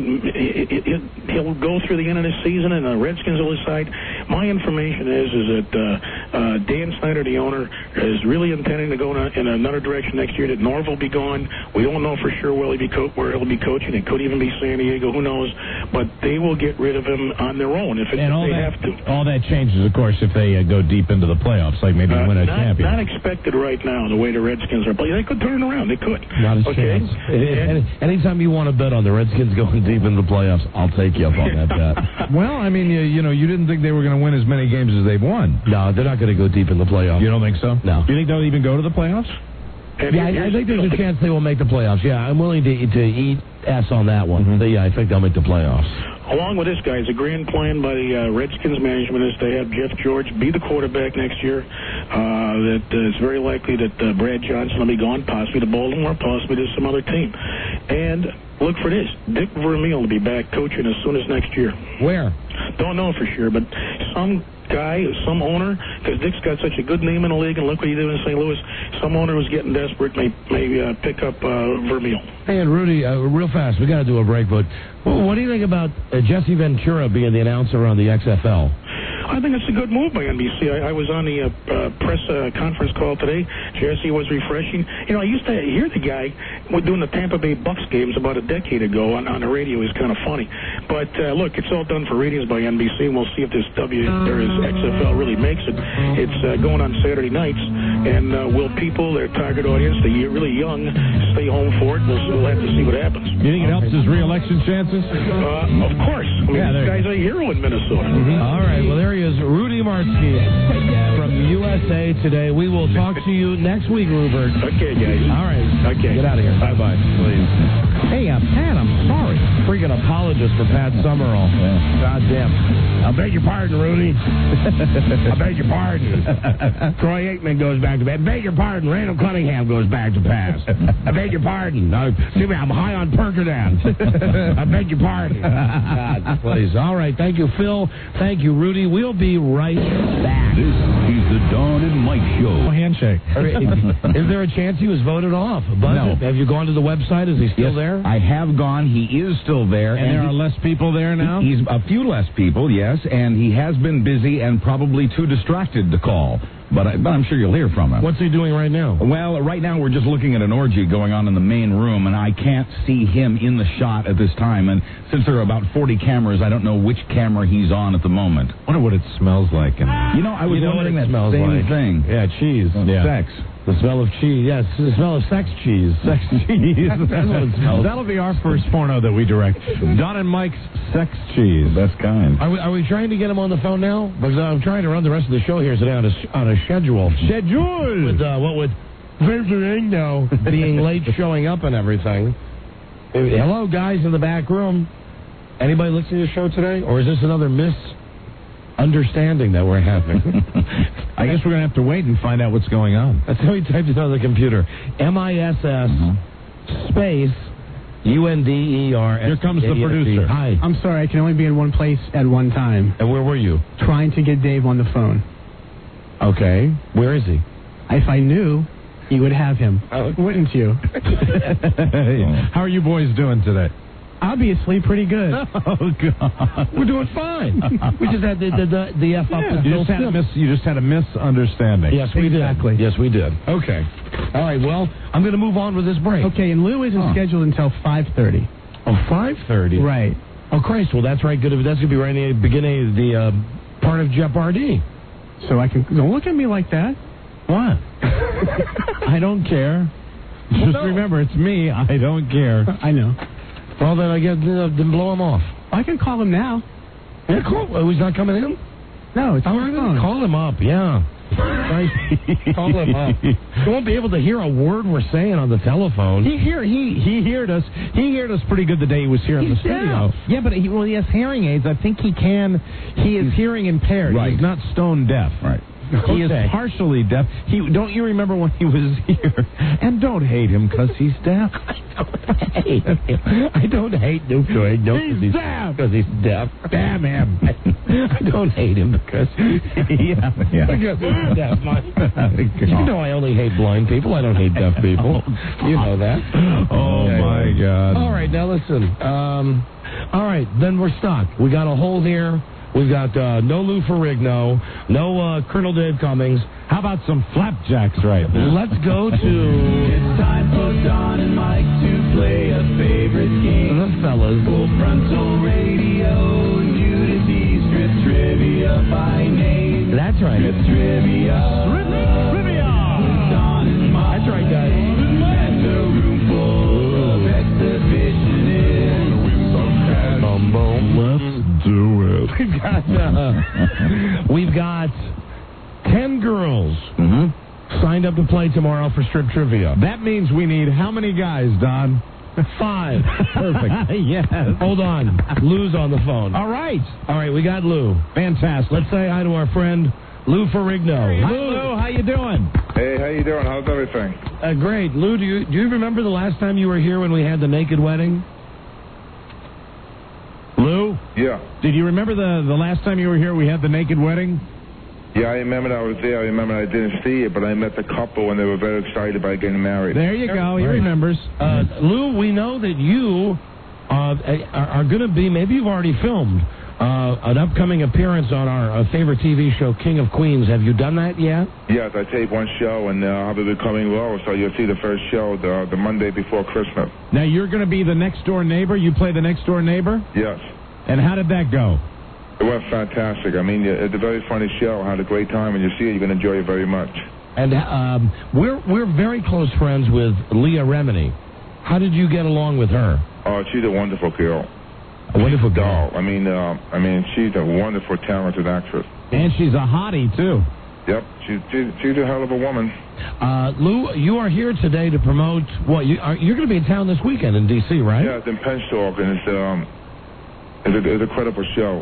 J: he'll go through the end of the season and the Redskins will decide. My information is that Dan Snyder, the owner, is really intending to go in another direction next year, that Norv will be gone. We don't know for sure where he'll be coaching. It could even be San Diego. Who knows? But they will get rid of him on their own if they have to.
C: All that changes, of course, if they go deep into the playoffs, like maybe win a championship.
J: Not expected right now, the way the Redskins are playing. They could turn around. They could.
S: Not a chance. Anytime you want to bet on the Redskins going deep into the playoffs, I'll take you up on that bet.
C: Well, I mean, you didn't think they were going to win as many games as they've won.
S: No, they're not going to go deep in the playoffs.
C: You don't think so?
S: No.
C: Do you think they'll even go to the playoffs?
S: Yeah, I think there's a chance they will make the playoffs. Yeah, I'm willing to eat S on that one. Mm-hmm. Yeah, I think they'll make the playoffs.
J: along with this guy, it's a grand plan by the Redskins management is to have Jeff George be the quarterback next year. That it's very likely that Brad Johnson will be gone, possibly to Baltimore, possibly to some other team. And look for this, Dick Vermeil to be back coaching as soon as next year.
S: Where?
J: Don't know for sure, but some guy, some owner, because Dick's got such a good name in the league, and look what he did in St. Louis, some owner was getting desperate, may pick up Vermeil.
S: Hey, and Rudy, real fast, we got to do a break, but what do you think about Jesse Ventura being the announcer on the XFL?
J: I think it's a good move by NBC. I was on the press conference call today. Jesse was refreshing. You know, I used to hear the guy doing the Tampa Bay Bucks games about a decade ago on the radio. He's kind of funny. But look, it's all done for ratings by NBC, and we'll see if this XFL really makes it. It's going on Saturday nights, and will people, their target audience, the really young, stay home for it? We'll have to see what happens.
C: You think it helps his re-election chances?
J: Of course. I mean, this guy's a hero in Minnesota.
S: All right, well, there he is, Rudy Martzke from USA Today. We will talk to you next week, Rupert.
J: Okay, guys.
S: All right.
J: Okay.
S: Get out of here. Bye-bye. Please. Hey, Pat, I'm sorry. Freaking apologist for Pat Summerall. God damn. I beg your pardon, Rudy. I beg your pardon. Troy Aikman goes back to bed. Beg your pardon. Randall Cunningham goes back to pass. I beg your pardon. Excuse me, I'm high on Percodan. I beg your pardon. God, please. All right. Thank you, Phil. Thank you, Rudy. We'll be right back.
G: This is the Don and Mike Show.
C: Handshake.
S: Is there a chance he was voted off?
L: No.
S: Have you gone to the website? Is he still there?
L: I have gone. He is still there.
C: And there are less people there now?
L: He's a few less people, yes, and he has been busy and probably too distracted to call. But I'm sure you'll hear from him.
S: What's he doing right now?
L: Well, right now we're just looking at an orgy going on in the main room, and I can't see him in the shot at this time. And since there are about 40 cameras, I don't know which camera he's on at the moment.
C: I wonder what it smells like.
L: You know, I was wondering that
S: smells
L: same
S: like
L: thing.
C: Yeah, cheese.
L: Sex.
S: The smell of cheese. Yes, the smell of sex cheese. Sex cheese. That's what it smells.
C: That'll be our first porno that we direct. Don and Mike's Sex Cheese.
L: Best kind.
S: Are we trying to get him on the phone now? Because I'm trying to run the rest of the show here today on a schedule. With Virginia being late showing up and everything. Hello, guys in the back room. Anybody listening to the show today? Or is this another misunderstanding that we're having?
C: I guess we're going to have to wait and find out what's going on.
S: That's how he typed it on the computer. MISS space UNDER.
C: Here comes the producer.
S: Hi.
N: I'm sorry, I can only be in one place at one time.
S: And where were you?
N: Trying to get Dave on the phone.
S: Okay. Where is he?
N: If I knew, you would have him. Wouldn't you?
C: How are you boys doing today?
N: Obviously, pretty good.
C: Oh, God.
S: We're doing fine. We just had the F up.
C: Yeah. You just had a misunderstanding.
S: Yes, we
N: exactly.
S: did. Yes, we did.
C: Okay.
S: All right, well, I'm going to move on with this break.
N: Okay, and Lou isn't scheduled until 5:30.
S: Oh, 5:30?
N: Right.
S: Oh, Christ. Well, that's right. Good. That's going to be right in the beginning of the part of Jeopardy.
N: So I can... Don't look at me like that.
S: What?
C: I don't care. Just remember, it's me. I don't care.
N: I know.
S: Well, then I guess then blow him off.
N: I can call him now.
S: Yeah, cool. Oh, he's not coming in?
N: No, it's on the phone.
S: Call him up, yeah. Call him up. You won't be able to hear a word we're saying on the telephone.
C: He heard us. He heard us pretty good the day he was here in the studio.
N: Yeah, but he has hearing aids. I think he is hearing impaired.
C: Right.
N: He's not
C: stone deaf.
L: Right.
C: He is partially deaf. Don't you remember when he was here? And don't hate him because he's deaf.
S: I don't hate him
C: he's deaf.
S: Because he's deaf.
C: Damn him.
S: I don't hate him because because he's deaf. You know I only hate blind people. I don't hate deaf people. You know that.
C: Oh, my God.
S: All right, now listen. All right, then we're stuck. We got a hole here. We've got no Lou Ferrigno, no Colonel Dave Cummings.
C: How about some flapjacks right now?
S: Let's go to...
O: It's time for Don and Mike to play a favorite game.
S: The fellas.
O: Full frontal radio, nudity, strip trivia by name.
S: That's right.
O: Strip trivia.
C: Trivia.
O: Don and Mike.
S: That's right, guys.
O: And a room full of exhibitionists.
S: Let's do it. We've got 10 girls signed up to play tomorrow for strip trivia.
C: That means we need how many guys, Don?
S: 5.
C: Perfect. Yes.
S: Hold on. Lou's on the phone.
C: All right.
S: All right, we got Lou.
C: Fantastic.
S: Let's say hi to our friend Lou Ferrigno.
C: Hi, Lou. How you doing?
A: Hey, how you doing? How's everything?
S: Great. Lou, do you remember the last time you were here when we had the naked wedding?
C: Lou?
A: Yeah.
C: Did you remember the last time you were here we had the naked wedding?
A: Yeah, I remember I was there. I remember I didn't see it, but I met the couple and they were very excited about getting married.
C: There you go. He remembers.
S: Lou, we know that you are going to be, maybe you've already filmed, an upcoming appearance on our favorite TV show, King of Queens. Have you done that yet?
A: Yes, I taped one show and I'll be becoming role, so you'll see the first show the Monday before Christmas.
C: Now, you're going to be the next-door neighbor? You play the next-door neighbor?
A: Yes.
C: And how did that go?
A: It went fantastic. I mean, it's a very funny show. I had a great time, and you see it, you're going to enjoy it very much.
S: And we're very close friends with Leah Remini. How did you get along with her?
A: Oh, she's a wonderful girl.
S: A wonderful girl.
A: I mean, she's a wonderful, talented actress.
C: And she's a hottie, too.
A: Yep, she's a hell of a woman.
S: Lou, you are here today to promote what? You're going to be in town this weekend in D.C., right?
A: Yeah, it's in Pennstalk, and it's a credible show.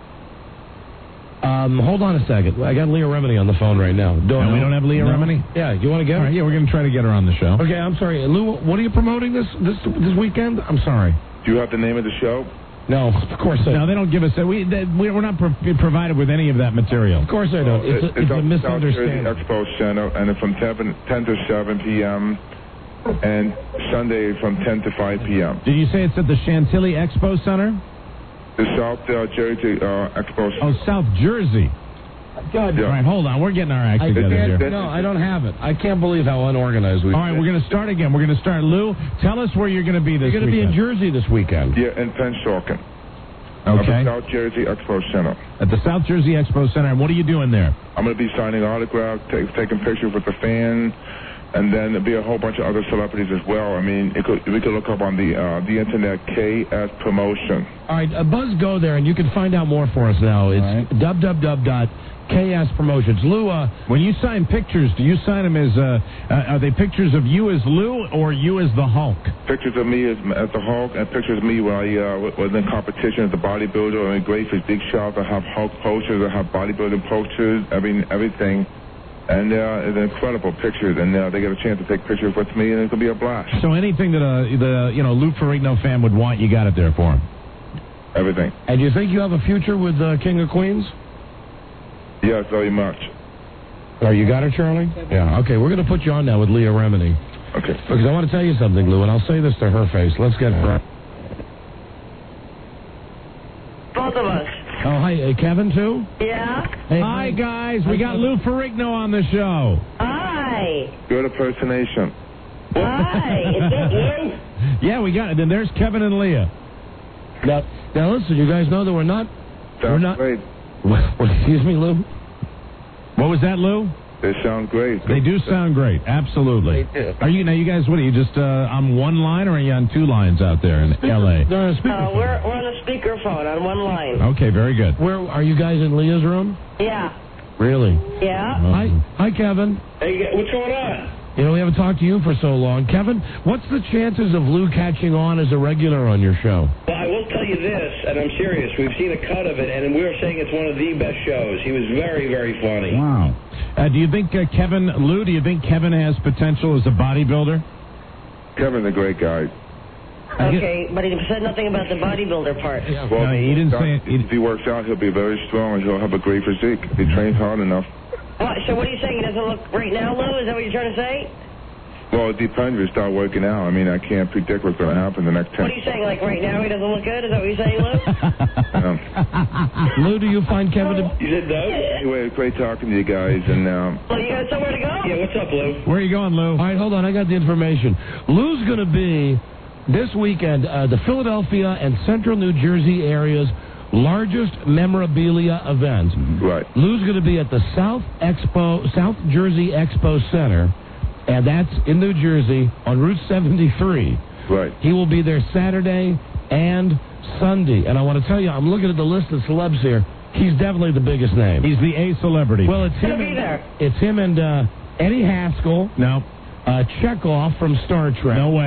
S: Hold on a second. I got Leah Remini on the phone right now.
C: We don't have Leah Remini?
S: Yeah, you want to get her?
C: All right, yeah, we're going to try to get her on the show.
S: Okay, I'm sorry. Lou, what are you promoting this weekend? I'm sorry.
A: Do you have the name of the show?
S: No, of course I don't.
C: No, they don't give us that. We're not provided with any of that material.
S: Of course I don't. It's a misunderstanding.
A: South Jersey Expo Center, and it's from 10 to 7 p.m., and Sunday from 10 to 5 p.m.
C: Did you say it's at the Chantilly Expo Center?
A: The South Jersey Expo Center.
C: Oh, South Jersey.
S: God.
C: All right, hold on. We're getting our act together here.
S: No, I don't have it. I can't believe how unorganized we are.
C: All right, we're going to start again. We're going to start. Lou, tell us where you're going to be this weekend.
S: You're going to be in Jersey this weekend.
A: Yeah, in Pennsauken.
C: Okay.
A: At the South Jersey Expo Center.
C: At the South Jersey Expo Center. And what are you doing there?
A: I'm going to be signing autographs, taking pictures with the fans, and then there'll be a whole bunch of other celebrities as well. I mean, we could look up on the internet, KS Promotion.
S: All right, Buzz, go there, and you can find out more for us now. It's www.KS Promotions. Lou,
C: when you sign pictures, do you sign them as, are they pictures of you as Lou or you as the Hulk?
A: Pictures of me as the Hulk, and pictures of me when I was in competition as the bodybuilder. I mean, great physique shots. I have Hulk posters. I have bodybuilding posters. Everything. And it's incredible pictures, and they get a chance to take pictures with me, and it's going to be a blast.
C: So anything that the Lou Ferrigno fan would want, you got it there for him?
A: Everything.
S: And you think you have a future with King of Queens?
A: Yes, very much.
S: Oh, you got it, Charlie? Yeah. Okay, we're going to put you on now with Leah Remini.
A: Okay.
S: Because I want to tell you something, Lou, and I'll say this to her face. Let's get her.
B: Both of us.
S: Oh, hi, Kevin, too?
B: Yeah?
S: Hey,
C: hi, guys. We got Lou Ferrigno on the show.
B: Hi.
A: Good impersonation.
B: Hi. Is that you?
C: Yeah, we got it. Then there's Kevin and Leah.
S: Now listen, you guys know that we're not...
A: Great.
S: Excuse me, Lou?
C: What was that, Lou?
A: They sound great.
C: They do sound great. Absolutely.
S: They do.
C: Are you guys? What are you just on one line, or are you on two lines out there in L.A.?
S: They're on a speakerphone.
B: We're on a speakerphone on one line.
C: Okay, very good.
S: Where are you guys in Leah's room?
B: Yeah.
S: Really?
B: Yeah.
S: Hi, Kevin.
K: Hey, what's going on?
S: You know, we haven't talked to you for so long. Kevin, what's the chances of Lou catching on as a regular on your show?
K: Well, I will tell you this, and I'm serious. We've seen a cut of it, and we were saying it's one of the best shows. He was very, very funny.
C: Wow. Do you think Lou, do you think Kevin has potential as a bodybuilder?
A: Kevin's a great guy.
B: Okay, but he said nothing about the bodybuilder part.
A: Yeah. Well,
C: no, he didn't say it.
A: If he works out, he'll be very strong, and he'll have a great physique. If he trains hard enough.
B: So what are you saying? He doesn't look right now, Lou? Is that what you're trying to say?
A: Well, it depends if you start working out. I mean, I can't predict what's going to happen the next 10.
B: What are you saying? Like right now he doesn't look good? Is that what you're saying, Lou?
S: Lou, do you find Kevin to...
A: You said Doug? Anyway, it's great talking to you guys. And
B: well, you got somewhere to go?
K: Yeah, what's up, Lou?
C: Where are you going, Lou?
S: All right, hold on. I got the information. Lou's going to be, this weekend, the Philadelphia and Central New Jersey area's largest memorabilia event.
A: Right.
S: Lou's going to be at the South Jersey Expo Center, and that's in New Jersey on Route 73.
A: Right.
S: He will be there Saturday and Sunday. And I want to tell you, I'm looking at the list of celebs here. He's definitely the biggest name.
C: He's the A celebrity.
S: Well, it's him. It's him and Eddie Haskell.
C: No.
S: Chekhov from Star Trek.
C: No way.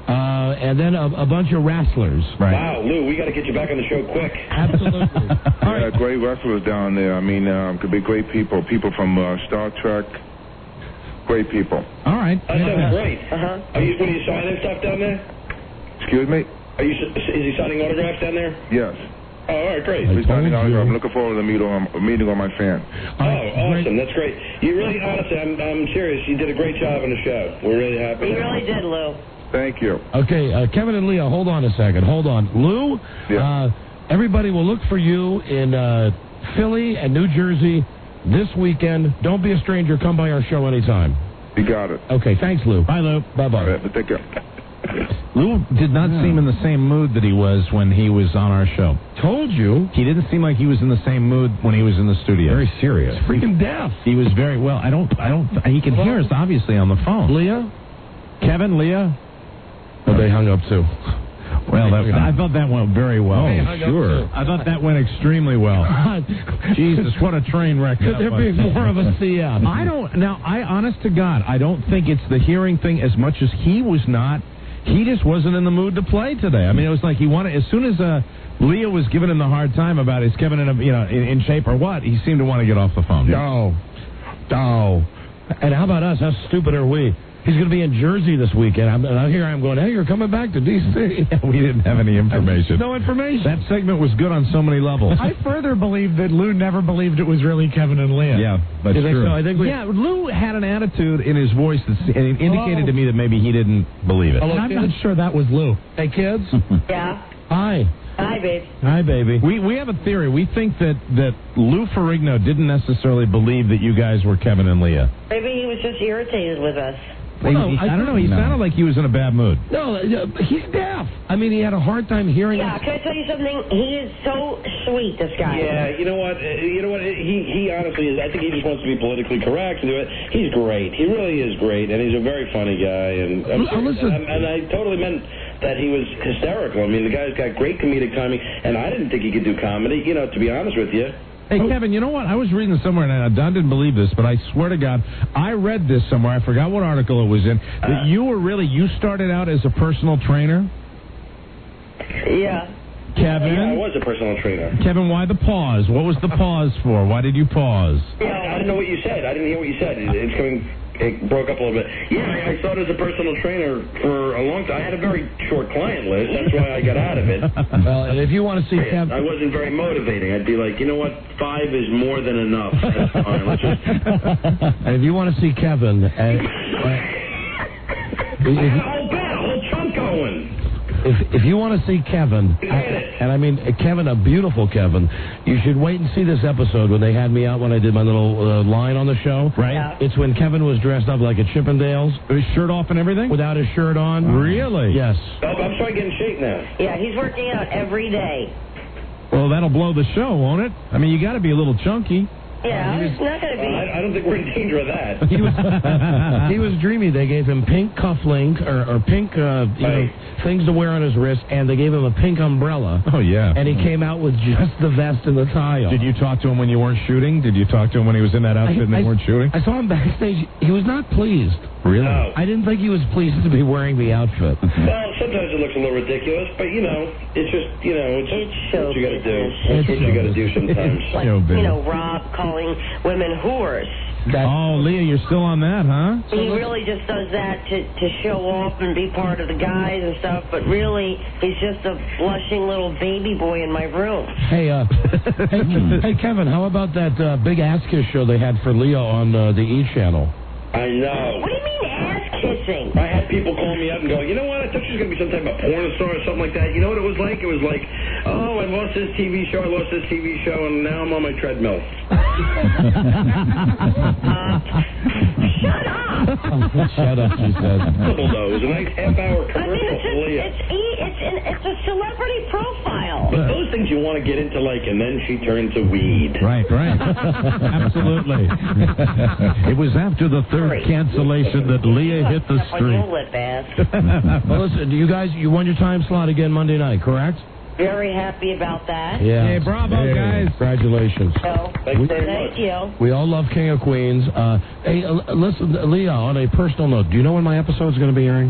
S: And then a bunch of wrestlers.
P: Wow, Lou, we got to get you back on the show quick.
S: Absolutely.
A: Yeah, great wrestlers down there. I mean, could be great people. People from Star Trek. Great people.
N: All right.
P: That sounds great. Are you signing stuff down there?
A: Excuse me?
P: Is he signing autographs down there?
A: Yes.
P: Oh, all right, great.
A: He's signing autographs. I'm looking forward to meeting all my fans.
P: Oh, awesome. That's great. You really, honestly, I'm serious. You did a great job on the show. We're really happy.
B: You really did, Lou.
A: Thank you.
S: Okay, Kevin and Leah, hold on a second. Hold on. Lou, everybody will look for you in Philly and New Jersey this weekend. Don't be a stranger. Come by our show anytime.
A: You got it.
S: Okay, thanks, Lou.
N: Bye, Lou.
S: Bye-bye.
A: All right, take care.
C: Lou did not seem in the same mood that he was when he was on our show.
S: Told you.
C: He didn't seem like he was in the same mood when he was in the studio.
S: Very serious.
C: He's
S: freaking deaf.
C: He was very well. He can hear us obviously on the phone.
S: Leah?
C: Kevin, Leah?
S: Oh, they hung up too.
C: Well, I thought that went very well.
S: Oh, sure.
C: I thought that went extremely well. Jesus, what a train wreck.
S: Could there be more of a CF?
C: I honest to God, I don't think it's the hearing thing as much as he just wasn't in the mood to play today. I mean, it was like he wanted, as soon as Leah was giving him the hard time about is Kevin in shape or what, he seemed to want to get off the phone.
S: No. And how about us? How stupid are we? He's going to be in Jersey this weekend. I'm here. I'm going, hey, you're coming back to D.C.
C: We didn't have any information.
S: No information.
C: That segment was good on so many levels.
H: I further believe that Lou never believed it was really Kevin and Leah.
C: Yeah, that's true.
S: So? I think
C: Lou had an attitude in his voice that indicated to me that maybe he didn't believe it.
H: I'm not sure that was Lou.
S: Hey, kids.
B: Yeah.
S: Hi.
B: Hi, babe.
S: Hi, baby.
C: We have a theory. We think that Lou Ferrigno didn't necessarily believe that you guys were Kevin and Leah.
B: Maybe he was just irritated with us.
C: I don't know. He sounded like he was in a bad mood.
S: No, he's deaf. I mean, he had a hard time hearing.
B: Yeah, can I tell you something? He is so sweet, this guy.
P: Yeah, you know what? He honestly is. I think he just wants to be politically correct and do it. He's great. He really is great, and he's a very funny guy. And I totally meant that he was hysterical. I mean, the guy's got great comedic timing, and I didn't think he could do comedy. To be honest with you.
C: Hey, Kevin, you know what? I was reading somewhere, and Don didn't believe this, but I swear to God, I read this somewhere. I forgot what article it was in. That you started out as a personal trainer?
B: Yeah.
C: Kevin?
P: Yeah, I was a personal trainer.
C: Kevin, why the pause? What was the pause for? Why did you pause?
P: Yeah, I didn't know what you said. I didn't hear what you said. It broke up a little bit. Yeah, I started as a personal trainer for a long time. I had a very short client list. That's why I got out of it.
S: Well, and if you want to see Kevin...
P: I wasn't very motivating. I'd be like, you know what? 5 is more than enough. That's fine. Let's just...
S: And if you want to see Kevin...
P: I had a whole chunk going.
S: If you want to see Kevin, and I mean Kevin, a beautiful Kevin, you should wait and see this episode when they had me out when I did my little line on the show.
C: Right.
B: Yeah.
S: It's when Kevin was dressed up like a Chippendales.
C: With his shirt off and everything?
S: Without his shirt on.
C: Really?
S: Yes.
P: I'm starting to get in shape now.
B: Yeah, he's working out every day.
C: Well, that'll blow the show, won't it? I mean, you got to be a little chunky.
B: Yeah, it's not going to be.
P: I don't think we're in danger of that.
S: He was dreamy. They gave him pink cufflink or pink things to wear on his wrist, and they gave him a pink umbrella.
C: Oh, yeah.
S: And he came out with just the vest and the tie on.
C: Did you talk to him when you weren't shooting? Did you talk to him when he was in that outfit and they weren't shooting?
S: I saw him backstage. He was not pleased.
C: Really?
P: No.
S: I didn't think he was pleased to be wearing the outfit.
P: Well, sometimes it looks a little ridiculous, but it's just, it's what you got to do. It's what you got to do sometimes.
B: Like, Rob calling women whores.
C: Oh, Leah, you're still on that, huh?
B: He really just does that to show off and be part of the guys and stuff, but really, he's just a blushing little baby boy in my room.
S: Hey, hey, Kevin, how about that big ass kiss show they had for Leo on the E! channel?
P: I know.
B: What do you mean ass kissing?
P: I had people call me up and go, you know what? I thought she was going to be some type of porn star or something like that. You know what it was like? It was like, oh, I lost this TV show, and now I'm on my treadmill.
B: Shut up!
S: Shut up, she said.
P: It was a nice half-hour commercial for Leah.
B: It's a celebrity profile.
P: But those things you want to get into, and then she turned to weed.
C: Right. Absolutely. It was after the third cancellation that Leah hit the street.
S: Well, listen, you won your time slot again Monday night, correct?
B: Very happy about that.
S: Yeah.
C: Hey, bravo, guys.
S: Congratulations.
B: So, thank you.
S: We all love King of Queens. Hey, listen, Leah, on a personal note, do you know when my episode's going to be airing?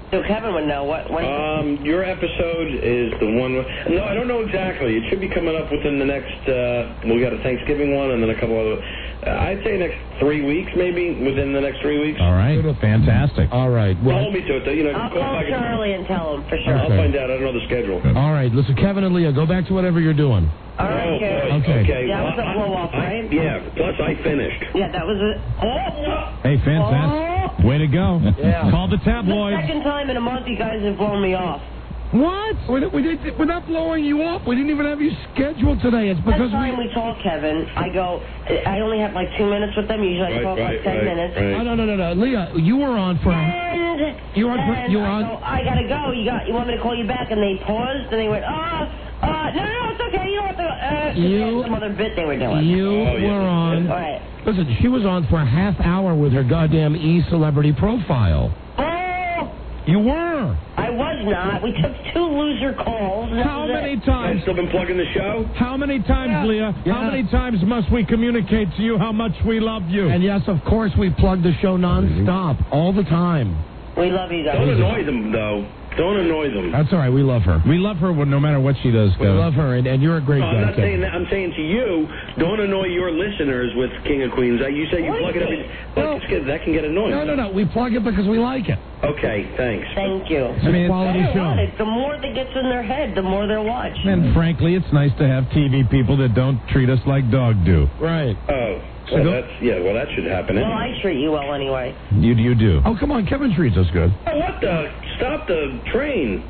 B: So Kevin would know. What?
P: Your episode is the one. No, I don't know exactly. It should be coming up within the next. We got a Thanksgiving one, and then a couple other. I'd say next 3 weeks, maybe within the next 3 weeks.
C: All right, fantastic.
S: All right.
P: Well, hold me to it, though. You know,
B: I'll call Charlie and tell him for sure.
P: I'll find out. I don't know the schedule.
S: All right. Listen, Kevin and Leah, go back to whatever you're doing.
B: All right, Kevin.
S: Okay.
B: That was a blow-off, right?
P: Yeah. Plus, I finished.
B: Yeah, that was it.
C: Hey, fantastic. Way to go.
B: Yeah.
C: Call the
B: The
C: tabloids.
B: second time in a month you guys have blown me off.
S: What? We're not blowing you off. We didn't even have you scheduled today. It's because
B: Next time we talk, Kevin, I only have like 2 minutes with them. Usually I talk like 10 minutes.
S: Oh, no. Leah, you were on for... You were on...
B: I gotta go. You want me to call you back? And they paused and they went, no, it's okay. You don't have to... some other bit they were doing.
S: You were on...
B: All right.
S: Listen, she was on for a half hour with her goddamn E-Celebrity profile. You were.
B: I was not. We took 2 loser calls.
C: How many times?
P: I've still been plugging the show?
C: How many times, Leah? How many times must we communicate to you how much we love you?
S: And yes, of course, we plug the show nonstop, all the time.
B: We love you guys.
P: Don't annoy them, though. Don't annoy them.
S: That's all right. We love her.
C: We love her no matter what she does,
S: We
C: Kevin.
S: love her, and you're a great
P: No, I'm
S: guy,
P: not saying that. I'm saying to you, don't annoy your listeners with King of Queens. You say you plug it every... That can get annoying.
S: No. We plug it because we like it.
P: Okay, thanks.
B: Thank you.
S: It's a quality show.
B: The more that gets in their head, the more they'll watch.
C: And frankly, it's nice to have TV people that don't treat us like dog do.
S: Right.
P: Oh. Well, that should happen.
B: Well, I treat you well anyway.
C: You do.
S: Oh, come on. Kevin treats us good.
P: Oh, what the? Stop the train.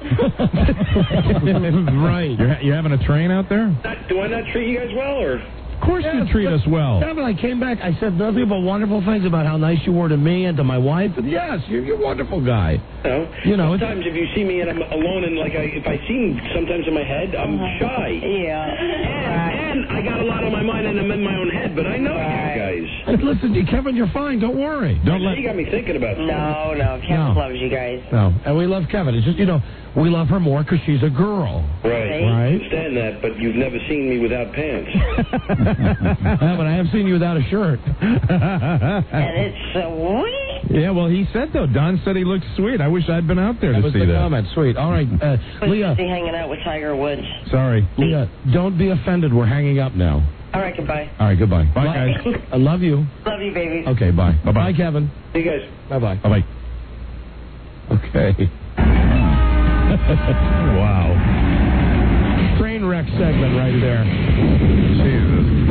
C: Right. You're having a train out there?
P: Do I not treat you guys well, or?
C: Of course you treat us well.
S: Kevin, I came back. I said nothing but wonderful things about how nice you were to me and to my wife. And yes, you're a wonderful guy.
P: No.
S: You know,
P: sometimes if you see me and I'm alone and if I see sometimes in my head, I'm shy.
B: Yeah.
P: And I got a lot on my mind and I'm in my own head, but I know you guys.
S: And listen, Kevin, you're fine. Don't worry.
P: You got me thinking about stuff.
B: No. Kevin loves you guys.
S: No, and we love Kevin. It's just, we love her more because she's a girl.
P: Right. I understand that, but you've never seen me without pants.
S: But I have seen you without a shirt.
B: And it's sweet.
C: Yeah, well, he said, though. Don said he looked sweet. I wish I'd been out there to see that.
S: That was the comment. Sweet. All right. Leah.
B: Hanging out with Tiger Woods.
C: Sorry.
S: Leah, don't be offended. We're hanging up now.
B: All right, goodbye.
S: All right, goodbye.
C: Bye, guys.
S: I love you.
B: Love you, baby.
S: Okay, bye.
C: Bye-bye.
S: Bye, Kevin.
P: See you guys.
S: Bye-bye.
C: Bye-bye.
S: Okay.
C: Wow.
S: Train wreck segment right there.
C: Jesus.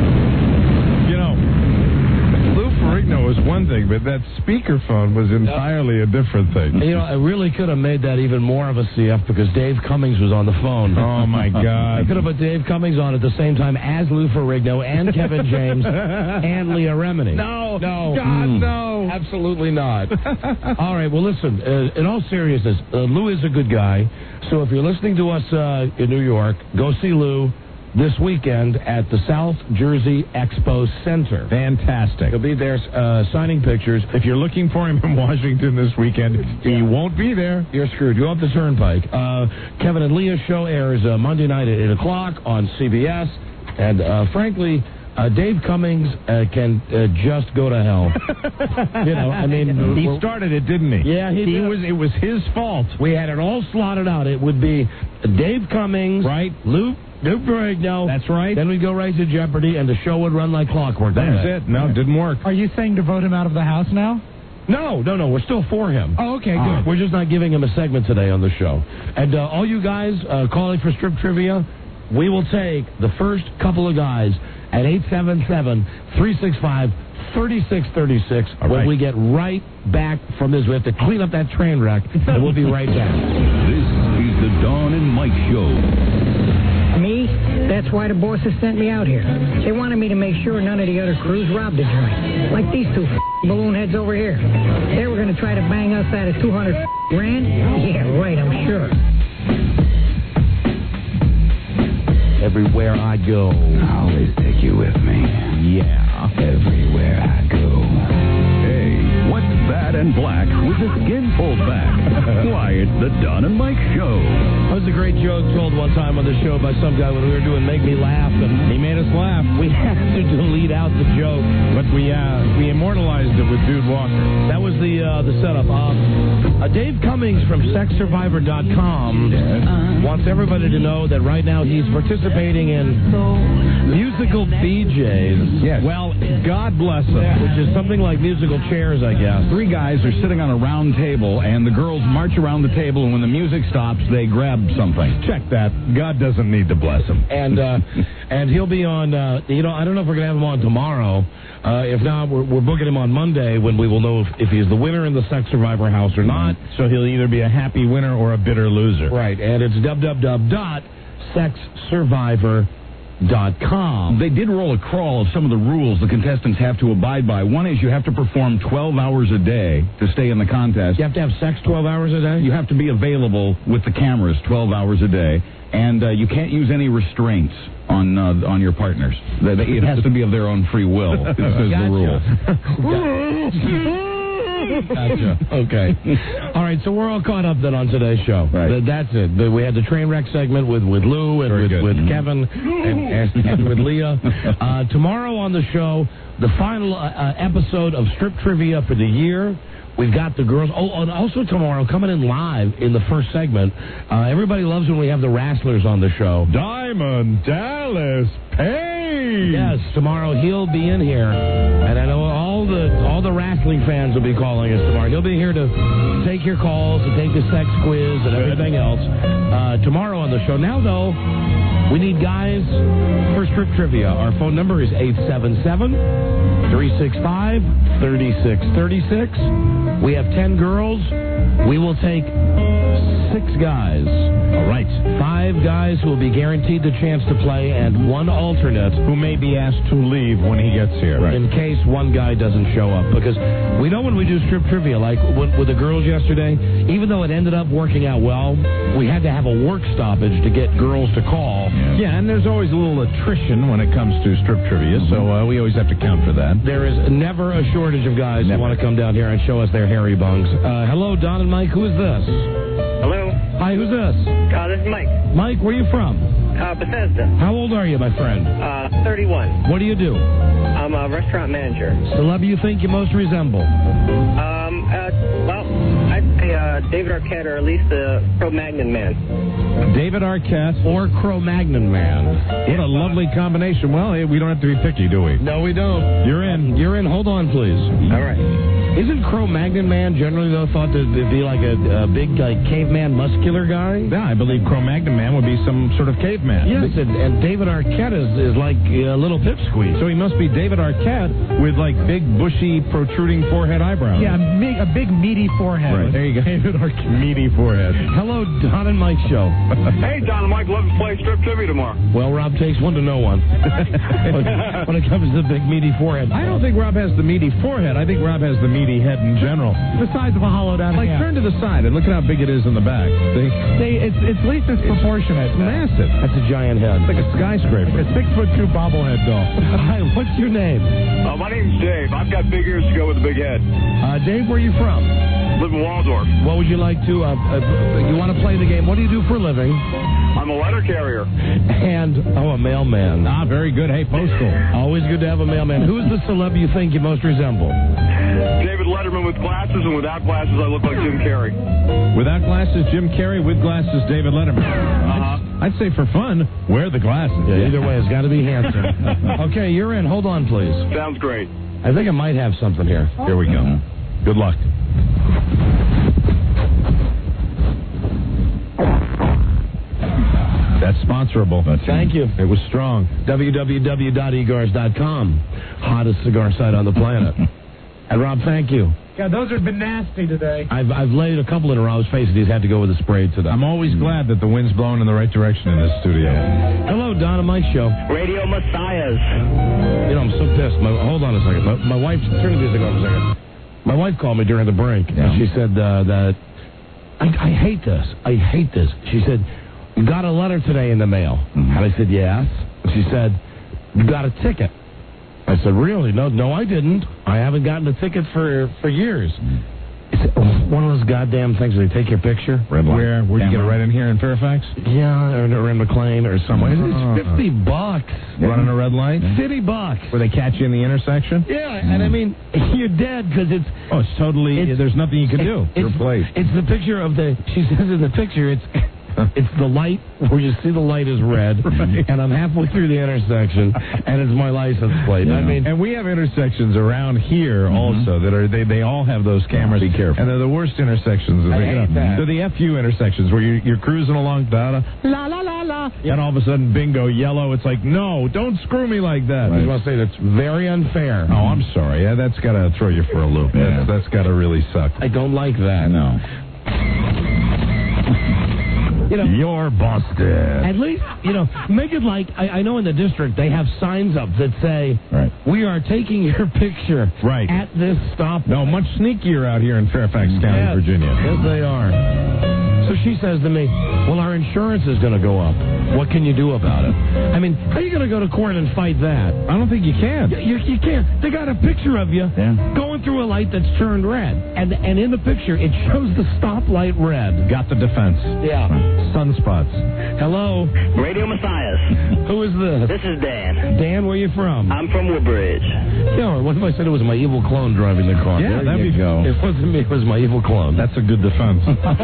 C: Lou Ferrigno was one thing, but that speakerphone was entirely a different thing.
S: I really could have made that even more of a CF because Dave Cummings was on the phone.
C: Oh, my God.
S: I could have put Dave Cummings on at the same time as Lou Ferrigno and Kevin James and Leah Remini.
C: No. God, no.
S: Absolutely not. All right, well, listen, in all seriousness, Lou is a good guy. So if you're listening to us in New York, go see Lou this weekend at the South Jersey Expo Center.
C: Fantastic.
S: He'll be there signing pictures.
C: If you're looking for him in Washington this weekend, he won't be there.
S: You're screwed. Go up the turnpike. Kevin and Leah's show airs Monday night at 8 o'clock on CBS. And frankly, Dave Cummings can just go to hell.
C: He started it, didn't he?
S: Yeah, he did.
C: It was his fault.
S: We had it all slotted out. It would be Dave Cummings,
C: right?
S: Lou Ferrigno.
C: That's right.
S: Then we'd go right to Jeopardy, and the show would run like clockwork.
C: That's it. No, it didn't work.
H: Are you saying to vote him out of the house now?
S: No. We're still for him.
H: Oh, okay, good.
S: We're just not giving him a segment today on the show. And all you guys calling for strip trivia, we will take the first couple of guys at 877-365-3636 when we get right back from this. We have to clean up that train wreck, and we'll be right back.
G: This is the Dawn and Mike Show.
Q: Me? That's why the bosses sent me out here. They wanted me to make sure none of the other crews robbed the joint. Like these two balloon heads over here. They were going to try to bang us out of $200 grand? Yeah, right, I'm sure.
S: Everywhere I go.
O: I always take you with me.
S: Yeah.
O: Everywhere I go.
G: Hey, what's bad and black with the skin pulled back. Why, it's the Don and Mike Show.
S: That was a great joke told one time on the show by some guy when we were doing Make Me Laugh, and
C: he made us laugh.
S: We had to delete out the joke,
C: but we immortalized it with Dude Walker.
S: That was the setup. Dave Cummings from SexSurvivor.com wants everybody to know that right now he's participating in musical BJs.
L: Yes.
S: Well, God bless him, which is something like musical chairs, I guess.
L: 3 guys are sitting on a round table, and the girls march around the table, and when the music stops, they grab something.
C: Check that. God doesn't need to bless him.
S: And he'll be on, I don't know if we're going to have him on tomorrow. If not, we're booking him on Monday when we will know if he's the winner in the Sex Survivor house or not.
C: So he'll either be a happy winner or a bitter loser.
S: Right, and it's www.sexsurvivor.com.
L: They did roll a crawl of some of the rules the contestants have to abide by. One is you have to perform 12 hours a day to stay in the contest.
S: You have to have sex 12 hours a day?
L: You have to be available with the cameras 12 hours a day. And you can't use any restraints on your partners. It has to be of their own free will. This is the rule.
S: Gotcha. Okay. All right, so we're all caught up then on today's show.
L: Right.
S: That's it. We had the train wreck segment with Lou and with Kevin and with Leah. Tomorrow on the show, the final episode of Strip Trivia for the year. We've got the girls. Oh, and also tomorrow, coming in live in the first segment, everybody loves when we have the wrestlers on the show.
C: Diamond Dallas Page.
S: Yes, tomorrow he'll be in here, and I know all the wrestling fans will be calling us tomorrow. He'll be here to take your calls, to take the sex quiz and everything else tomorrow on the show. Now, though, we need guys for Strip Trivia. Our phone number is 877-365-3636. We have 10 girls. We will take 6 guys.
C: All right.
S: 5 guys who will be guaranteed the chance to play, and 1 alternate
C: who may be asked to leave when he gets here.
S: Right. In case one guy doesn't show up. Because we know when we do Strip Trivia, like with the girls yesterday, even though it ended up working out well, we had to have a work stoppage to get girls to call.
C: Yeah, and there's always a little attrition when it comes to Strip Trivia, so we always have to count for that.
S: There is never a shortage of guys who want to come down here and show us their hairy bungs. Hello, Don and Mike. Who is this?
R: Hello.
S: Hi, who's this?
R: This is Mike.
S: Mike, where are you from?
R: Bethesda.
S: How old are you, my friend?
R: 31.
S: What do you do?
R: I'm a restaurant manager.
S: Celeb you think you most resemble?
R: Well, I'd say David Arquette or at least the Cro-Magnon Man.
C: David Arquette
S: or Cro-Magnon Man.
C: What a lovely combination. Well, hey, we don't have to be picky, do we?
S: No, we don't.
C: You're in.
S: You're in. Hold on, please.
R: All right.
S: Isn't Cro-Magnon Man generally, though, thought to be like a big, caveman, muscular guy?
C: Yeah, I believe Cro-Magnon Man would be some sort of caveman.
S: Yes, and David Arquette is like a little pipsqueak.
C: So he must be David Arquette with, big, bushy, protruding forehead eyebrows.
H: Yeah, a big, meaty forehead.
C: Right. There you go. David Arquette, meaty forehead.
S: Hello, Don and Mike Show.
D: Hey, Don and Mike, love to play Strip Trivia tomorrow.
S: Well, Rob takes one to know one. when it comes to the big, meaty forehead.
C: I don't think Rob has the meaty forehead. I think Rob has the meaty head in general.
H: The size of a hollowed out hand.
C: Turn to the side and look at how big it is in the back.
H: At least it's proportionate.
C: It's massive.
S: That's a giant head.
C: It's like a skyscraper.
H: Like a 6'2" bobblehead doll.
S: Hi, what's your name?
D: My name's Dave. I've got big ears to go with a big head.
S: Dave, where are you from?
D: Live in Waldorf.
S: What would you like to, you want to play the game? What do you do for a living?
D: I'm a letter carrier.
S: And, a mailman.
C: Very good. Hey, postal.
S: Always good to have a mailman. Who's the celeb you think you most resemble?
D: David Letterman with glasses, and without glasses, I look like Jim Carrey.
C: Without glasses, Jim Carrey. With glasses, David Letterman. I'd say for fun, wear the glasses.
S: Yeah, either way, it's got to be handsome. Okay, you're in. Hold on, please.
D: Sounds great.
S: I think I might have something here.
C: Here we go. Good luck. That's sponsorable.
S: Thank you.
C: It was strong.
S: www.egars.com. Hottest cigar site on the planet. And Rob, thank you.
H: God, those have been nasty today.
S: I've laid a couple in Rob's face, and he's had to go with a spray today.
C: I'm always glad that the wind's blowing in the right direction in this studio.
S: Hello, Don and Mike Show.
R: Radio Messiahs.
S: I'm so pissed. Hold on a second. My wife, turn the music off a second. My wife called me during the break, and she said that I hate this. I hate this. She said, you got a letter today in the mail. And I said, yes. She said, you got a ticket. I said, really? No, I didn't. I haven't gotten a ticket for years. One of those goddamn things where they take your picture.
L: Red light.
C: Where'd you get it right in here in Fairfax?
S: Yeah, or in McLean or somewhere. It's $50.
C: Running a red light?
S: $50.
C: Where they catch you in the intersection?
S: Yeah, and I mean, you're dead because it's...
C: Oh, it's totally... there's nothing you can do.
S: It's
C: plate.
S: It's the picture of the... She says in the picture, it's the light where you see the light is red, and I'm halfway through the intersection, and it's my license plate.
C: Yeah.
S: I mean,
C: and we have intersections around here also that are they all have those cameras.
L: Be careful.
C: And they're the worst intersections.
S: I hate that.
C: They're the FU intersections where you're cruising along, la la la la, and all of a sudden, bingo, yellow. It's like, no, don't screw me like that.
S: I just want to say that's very unfair.
C: Oh, I'm sorry. Yeah, that's got to throw you for a loop.
L: Yeah.
C: That's got to really suck.
S: I don't like that.
L: No.
C: You're busted.
S: At least, make it like, I know in the district they have signs up that say, we are taking your picture at this stop.
C: No, much sneakier out here in Fairfax County, Virginia.
S: Yes, they are. So she says to me, well, our insurance is going to go up. What can you do about it? I mean, how are you going to go to court and fight that?
C: I don't think you can.
S: You can't. They got a picture of you going through a light that's turned red. And in the picture, it shows the stoplight red.
C: Got the defense.
S: Yeah.
C: Sunspots.
S: Hello?
E: Radio Messiahs.
S: Who is this?
E: This is Dan.
S: Dan, where you from?
E: I'm from Woodbridge.
S: Yeah, what if I said it was my evil clone driving the car?
C: Yeah, there you go.
S: It wasn't me, it was my evil clone.
C: That's a good defense.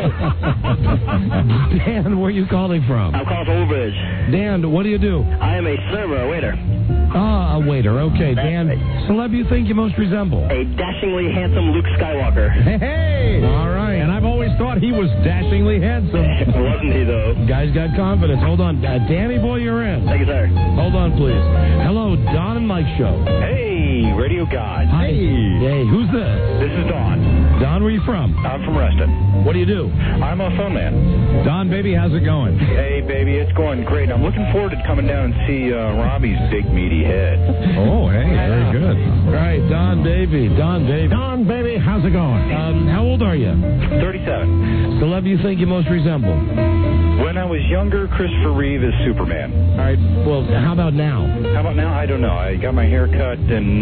S: Dan, where are you calling from?
E: I'm calling from Woodbridge.
S: Dan, what do you do?
E: I am a server, a waiter.
S: Ah, a waiter. Okay, Dan. Celeb you think you most resemble?
E: A dashingly handsome Luke Skywalker.
C: Hey! All right. And I've always thought he was dashingly handsome.
E: Wasn't he, though?
S: Guy's got confidence. Hold on. Danny boy, you're in.
E: Thank you, sir.
S: Hold on, please. Hello, Don and Mike Show.
T: Hey, Radio God.
S: Hi. Hey, who's this?
T: This is Don.
S: Don, where are you from?
T: I'm from Reston.
S: What do you do?
T: I'm a phone man.
C: Don, baby, how's it going?
T: Hey, baby, it's going great. I'm looking forward to coming down and see Robbie's big meaty head.
C: Oh, hey, very good.
S: Right, Don, baby. Don, baby.
C: Don, baby, how's it going?
S: How old are you?
T: 37.
S: Celeb you think you most resemble?
T: When I was younger, Christopher Reeve is Superman.
S: All right, well, how about now?
T: How about now? I don't know. I got my hair cut and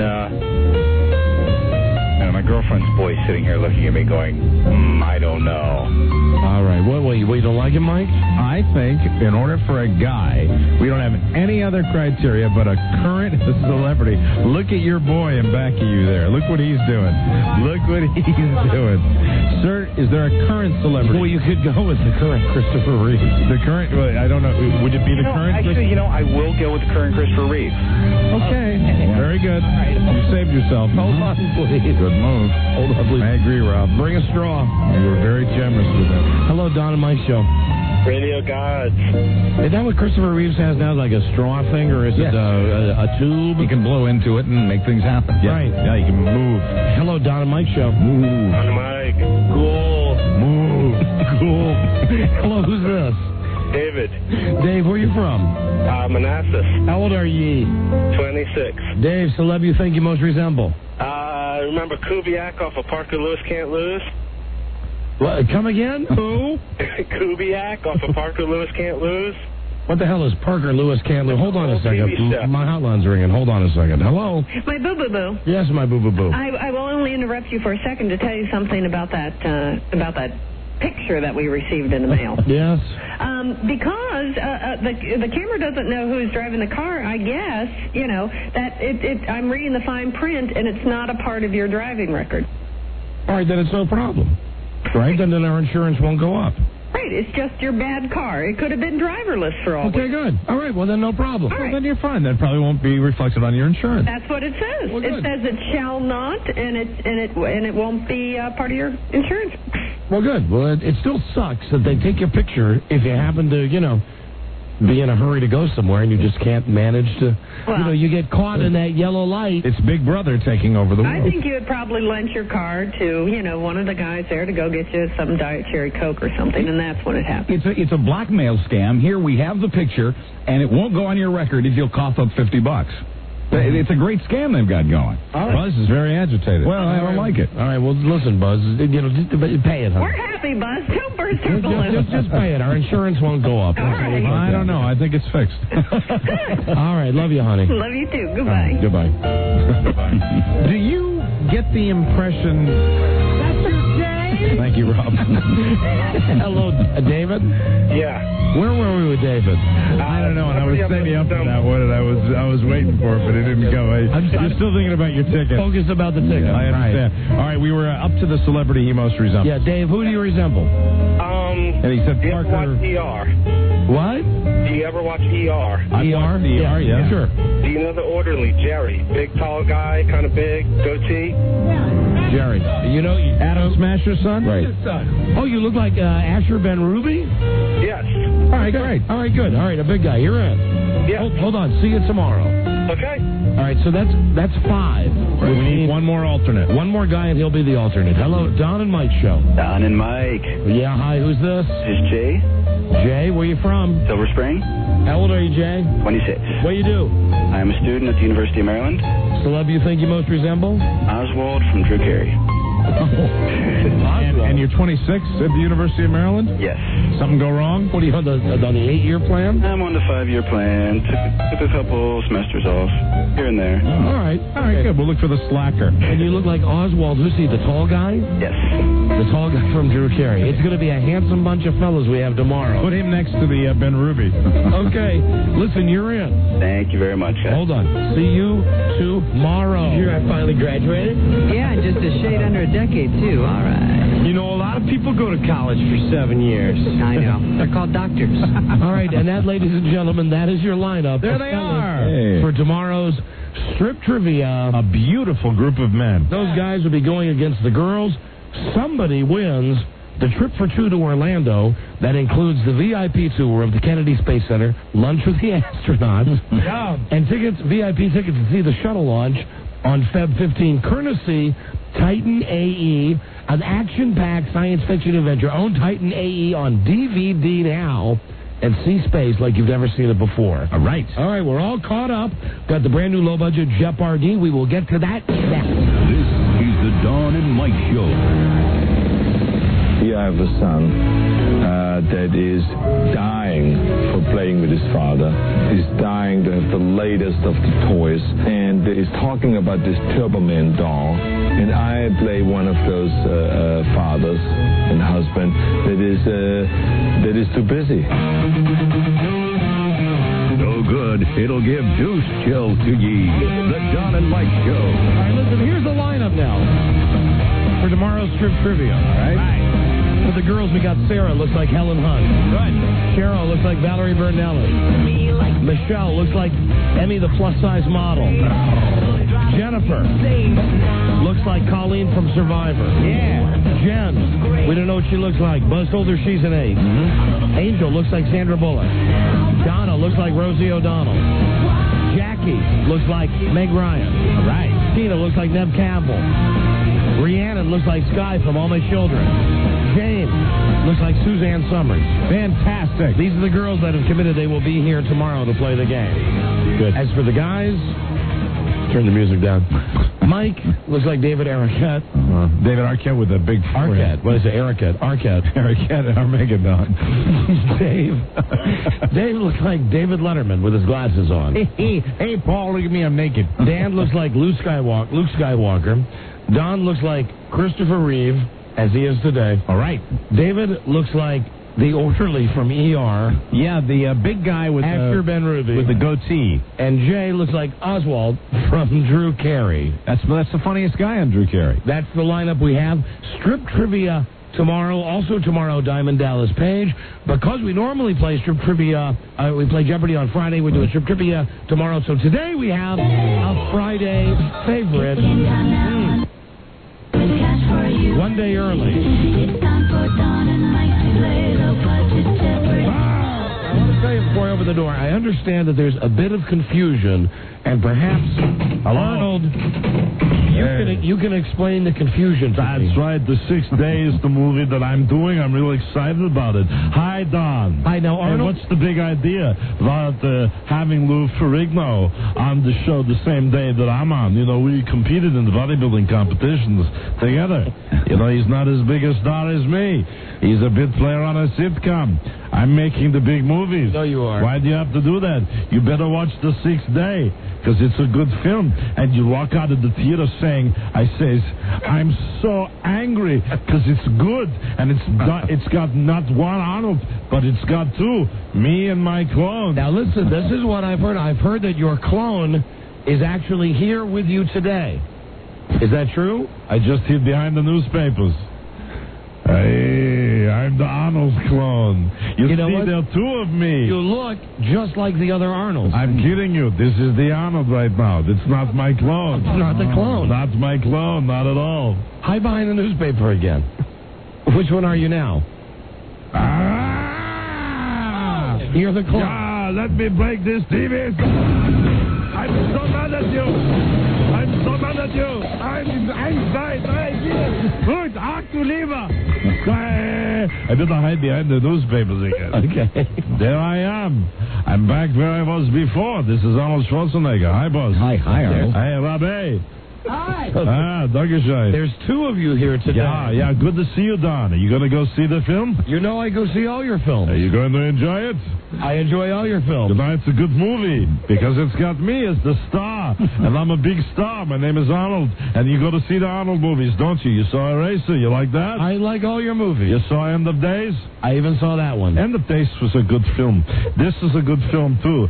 T: my girlfriend's boy sitting here looking at me going, I don't know.
S: All right. What, you don't like him, Mike?
C: I think in order for a guy, we don't have any other criteria but a current celebrity. Look at your boy in back of you there. Look what he's doing. Look what he's doing. Sir, is there a current celebrity?
S: Well, you could go with the current Christopher Reeve.
C: The current, I don't know. Would it be the current?
T: Actually, I will go with the current Christopher Reeve.
C: Okay. Very good.
T: Right.
C: You saved yourself.
S: Hold on, please.
C: Good move.
S: Hold on, please.
C: I agree, Rob.
S: Bring a straw.
C: You were very generous with that.
S: Hello, Don and Mike Show.
E: Radio Gods.
S: Is that what Christopher Reeves has now, like a straw thing, or is it a tube?
L: You can blow into it and make things happen.
C: Yeah. Right. Yeah, you can move.
S: Hello, Don and Mike Show.
C: Move.
E: Don and Mike.
S: Cool.
C: Move.
S: Cool. Hello, who's this?
E: David.
S: Dave, where you from?
E: Manassas.
S: How old are ye?
E: 26.
S: Dave, celeb you think you most resemble?
E: Remember Kubiak off of Parker Lewis Can't Lose?
S: What, come again? Who?
E: Kubiak off of Parker Lewis Can't Lose?
S: What the hell is Parker Lewis Can't Lose? Hold on a second.
E: TV show.
S: My hotline's ringing. Hold on a second. Hello?
U: My boo-boo-boo.
S: Yes, my boo-boo-boo.
U: I will only interrupt you for a second to tell you something about that picture that we received in the mail.
S: Yes?
U: Because the camera doesn't know who's driving the car, I guess, that I'm reading the fine print, and it's not a part of your driving record.
S: All right, then it's no problem. Right? Then our insurance won't go up.
U: Right, it's just your bad car. It could have been driverless for all
S: Okay, good. All right, well, then no problem.
U: All right.
C: Then you're fine. That probably won't be reflected on your insurance.
U: That's what it says.
S: Well,
U: it says it shall not, and it won't be part of your insurance.
S: Well, good. Well, it still sucks that they take your picture if you happen to, be in a hurry to go somewhere and you just can't manage to, you get caught in that yellow light.
C: It's Big Brother taking over the world.
U: I think you would probably lend your car to, one of the guys there to go get you some Diet Cherry Coke or something, and that's when it happens.
L: It's a blackmail scam. Here we have the picture, and it won't go on your record if you'll cough up $50. It's a great scam they've got going.
C: Buzz is very agitated.
L: Well, I don't like it.
S: All right, well, listen, Buzz, just pay it, huh?
U: We're happy, Buzz. Don't burst our balloons.
S: Just pay it. Our insurance won't go up.
U: All right.
C: I don't know. I think it's fixed.
S: All right, love you, honey.
U: Love you too. Goodbye.
S: Goodbye.
C: Do you get the impression that's your dad?
L: Thank you, Rob.
S: Hello, David.
E: Yeah.
S: Where were we with David?
C: I don't know, and I was setting you up for that one, and I was waiting for it, but it didn't go. You're still thinking about your ticket.
S: Focus about the ticket.
C: I understand. Right. All right, we were up to the celebrity he most resembles.
S: Yeah, Dave, who do you resemble?
C: And he said
E: do you
C: Parker.
E: ever watch ER?
S: What?
E: Do you ever watch ER?
S: ER?
C: ER, yeah.
S: Sure.
E: Do you know the orderly, Jerry? Big, tall guy, kind of big, goatee?
S: Jerry. You know
C: Adam Smasher's son?
S: Right. Oh, you look like Asher Ben Ruby?
E: Yes.
S: All right, great. All right, good. All right, a big guy. You're in.
E: Yeah.
S: Hold on. See you tomorrow.
E: Okay.
S: All right, so that's 5.
C: Right, we need one more alternate.
S: One more guy, and he'll be the alternate. Hello, Don and Mike show.
F: Don and Mike.
S: Yeah, hi. Who's this?
F: This is Jay.
S: Jay, where you from?
F: Silver Spring.
S: How old are you, Jay?
F: 26.
S: What do you do?
F: I am a student at the University of Maryland.
S: Celeb you think you most resemble?
F: Oswald from Drew Carey.
C: And you're 26 at the University of Maryland?
F: Yes.
C: Something go wrong?
S: What are you on the 8-year plan?
F: I'm on the 5-year plan. Took a couple semesters off here and there.
C: All right, good. We'll look for the slacker.
S: And you look like Oswald. Who's he, the tall guy?
F: Yes.
S: The tall guy from Drew Carey. It's going to be a handsome bunch of fellas we have tomorrow.
C: Put him next to the Ben Ruby.
S: Okay. Listen, you're in.
F: Thank you very much, guys.
S: Hold on. See you tomorrow.
V: You hear I finally graduated? Yeah, just a shade under a decade, too. All right. You know, a lot of people go to college for 7 years. I know. They're called doctors.
S: All right, and that, ladies and gentlemen, that is your lineup.
C: There they are.
S: For tomorrow's Strip Trivia.
C: A beautiful group of men.
S: Those guys will be going against the girls. Somebody wins the trip for 2 to Orlando. That includes the VIP tour of the Kennedy Space Center, lunch with the astronauts, and VIP tickets to see the shuttle launch on Feb 15, courtesy Titan AE, an action-packed science fiction adventure. Own Titan AE on DVD now and see space like you've never seen it before.
C: All right,
S: we're all caught up. Got the brand new low-budget Jeopardy. We will get to that next.
G: This is the Don and Mike Show.
W: Here I have a son that is dying for playing with his father. He's dying to have the latest of the toys, and is talking about this Turbo Man doll. And I play one of those fathers and husband that is too busy.
G: So good, it'll give deuce chill to ye. The Don and Mike Show.
S: All right, listen, here's the lineup now for tomorrow's Strip Trivia. All right. For the girls, we got Sarah, looks like Helen Hunt. Good. Cheryl looks like Valerie Bernelli. Michelle looks like Emmy, the plus-size model. Jennifer looks like Colleen from Survivor. Yeah. Jen, we don't know what she looks like. Buzz told her she's an 8. Angel looks like Sandra Bullock. Donna looks like Rosie O'Donnell. Jackie looks like Meg Ryan. All right. Tina looks like Neb Campbell. Rhiannon looks like Sky from All My Children. James looks like Suzanne Summers. Fantastic. These are the girls that have committed they will be here tomorrow to play the game. Good. As for the guys, turn the music down. Mike looks like David Arquette.
C: David Arquette with a big
S: Arquette. What is it? Arquette.
C: Arquette and Armageddon.
S: Dave looks like David Letterman with his glasses on.
C: Hey, Paul, look at me, I'm naked.
S: Dan looks like Luke Skywalker. Don looks like Christopher Reeve, as he is today.
C: All right.
S: David looks like the orderly from ER.
C: Yeah, the big guy with
S: Asher Ben Ruby.
C: with the goatee.
S: And Jay looks like Oswald from Drew Carey.
C: That's the funniest guy on Drew Carey.
S: That's the lineup we have. Strip Trivia tomorrow. Also tomorrow, Diamond Dallas Page. Because we normally play Strip Trivia, we play Jeopardy on Friday. We're doing Strip Trivia tomorrow. So today we have a Friday favorite. One day early. I want to tell you before I open the door, I understand that there's a bit of confusion, and perhaps Arnold, you can explain the confusion to me.
X: That's right. The 6 Days, the movie that I'm doing. I'm really excited about it. Hi, Don.
S: Hi, now, Arnold.
X: Hey, what's the big idea about having Lou Ferrigno on the show the same day that I'm on? You know, we competed in the bodybuilding competitions together. You know, he's not as big a star as me. He's a bit player on a sitcom. I'm making the big movies.
S: No, you are.
X: Why do you have to do that? You better watch The Sixth Day, because it's a good film. And you walk out of the theater saying, I'm so angry, because it's good. And it's got not one Arnold, but it's got two. Me and my clone.
S: Now listen, this is what I've heard. I've heard that your clone is actually here with you today. Is that true?
X: I just hid behind the newspapers. Hey, I'm the Arnold clone. You
S: know
X: see,
S: what?
X: there are two of me.
S: You look just like the other Arnolds.
X: I'm kidding you. This is the Arnold right now. It's not my clone.
S: It's not the clone.
X: Not my clone, not at all.
S: Hide behind the newspaper again. Which one are you now? You're the clone.
X: Yeah, let me break this TV. I'm so mad at you. I'm so mad at you. I'm Gut, ach du lieber. I better hide behind the newspapers again.
S: Okay.
X: There I am. I'm back where I was before. This is Arnold Schwarzenegger. Hi, boss.
S: Hi, Arnold.
X: Hi, Robbie.
S: Hi.
X: Dankeschön.
S: There's two of you here today.
X: Yeah, good to see you, Don. Are you going to go see the film?
S: You know I go see all your films.
X: Are you going to enjoy it?
S: I enjoy all your films.
X: You know, it's a good movie because it's got me as the star, and I'm a big star. My name is Arnold, and you go to see the Arnold movies, don't you? You saw Eraser. You like that?
S: I like all your movies.
X: You saw End of Days?
S: I even saw that one.
X: End of Days was a good film. This is a good film, too.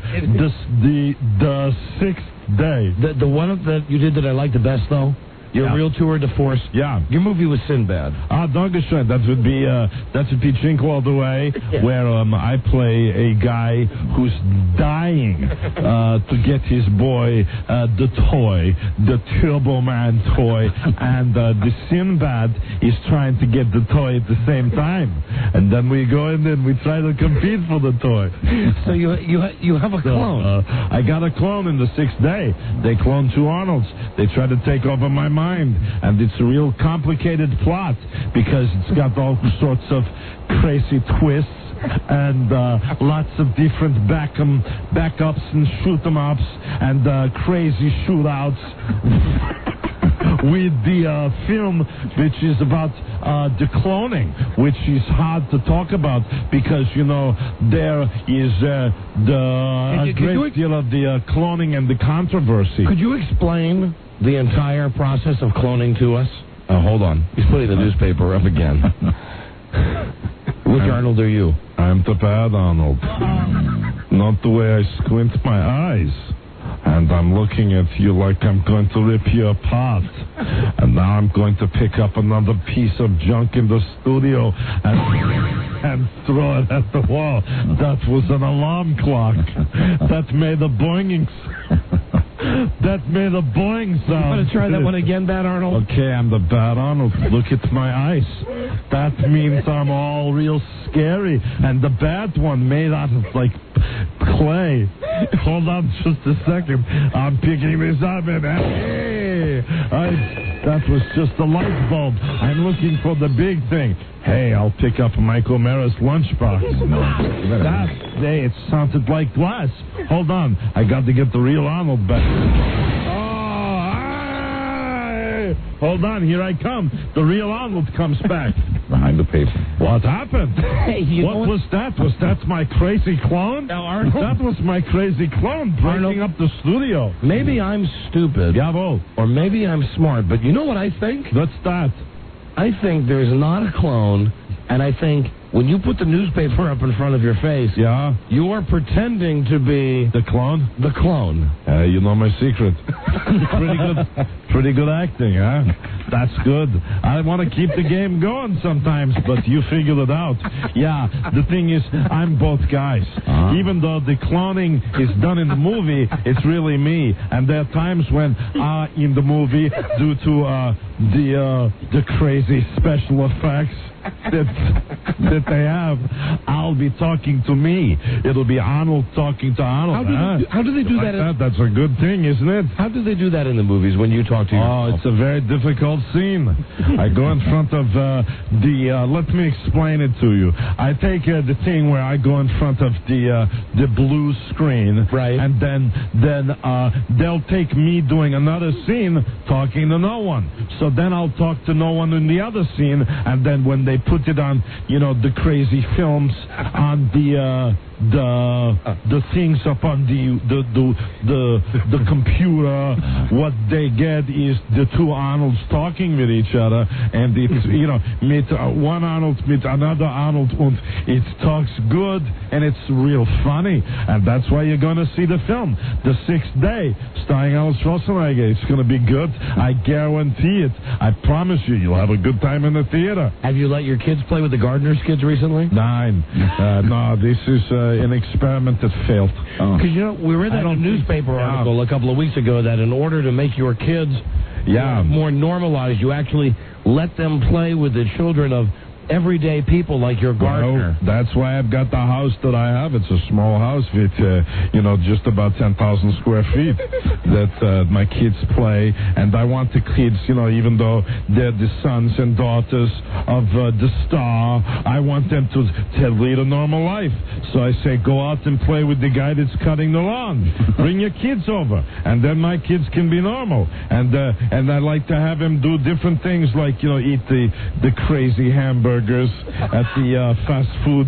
X: The Sixth Day.
S: The one that you did that I liked the best, though? Your real tour de force?
X: Yeah.
S: Your movie was Sinbad.
X: Dankeschön. That would be Drink All the Way, where I play a guy who's dying to get his boy the toy, the Turbo Man toy, and the Sinbad is trying to get the toy at the same time. And then we go in and we try to compete for the toy.
S: So you have a clone.
X: I got a clone in The Sixth Day. They cloned two Arnolds. They try to take over my mind. And it's a real complicated plot because it's got all sorts of crazy twists and lots of different backups and shoot-em-ups and crazy shootouts with the film, which is about the cloning, which is hard to talk about because, you know, there is a great deal of the cloning and the controversy.
S: Could you explain the entire process of cloning to us? Hold on. He's putting the newspaper up again. Which Arnold are you?
X: I'm the bad Arnold. Not the way I squint my eyes. And I'm looking at you like I'm going to rip you apart. And now I'm going to pick up another piece of junk in the studio and throw it at the wall. That was an alarm clock. That made a boinging That made a boing sound.
S: You want to try that one again, Bad Arnold?
X: Okay, I'm the Bad Arnold. Look at my eyes. That means I'm all real scary. And the bad one made out of, like, clay. Hold on just a second. I'm picking this up and that was just a light bulb. I'm looking for the big thing. Hey, I'll pick up Mike O'Mara's lunchbox. That day it sounded like glass. Hold on. I got to get the real Arnold back. Hold on, here I come. The real Arnold comes back.
L: Behind the paper.
X: What happened?
S: Hey,
X: what was that? Was that my crazy clone?
S: Now, Arnold.
X: That was my crazy clone breaking up the studio.
S: Maybe I'm stupid.
X: Jawohl.
S: Or maybe I'm smart, but you know what I think?
X: What's that?
S: I think there's not a clone, and I think when you put the newspaper up in front of your face, you are pretending to be
X: the clone.
S: The clone.
X: You know my secret. Pretty good acting, huh? That's good. I want to keep the game going sometimes, but you figured it out. Yeah, the thing is, I'm both guys. Even though the cloning is done in the movie, it's really me. And there are times when in the movie, due to the crazy special effects that they have, I'll be talking to me. It'll be Arnold talking to Arnold.
S: How do they do that?
X: That's a good thing, isn't it?
S: How do they do that in the movies when you talk to yourself?
X: Oh, it's a very difficult scene. I go in front of let me explain it to you. I take the thing where I go in front of the blue screen,
S: right?
X: And then they'll take me doing another scene talking to no one. So then I'll talk to no one in the other scene, and then when they put it on, the crazy films on the things up on the computer. What they get is the two Arnolds talking with each other, and it's mit one Arnold with another Arnold, and it talks good and it's real funny, and that's why you're going to see the film, The Sixth Day, starring Arnold Schwarzenegger. It's going to be good. I guarantee it. I promise you, you'll have a good time in the theater.
S: Have you let your kids play with the Gardener's kids recently?
X: No, this is an experiment that failed.
S: Because we read that in a newspaper article a couple of weeks ago that in order to make your kids more normalized, you actually let them play with the children of everyday people like your gardener.
X: Well, that's why I've got the house that I have. It's a small house with, just about 10,000 square feet that my kids play. And I want the kids, even though they're the sons and daughters of the star, I want them to lead a normal life. So I say, go out and play with the guy that's cutting the lawn. Bring your kids over. And then my kids can be normal. And I like to have them do different things like, eat the crazy hamburgers at the fast food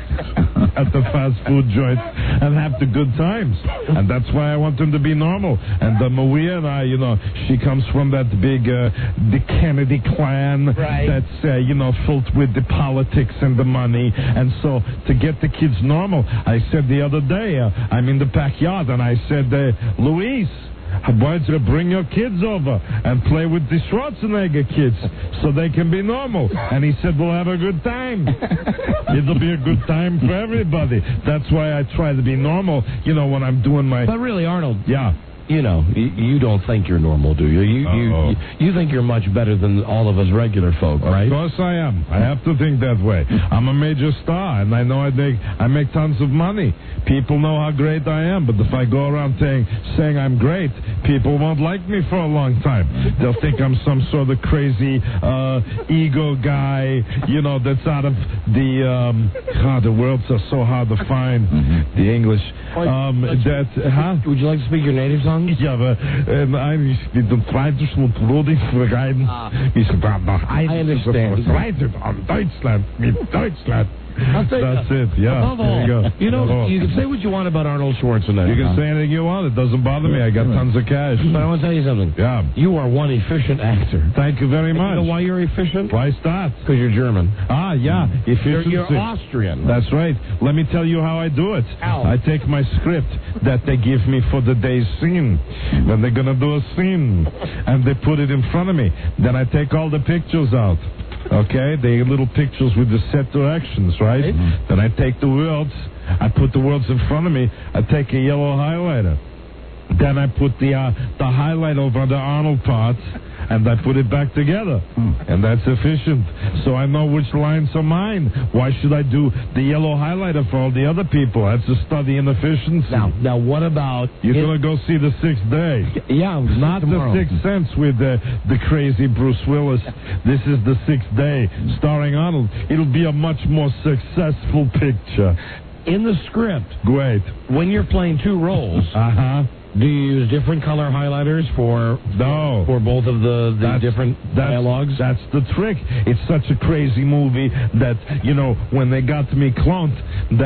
X: joint and have the good times, and that's why I want them to be normal. And Maria and I, she comes from that big the Kennedy clan, that's filled with the politics and the money, and so to get the kids normal, I said the other day, I'm in the backyard and I said, Luis, why don't you bring your kids over and play with the Schwarzenegger kids so they can be normal? And he said, we'll have a good time. It'll be a good time for everybody. That's why I try to be normal, when I'm doing my...
S: But really, Arnold...
X: Yeah.
S: You don't think you're normal, do you? You think you're much better than all of us regular folk, right?
X: Of course I am. I have to think that way. I'm a major star, and I know I make tons of money. People know how great I am, but if I go around saying I'm great, people won't like me for a long time. They'll think I'm some sort of crazy ego guy, that's out of the words are so hard to find. The English.
S: Would you like to speak your native song?
X: Ja, aber eigentlich mit dem zweiten Schmutzbrot verreiben ist nach
S: einiges
X: verbreitet an Deutschland mit Deutschland. That's it, yeah.
S: Above all, you can say what you want about Arnold Schwarzenegger.
X: You can say anything you want. It doesn't bother me. I got tons of cash.
S: But I want to tell you something.
X: Yeah.
S: You are one efficient actor.
X: Thank you very much.
S: You know why you're efficient?
X: Why is that?
S: Because you're German.
X: Yeah. Efficiency.
S: You're Austrian.
X: That's right. Let me tell you how I do it.
S: How?
X: I take my script that they give me for the day's scene. When they're going to do a scene, and they put it in front of me. Then I take all the pictures out. Okay, the little pictures with the set directions, right? Mm-hmm. Then I take the words, I put the words in front of me, I take a yellow highlighter. Then I put the highlight over the Arnold parts, and I put it back together. And that's efficient. So I know which lines are mine. Why should I do the yellow highlighter for all the other people? That's a study in efficiency.
S: Now what about...
X: You're going to go see The Sixth Day.
S: Yeah,
X: not
S: tomorrow.
X: The Sixth Sense with the crazy Bruce Willis. This is The Sixth Day, starring Arnold. It'll be a much more successful picture.
S: In the script...
X: Great.
S: When you're playing two roles... Do you use different color highlighters for both of the different dialogues?
X: That's the trick. It's such a crazy movie that, when they got me cloned,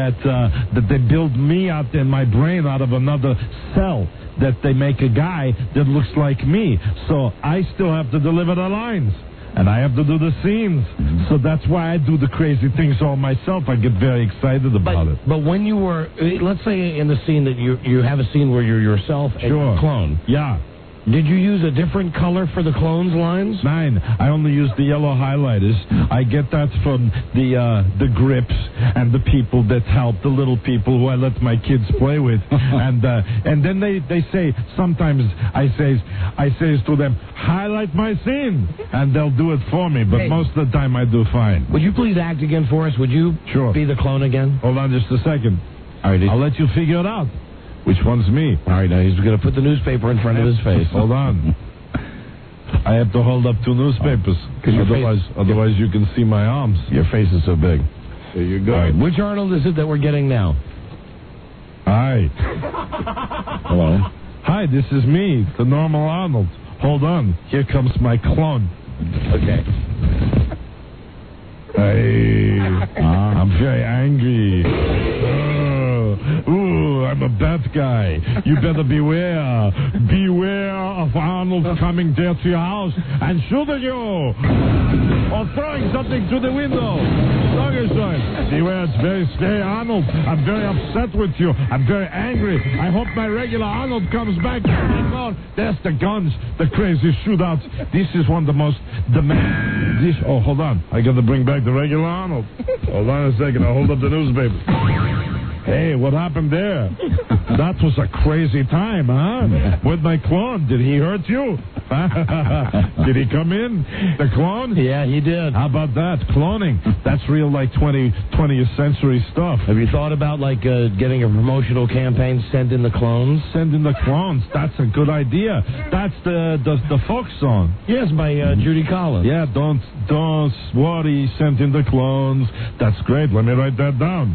X: that they build me out in my brain out of another cell, that they make a guy that looks like me. So I still have to deliver the lines. And I have to do the scenes. So that's why I do the crazy things all myself. I get very excited about it.
S: But when you were, let's say in the scene that you have a scene where you're yourself and your clone.
X: Yeah.
S: Did you use a different color for the clones' lines?
X: Nein. I only use the yellow highlighters. I get that from the grips and the people that help, the little people who I let my kids play with. And then they say, sometimes I say to them, highlight my scene. And they'll do it for me. But most of the time I do fine.
S: Would you please act again for us? Would you be the clone again?
X: Hold on just a second.
S: All right.
X: I'll let you figure it out. Which one's me?
S: All right, now he's going to put the newspaper in front of his face.
X: Hold on. I have to hold up two newspapers. Otherwise you can see my arms.
S: Your face is so big.
X: There you go.
S: Right. Which Arnold is it that we're getting now?
X: Hi.
S: Hello.
X: Hi, this is me, the normal Arnold. Hold on. Here comes my clone.
S: Okay.
X: Hey, I'm very angry. I'm a bad guy. You better beware. Beware of Arnold coming there to your house and shooting you. Or throwing something through the window. Dankeschön. Beware, it's very scary, Arnold. I'm very upset with you. I'm very angry. I hope my regular Arnold comes back. There's the guns, the crazy shootouts. This is one of the most demanding. Oh, hold on. I got to bring back the regular Arnold. Hold on a second. I'll hold up the newspaper. Hey, what happened there? That was a crazy time, huh? With my clone. Did he hurt you? Did he come in? The clone?
S: Yeah, he did.
X: How about that? Cloning. That's real, like, 20th century stuff.
S: Have you thought about, like, getting a promotional campaign, Send in the Clones?
X: Send in the Clones. That's a good idea. That's the folk song.
S: Yes, by Judy Collins.
X: Yeah, don't worry, Send in the Clones. That's great. Let me write that down.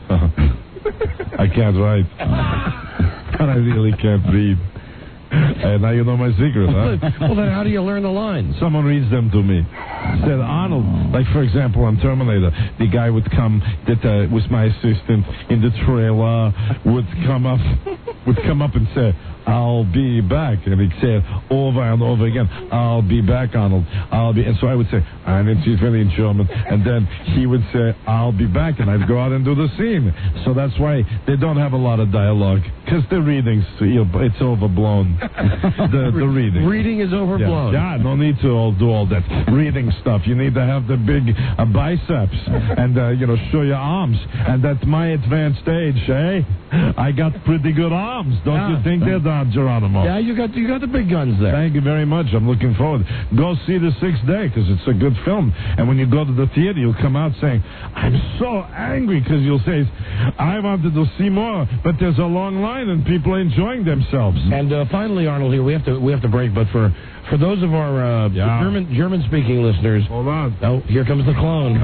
X: I can't write. But I really can't read. And now you know my secret, huh?
S: Well, then how do you learn the lines?
X: Someone reads them to me. Said Arnold, like, for example, on Terminator, the guy would come, that was my assistant in the trailer, would come up and say, I'll be back. And he'd say it over and over again. I'll be back, Arnold. And so I would say, einen Tiefel in German. And then he would say, I'll be back. And I'd go out and do the scene. So that's why they don't have a lot of dialogue. Because the reading's, it's overblown. The reading.
S: Reading is overblown.
X: Yeah, no need to do all that reading stuff. You need to have the big biceps and, show your arms. And at my advanced age, I got pretty good arms. Don't you think they're Don Geronimo?
S: Yeah, you got the big guns there.
X: Thank you very much. I'm looking forward. Go see The Sixth Day because it's a good film. And when you go to the theater, you'll come out saying, I'm so angry, because you'll say, I wanted to see more, but there's a long line and people are enjoying themselves.
S: And finally, Arnold, here we have to break. But for those of our German speaking listeners,
X: hold on.
S: Oh, here comes the clone.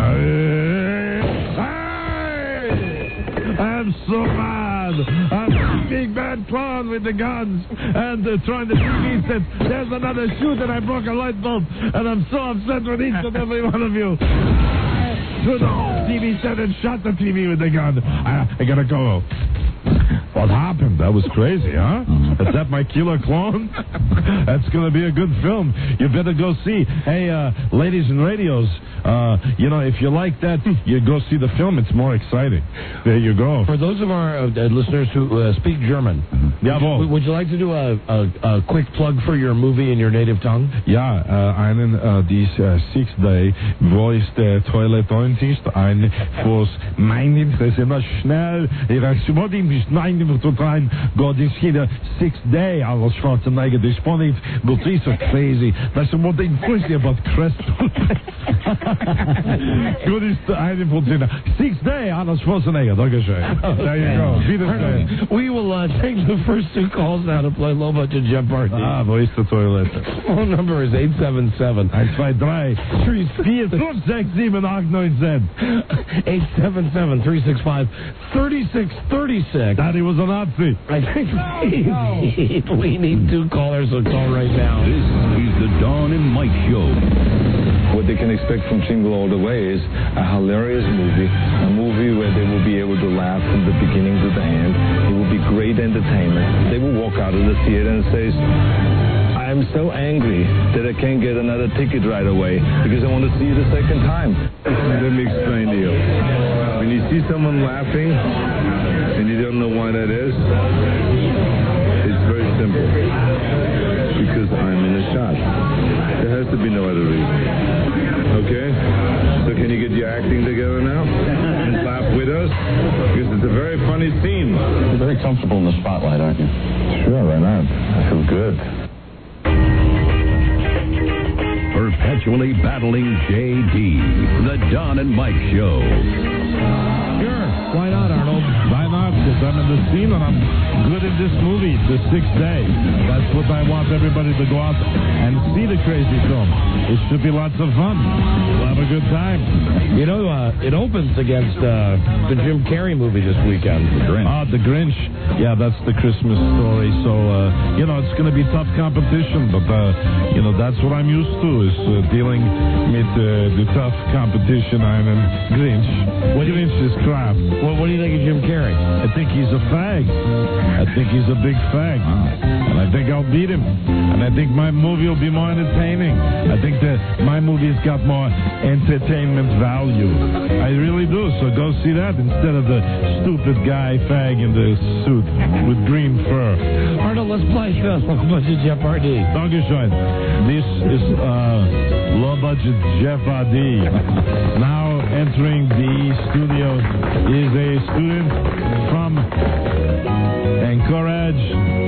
X: I'm so mad. I'm a big bad clown with the guns and trying to he said, there's another shoot and I broke a light bulb and I'm so upset with each and every one of you. To the whole TV set and shot the TV with the gun. I gotta go. What happened? That was crazy, huh? Is that my killer clone? That's going to be a good film. You better go see. Hey, ladies and radios, if you like that, you go see the film. It's more exciting. There you go.
S: For those of our listeners who speak German, would you like to do a quick plug for your movie in your native tongue?
X: Ja, die Sixth Day, wo ist der Toilet ist, ein, wo es mein Interesse immer schnell, God is here, Sixth Day, Arnold Schwarzenegger, this morning, but it's so crazy. That's what they push about crest. Good is eine von Sina. Sixth Day, Arnold Schwarzenegger, Dankeschön. There you go.
S: Arnold, we will take the first two calls now to play Low Budget Jeopardy.
X: Wo ist der Toilet?
S: Phone number is 877
X: 123 4567897
S: 877-365-3636.
X: Daddy was a Nazi.
S: I think we need two callers, so call right now.
G: This is the Don and Mike Show.
W: What they can expect from Jingle All the Way is a hilarious movie, a movie where they will be able to laugh from the beginning to the end. It will be great entertainment. They will walk out of the theater and say, I'm so angry that I can't get another ticket right away because I want to see it a second time. Let me explain to you. When you see someone laughing and you don't know why that is, it's very simple. Because I'm in a shot. There has to be no other reason. Okay? So can you get your acting together now? And laugh with us? Because it's a very funny scene.
F: You're very comfortable in the spotlight, aren't you?
W: Sure, why not? I feel good.
G: Perpetually battling JD, the Don and Mike Show.
S: Sure, why not, Arnold?
X: Why not? not, because I'm in the scene and I'm good in this movie, The Sixth Day. That's what I want everybody to go out and see the crazy film. It should be lots of fun. We'll have a good time.
S: You know, it opens against the Jim Carrey movie this weekend. The Grinch.
X: The Grinch. Yeah, that's the Christmas story. So, it's going to be tough competition, but, that's what I'm used to, is dealing with the tough competition. I'm in Grinch. Grinch is crap.
S: Well, what do you think of Jim Carrey?
X: I think he's a fag. I think he's a big fag. And I think I'll beat him. And I think my movie will be more entertaining. I think that my movie's got more entertainment value. I really do. So go see that instead of the stupid guy fag in the suit with green fur.
S: Arnold, let's play low-budget Jeopardy.
X: Dankeschön. This is low-budget Jeopardy. Now entering the studio is a student from Anchorage,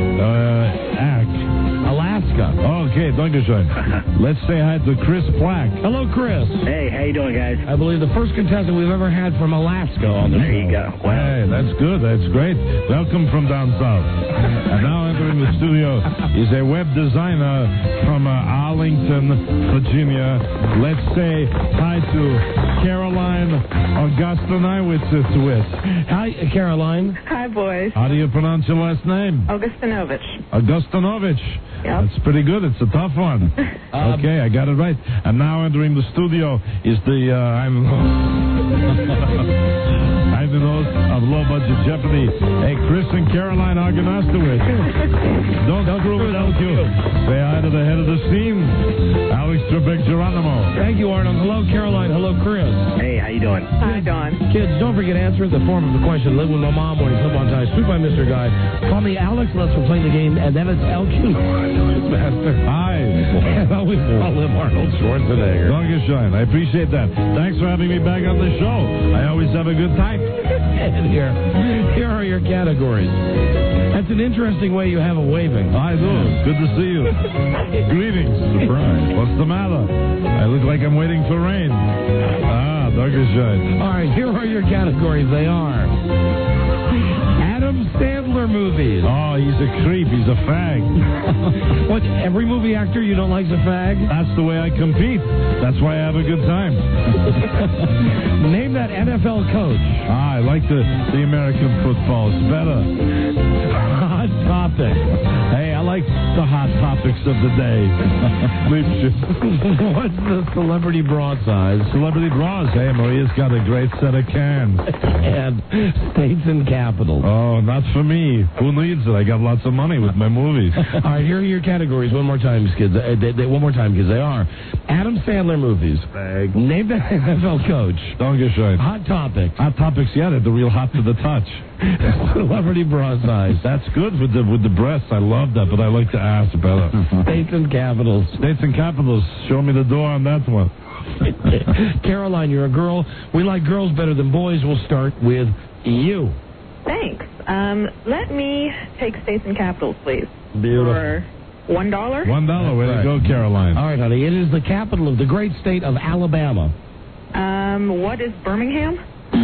X: Alaska. Okay, Dankeschön. Let's say hi to Chris Plack.
S: Hello, Chris.
I: Hey, how you doing, guys?
S: I believe the first contestant we've ever had from Alaska on the show.
I: There you go. Wow.
X: Hey, that's good. That's great. Welcome from down south. And now entering the studio is a web designer from Arlington, Virginia. Let's say hi to Caroline Augustiniewicz.
S: Hi, Caroline.
J: Hi, boys.
X: How do you pronounce your last name?
J: Augustinovich.
X: Augustinovich.
J: Yep.
X: That's pretty good. It's a tough one. Okay, I got it right. And now entering the studio is the I'm the host of Low Budget Jeopardy. Hey, Chris and Caroline Augustiniewicz. Don't prove it, don't you? Say hi to the head of the scene, Alex Trebek-Geronimo.
S: Thank you, Arnold. Hello, Caroline. Hello, Chris.
I: Hey, how you doing?
J: Hi, Dawn.
S: Kids, don't forget to answer the form of the question. Live with my mom when you slip on ties. Sweet by Mr. Guy. Call me Alex. Let's play the game. And then it's LQ. Master.
X: Hi.
S: And I always call him Arnold Schwarzenegger.
X: Dankeschön. I appreciate that. Thanks for having me back on the show. I always have a good time.
S: And here are your categories. That's an interesting way you have of waving.
X: I do. Good to see you. Greetings. Surprise. What's the matter? I look like I'm waiting for rain. Dankeschön.
S: All right, here are your categories. They are Adam Sandler movies.
X: Oh, he's a creep. He's a fag.
S: What, every movie actor you don't like is a fag?
X: That's the way I compete. That's why I have a good time.
S: Name that NFL coach.
X: I like the American football. It's better.
S: Hot topic.
X: Hey, I like the hot topics of the day.
S: What's the celebrity bra size?
X: Celebrity bras. Hey, Maria's got a great set of cans.
S: And states and capitals.
X: Oh, not for me. Who needs it? I got lots of money with my movies.
S: All right, here are your categories. One more time, kids. One more time, kids. They are Adam Sandler movies.
X: Bag.
S: Name the NFL coach.
X: Dankeschön.
S: Hot topics.
X: Hot topics, yeah, they're the real hot to the touch.
S: Celebrity bra size.
X: That's good with the breasts. I love that, but I like the ass better.
S: States and capitals.
X: States and capitals. Show me the door on that one.
S: Caroline, you're a girl. We like girls better than boys. We'll start with you.
J: Thanks. Let me take states and capitals, please.
X: Beautiful.
J: For $1.
X: $1. Way to go, Caroline.
S: All right, honey. It is the capital of the great state of Alabama.
J: What is Birmingham?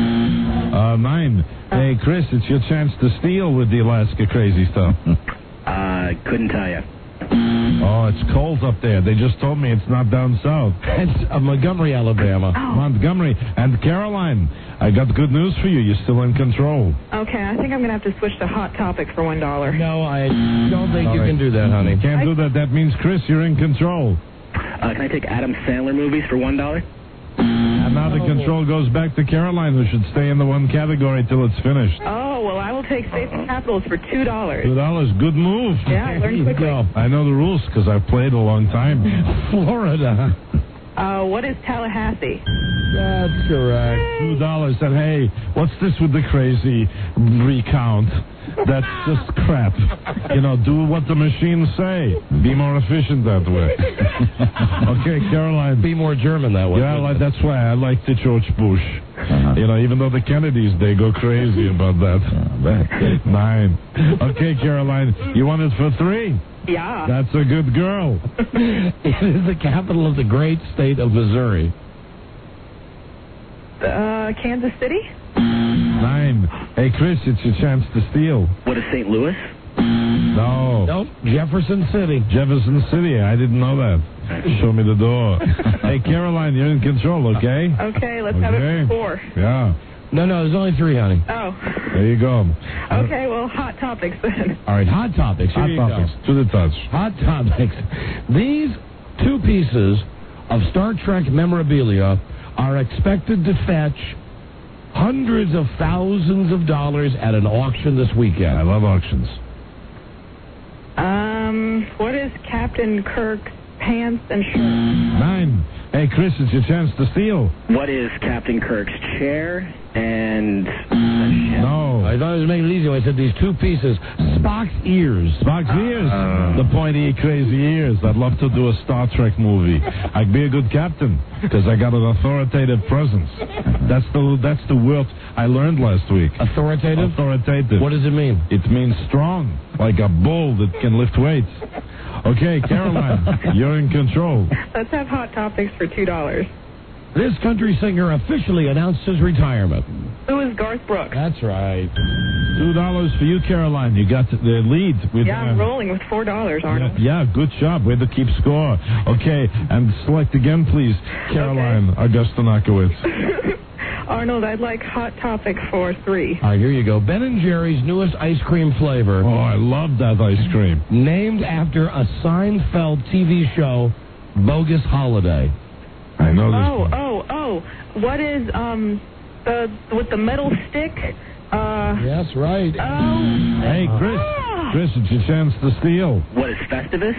X: 9. Hey, Chris, it's your chance to steal with the Alaska crazy stuff.
I: Couldn't tell you.
X: Oh, it's cold up there. They just told me it's not down south.
S: It's Montgomery, Alabama.
J: Oh.
X: Montgomery. And Caroline, I got good news for you. You're still in control.
J: Okay, I think I'm going to have to switch to hot topics for $1.
S: No, I don't think you can do that, honey.
X: Can't do that. That means, Chris, you're in control.
I: Can I take Adam Sandler movies for $1?
X: And now the control goes back to Caroline, who should stay in the one category till it's finished.
J: Oh, well, I will take states and capitals for $2.
X: $2. Good move.
J: Yeah, I learned quickly.
X: I know the rules because I've played a long time.
S: Florida.
J: What is Tallahassee?
S: That's correct.
X: $2. And hey, what's this with the crazy recount? That's just crap. Do what the machines say. Be more efficient that way. Okay, Caroline.
S: Be more German that way.
X: Yeah, that's why I like the George Bush. Even though the Kennedys, they go crazy about that. 9. Okay, Caroline, you want it for 3?
J: Yeah.
X: That's a good girl.
S: It is the capital of the great state of Missouri.
J: Kansas City?
X: 9. Hey, Chris, it's your chance to steal.
I: What is St. Louis?
X: No.
S: Nope. Jefferson City.
X: Jefferson City. I didn't know that. Show me the door. Hey, Caroline, you're in control, okay?
J: Okay, let's have it for 4.
X: Yeah.
S: No, there's only 3, honey.
J: Oh.
X: There you go.
J: Okay, well, hot topics then.
S: All right, hot topics. Here
X: Hot
S: you
X: topics.
S: go.
X: To the touch.
S: Hot topics. These 2 pieces of Star Trek memorabilia are expected to fetch hundreds of thousands of dollars at an auction this weekend.
X: I love auctions.
J: What is Captain Kirk's pants and shirt?
X: 9. Hey, Chris, it's your chance to steal.
I: What is Captain Kirk's chair and...
X: No.
S: I thought I was making it easy when I said these 2 pieces. Spock's ears.
X: Spock's ears. The pointy, crazy ears. I'd love to do a Star Trek movie. I'd be a good captain because I got an authoritative presence. That's the word I learned last week.
S: Authoritative?
X: Authoritative.
S: What does it mean?
X: It means strong, like a bull that can lift weights. Okay, Caroline, you're in control.
J: Let's have hot topics for $2.
S: This country singer officially announced his retirement.
J: Who is Garth Brooks?
S: That's right.
X: $2 for you, Caroline. You got the lead. With,
J: I'm rolling with $4, Arnold.
X: Yeah, good job. Way to keep score. Okay, and select again, please. Caroline Augustinakowicz.
J: Arnold, I'd like hot topic for 3.
S: All right, here you go. Ben & Jerry's newest ice cream flavor.
X: Oh, I love that ice cream.
S: Named after a Seinfeld TV show, Bogus Holiday.
X: I know this.
J: What is with the metal stick?
S: Yes, right.
X: Hey, Chris, it's your chance to steal.
I: What is Festivus?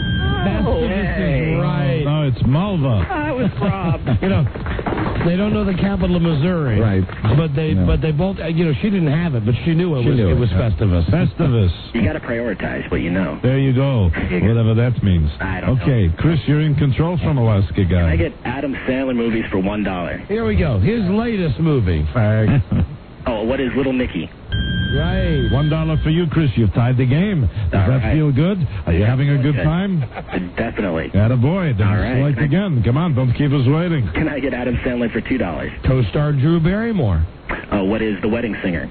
S: Festivus is right.
X: No, it's Malva.
J: I was robbed.
S: They don't know the capital of Missouri.
X: Right.
S: But they both, she didn't have it, but she knew it was Festivus.
X: Festivus.
I: You got to prioritize what you know.
X: There you go. Whatever that means.
I: I don't know.
X: Okay, Chris, you're in control from Alaska, guy.
I: I get Adam Sandler movies for $1.
S: Here we go. His latest movie.
I: Oh, what is Little Nicky?
X: Right. $1 for you, Chris. You've tied the game. Does that feel good? Are you having a good time?
I: Definitely.
X: Attaboy. Then select again. Come on, don't keep us waiting.
I: Can I get Adam Sandler for $2?
S: Co-star Drew Barrymore.
I: Oh, what is The Wedding Singer?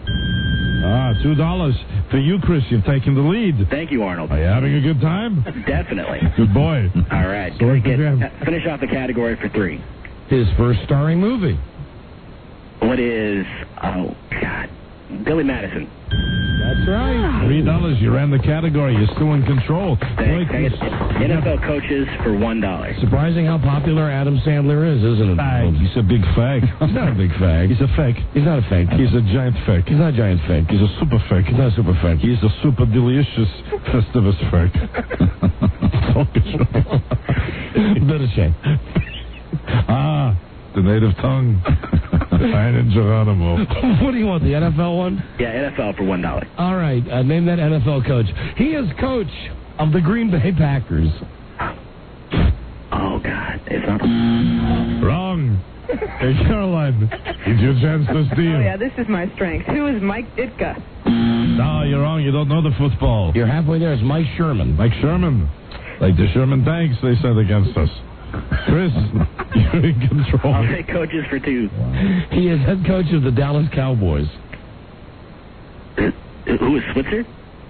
X: $2 for you, Chris. You've taken the lead.
I: Thank you, Arnold.
X: Are you having a good time?
I: Definitely.
X: Good boy.
I: All right. Finish off the category for 3.
S: His first starring movie.
I: What is... Oh, God. Billy Madison.
X: That's right. $3. You ran the category. You're still in control.
I: Thanks. I get NFL coaches for $1.
S: Surprising how popular Adam Sandler is, isn't it?
X: Fag. He's a big fag.
S: He's not a big fag.
X: He's a fag.
S: He's not a fag.
X: He's a giant fag.
S: He's not a giant fag.
X: He's a super fag.
S: He's not a super fag.
X: He's a super delicious Festivus fag.
S: Bit of shame.
X: The native tongue. Fine and Geronimo.
S: What do you want, the NFL one?
I: Yeah, NFL for $1.
S: All right, name that NFL coach. He is coach of the Green Bay Packers.
I: Oh, God. It's not...
X: Wrong. Hey, Caroline, it's your chance to steal.
J: Oh, yeah, this is my strength. Who is Mike Ditka?
X: No, you're wrong. You don't know the football.
S: You're halfway there. It's Mike Sherman.
X: Mike Sherman. Like the Sherman tanks they sent against us. Chris, you're in control.
I: I'll take coaches for $2.
S: He is head coach of the Dallas Cowboys.
I: Who is Switzer?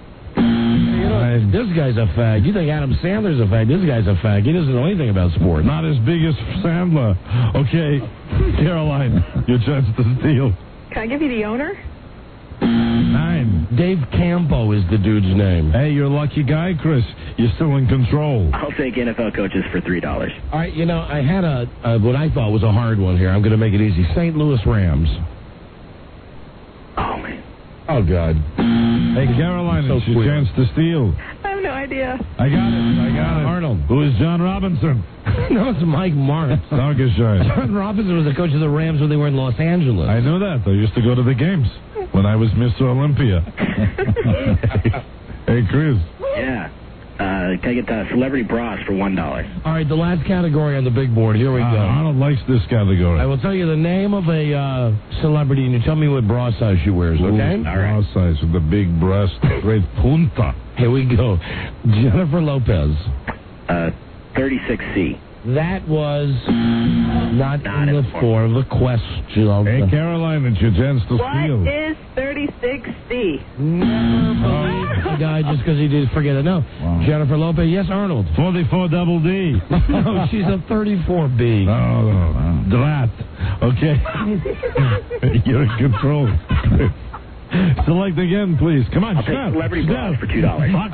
S: This guy's a fag. You think Adam Sandler's a fag. This guy's a fag. He doesn't know anything about sports.
X: Not as big as Sandler. Okay, Caroline, your chance to steal.
J: Can I give you the owner?
X: 9.
S: Dave Campo is the dude's name.
X: Hey, you're a lucky guy, Chris. You're still in control.
I: I'll take NFL coaches for $3.
S: All right, I had a what I thought was a hard one here. I'm going to make it easy. St. Louis Rams.
I: Oh, man.
S: Oh, God.
X: Hey, Caroline, it's your chance to steal.
J: I have no idea.
X: I got it.
S: Arnold.
X: Who is John Robinson?
S: No, it's Mike Martz.
X: John
S: Robinson was the coach of the Rams when they were in Los Angeles.
X: I know that. I used to go to the games when I was Mr. Olympia. Hey, Chris.
I: Yeah. Can I get Celebrity Bras for $1?
S: All right, the last category on the big board. Here we go.
X: Arnold likes this category.
S: I will tell you the name of a celebrity, and you tell me what bra size she wears, okay?
X: All right. Bra size with the big breast, great punta.
S: Here we go. Jennifer Lopez.
I: 36C.
S: That was Not in the form of a question.
X: Hey, Caroline, it's your chance to steal.
J: What is 36C?
S: Never believe the guy just because he did forget it. No. Wow. Jennifer Lopez. Yes, Arnold.
X: 44 double D.
S: No, she's a 34B.
X: Oh, drat. Okay. You're in control. Select again, please. Come on,
I: I'll take Celebrity Bras for $2.
X: Fox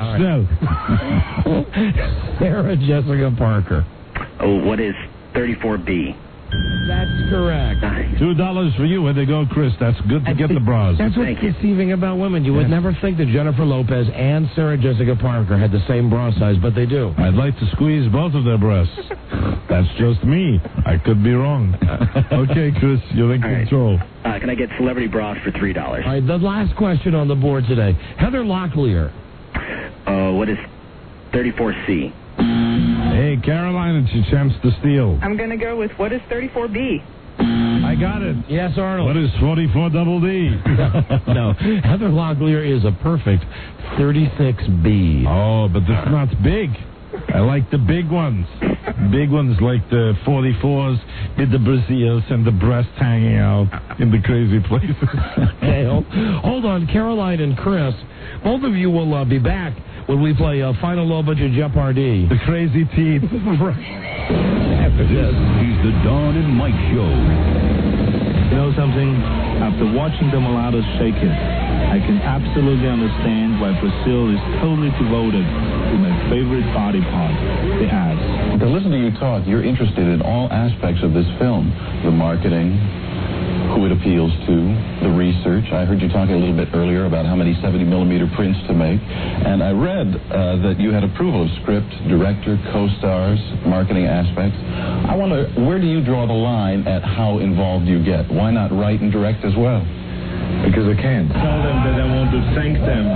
S: Sarah Jessica Parker.
I: Oh, what is 34B?
S: That's correct.
X: $2 for you. Where'd they go, Chris? That's good to get the bras.
S: That's what's deceiving about women. You would never think that Jennifer Lopez and Sarah Jessica Parker had the same bra size, but they do.
X: I'd like to squeeze both of their breasts. That's just me. I could be wrong. Okay, Chris, you're in control.
I: Can I get Celebrity Bras for $3?
S: All right, the last question on the board today. Heather Locklear.
I: What is 34C?
X: Hey, Caroline, it's your chance to steal.
J: I'm going to go with what is 34B?
X: I got it.
S: Yes, Arnold.
X: What is 44 double D?
S: No, Heather Locklear is a perfect 36B.
X: Oh, but that's not big. I like the big ones. Big ones like the 44s with the brassieres and the breast hanging out in the crazy places.
S: Okay, hold on. Caroline and Chris, both of you will be back when we play Final Low Budget Jeopardy.
X: The crazy teeth.
G: This is the Don and Mike Show.
W: You know something? After watching the mulattoes shake it, I can absolutely understand why Brazil is totally devoted to my favorite body part, the ass.
F: To listen to you talk, you're interested in all aspects of this film. The marketing, who it appeals to, the research. I heard you talking a little bit earlier about how many 70-millimeter prints to make. And I read that you had approval of script, director, co-stars, marketing aspects. I wonder, where do you draw the line at how involved you get? Why not write and direct as well?
W: Because I can. Tell them that I want to thank them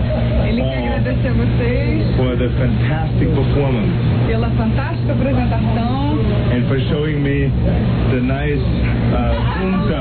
W: for the fantastic performance.
J: Pela fantástica apresentação.
W: And for showing me the nice punta.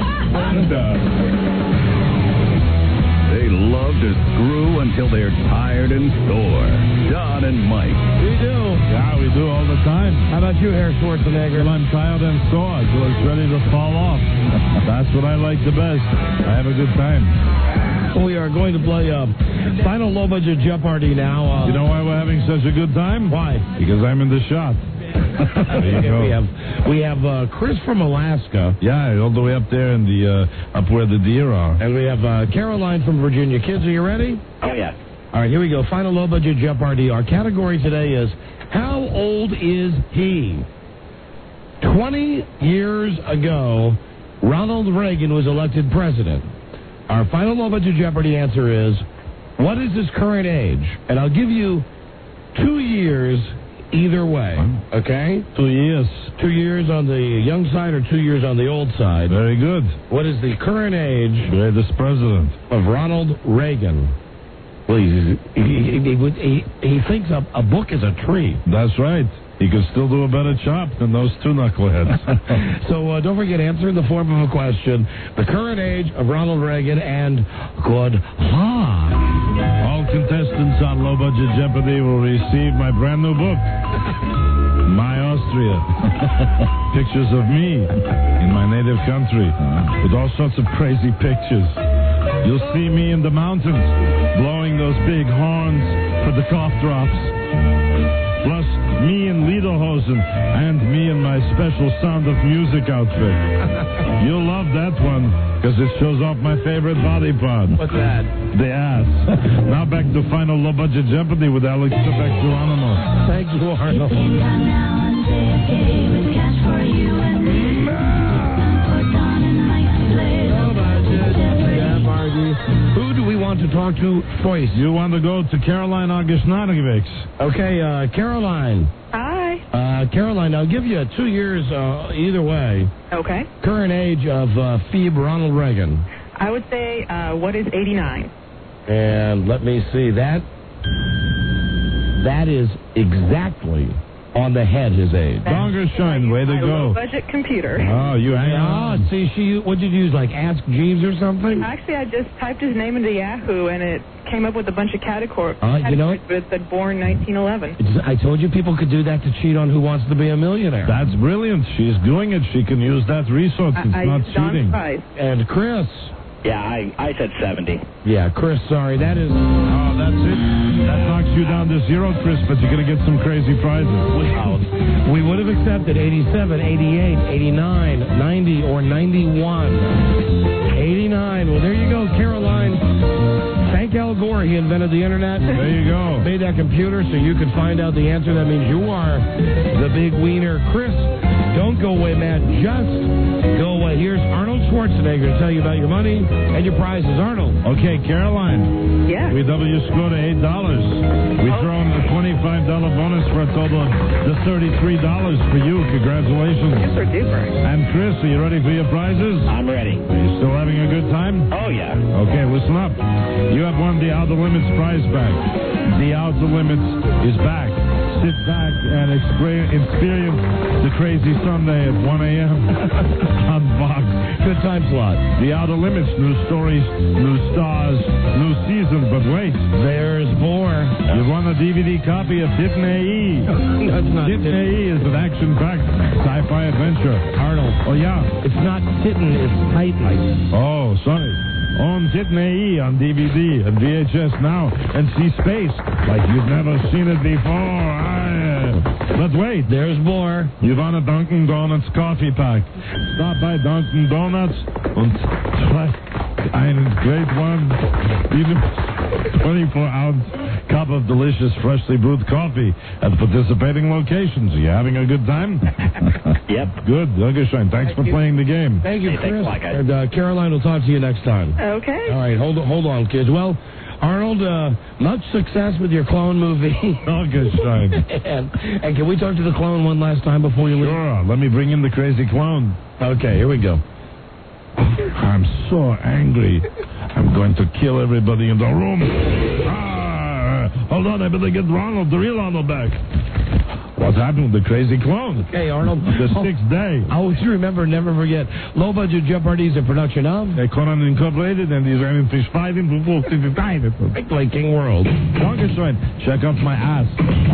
G: They love to screw until they're tired and sore. Don and Mike.
S: We do.
X: Yeah, we do all the time.
S: How about you, Herr Schwarzenegger?
X: Till I'm tired and sore, till it's ready to fall off. That's what I like the best. I have a good time.
S: We are going to play Final Low Budget Jeopardy now.
X: You know why we're having such a good time?
S: Why?
X: Because I'm in the shot. There you go.
S: We have Chris from Alaska.
X: Yeah, all the way up there in the up where the deer are.
S: And we have Caroline from Virginia. Kids, are you ready?
I: Oh, yeah.
S: All right, here we go. Final Low Budget Jeopardy. Our category today is, how old is he? 20 years ago, Ronald Reagan was elected president. Our Final Low Budget Jeopardy answer is, what is his current age? And I'll give you 2 years either way, okay?
X: 2 years.
S: 2 years on the young side or 2 years on the old side.
X: Very good.
S: What is the current age
X: Greatest president
S: of Ronald Reagan? Well, he thinks a book is a tree.
X: That's right. He could still do a better job than those two knuckleheads.
S: So don't forget, answer in the form of a question. The current age of Ronald Reagan and good luck.
X: All contestants on Low Budget Jeopardy will receive my brand new book, My Austria. Pictures of me in my native country with all sorts of crazy pictures. You'll see me in the mountains blowing those big horns for the cough drops. Plus, me in Lederhosen and me in my special Sound of Music outfit. You'll love that one because it shows off my favorite body part.
S: What's that?
X: The ass. Now back to Final Low Budget Jeopardy with Alex Trebek Geronimo.
S: Thank you, Arnold. Who do we want to talk to first?
X: You want to go to Caroline Augustinovics.
S: Okay, Caroline.
J: Hi.
S: Caroline, I'll give you 2 years either way.
J: Okay.
S: Current age of Phoebe Ronald Reagan.
J: I would say, what is 89?
S: And let me see, that is exactly on the head his age.
X: Dongershine, way to
J: My
X: go.
J: low-budget computer.
X: Oh, you hang on.
S: See, what did you use, like Ask Jeeves or something?
J: Actually, I just typed his name into Yahoo, and it came up with a bunch of categories.
S: You know,
J: but it said born 1911.
S: I told you people could do that to cheat on Who Wants to Be a Millionaire.
X: That's brilliant. She's doing it. She can use that resource. It's not cheating.
S: And Chris.
I: Yeah, I said 70.
S: Yeah, Chris, sorry. That is...
X: Oh, that's it. That knocks you down to 0, Chris, but you're going to get some crazy prizes.
S: We would have accepted 87, 88, 89, 90, or 91. 89. Well, there you go, Caroline. Thank Al Gore. He invented the Internet.
X: There you go.
S: Made that computer so you could find out the answer. That means you are the big wiener. Chris, don't go away, man. Just go away. Here's Arnold Schwarzenegger to tell you about your money and your prizes. Arnold.
X: Okay, Caroline.
J: Yeah.
X: We double your score to $8. We throw in the $25 bonus for a total of the $33 for you. Congratulations.
J: Super duper.
X: And Chris, are you ready for your prizes?
I: I'm ready.
X: Are you still having a good time?
I: Oh, yeah.
X: Okay, listen up. You have won the Outer Limits prize bag. The Outer Limits is back. Sit back and experience the crazy Sunday at 1 a.m. on Fox.
S: Good time slot.
X: The Outer Limits, new stories, new stars, new season. But wait,
S: there's more.
X: You won a DVD copy of Titan A.E.
S: That's not
X: Titan A.E. is an action-packed sci-fi adventure.
S: Arnold.
X: Oh, yeah.
S: It's not Titan, it's Titan.
X: Oh, sorry. Own Titan A.E. on DVD and VHS now, and see space like you've never seen it before. But wait,
S: there's more.
X: You've won a Dunkin' Donuts coffee pack. Stop by Dunkin' Donuts und try einen great one, even 24-ounce cup of delicious freshly brewed coffee at participating locations. Are you having a good time?
I: Yep.
X: Good. Dankeschön. Thanks for playing the game.
S: Thank you,
I: Hey,
S: Chris.
I: thanks a lot, guys.
S: And Caroline will talk to you next time.
J: Okay.
S: All right, hold on, kids. Well, Arnold, much success with your clone movie.
X: Dankeschön.
S: and can we talk to the clone one last time before you leave?
X: Sure. Let me bring in the crazy clone.
S: Okay, here we go.
X: I'm so angry. I'm going to kill everybody in the room. Hold on, I better get Ronald, the real Arnold, back. What's happened with the crazy clone?
S: Hey, Arnold.
X: The sixth day.
S: I always remember, never forget. Low Budget Jeopardy is a production of
X: Conan Incorporated and these are fish fighting for
S: Big Play King World.
X: Dankeschön. Check out my ass.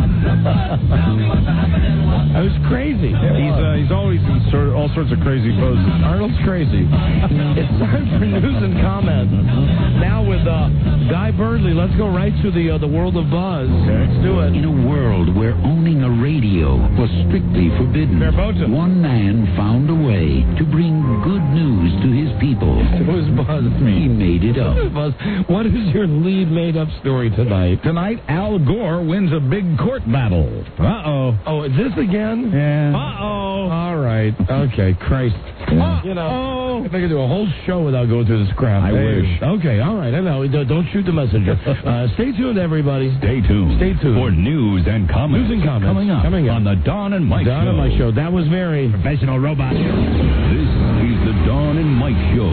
S: That was crazy.
X: He's always in all sorts of crazy poses.
S: Arnold's crazy. It's time for news and comments. Now with Guy Birdley, let's go right to the world of buzz. Okay. Let's do it.
A: In a world where owning a radio was strictly forbidden, one man found a way to bring good news to his people.
S: It was Buzz.
A: He made it up.
S: Buzz, what is your lead made-up story tonight?
L: Tonight, Al Gore wins a big court battle. Uh-oh.
S: Oh, is this again?
L: Yeah.
S: Uh-oh. All right. Okay, Christ. You know, if I could do a whole show without going through this crap.
L: I wish.
S: Okay, all right. I know. Don't shoot the messenger. Stay tuned, everybody.
G: Stay tuned.
S: Stay tuned.
G: For news and comments.
S: News and comments.
G: Coming up on the Don and Mike
S: Don
G: Show.
S: and Mike Show. That was very
X: professional robot.
G: This is the Don and Mike Show.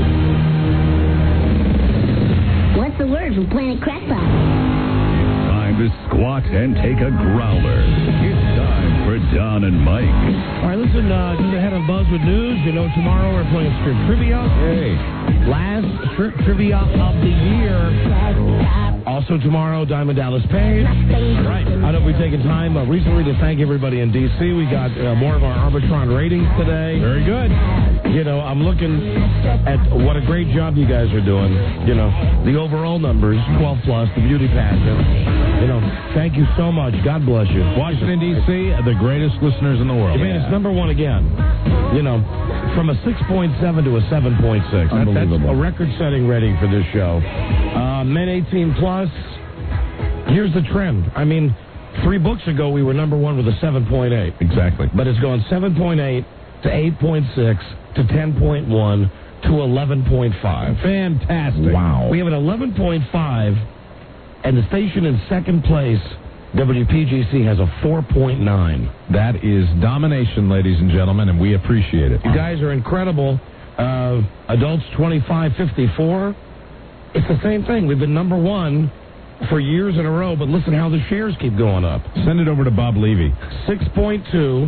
K: What's the word from Planet Crackpot?
G: Time to squat and take a growler. It's time for Don and Mike.
S: All right, listen, just ahead of Buzz with news, you know, tomorrow we're playing Strip Trivia.
L: Hey.
S: Last Strip Trivia of the year. Also tomorrow, Diamond Dallas Page. All right. I know we've taken time recently to thank everybody in D.C. We got more of our Arbitron ratings today.
L: Very good.
S: You know, I'm looking at what a great job you guys are doing. You know, the overall numbers, 12 plus, the beauty pageant. You know, thank you so much. God bless you.
L: Washington, D.C., the greatest listeners in the world.
S: Man, it's number one again. You know, from a 6.7 to a 7.6. That's a record-setting rating for this show. Men 18 plus. Here's the trend. I mean, 3 books ago we were number one with a 7.8.
L: Exactly.
S: But it's gone 7.8 to 8.6 to 10.1 to 11.5.
L: Fantastic.
S: Wow. We have an 11.5, and the station in second place, WPGC, has a 4.9.
L: That is domination, ladies and gentlemen, and we appreciate it.
S: You guys are incredible. Adults 25-54. It's the same thing. We've been number one for years in a row, but listen how the shares keep going up.
C: Send it over to Bob Levy.
S: 6.2 to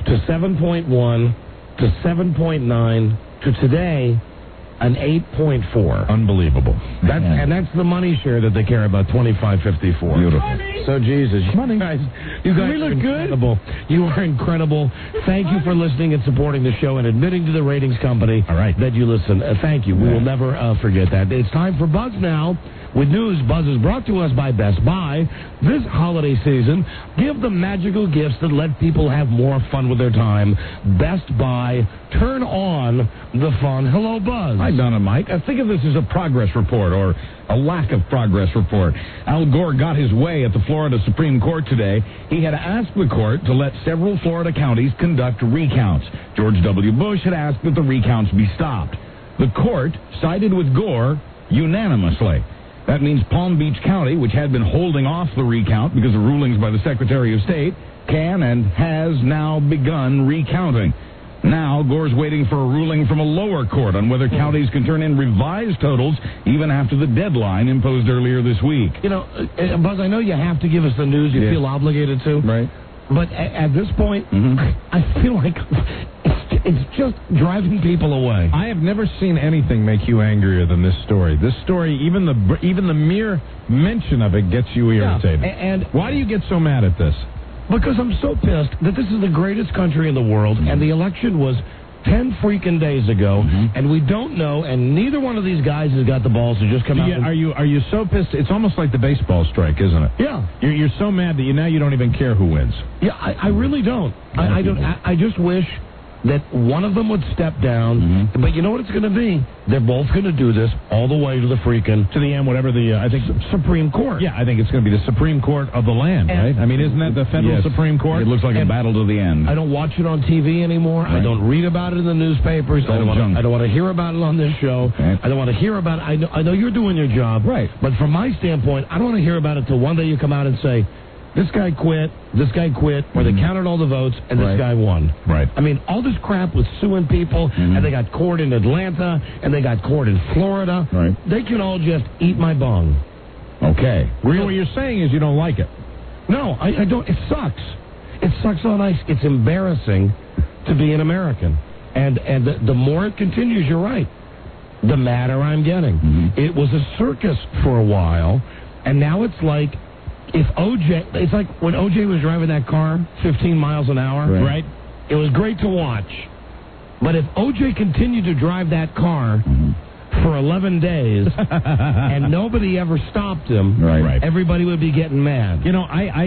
S: 7.1 to 7.9 to today, an 8.4.
C: Unbelievable.
S: And that's the money share that they care about, 25.54.
C: Beautiful.
S: So, Jesus.
C: Money.
S: You guys
C: we look
S: are incredible. Good. You are incredible. Thank you for listening and supporting the show and admitting to the ratings company that you listen. Thank you. We will never forget that. It's time for Buzz now. With news, Buzz is brought to us by Best Buy. This holiday season, give the magical gifts that let people have more fun with their time. Best Buy, turn on the fun. Hello, Buzz.
L: Hi, Don and Mike. Think of this as a progress report or a lack of progress report. Al Gore got his way at the Florida Supreme Court today. He had asked the court to let several Florida counties conduct recounts. George W. Bush had asked that the recounts be stopped. The court sided with Gore unanimously. That means Palm Beach County, which had been holding off the recount because of rulings by the Secretary of State, can and has now begun recounting. Now, Gore's waiting for a ruling from a lower court on whether counties can turn in revised totals even after the deadline imposed earlier this week.
S: You know, Buzz, I know you have to give us the news. You feel obligated to.
L: Right.
S: But at this point, I feel like it's just driving people away.
C: I have never seen anything make you angrier than this story. This story, even the mere mention of it gets you irritated.
S: And
C: why do you get so mad at this?
S: Because I'm so pissed that this is the greatest country in the world, and the election was 10 freaking days ago, and we don't know, and neither one of these guys has got the balls to just come out.
C: Are you so pissed? It's almost like the baseball strike, isn't it?
S: Yeah.
C: You're so mad that you don't even care who wins.
S: Yeah, I really don't. I don't. I just wish that one of them would step down. But you know what it's going to be? They're both going to do this all the way to the freaking...
C: To the end, whatever the, I think...
S: Supreme Court.
C: Yeah, I think it's going to be the Supreme Court of the land, right? I mean, isn't that the federal Supreme Court?
L: It looks like a battle to the end.
S: I don't watch it on TV anymore. Right. I don't read about it in the newspapers. I don't want to hear about it on this show. Okay. I don't want to hear about it. I know you're doing your job.
C: Right.
S: But from my standpoint, I don't want to hear about it till one day you come out and say... This guy quit, or they counted all the votes, and this guy won.
C: Right.
S: I mean, all this crap with suing people, and they got court in Atlanta, and they got court in Florida.
C: Right.
S: They can all just eat my bung.
C: Okay. So what you're saying is you don't like it.
S: No, I don't. It sucks. It sucks on ice. It's embarrassing to be an American. And the more it continues, you're right, the madder I'm getting. It was a circus for a while, and now it's like... It's like when O.J. was driving that car 15 miles an hour, right? It was great to watch. But if O.J. continued to drive that car for 11 days and nobody ever stopped him, everybody would be getting mad.
C: You know,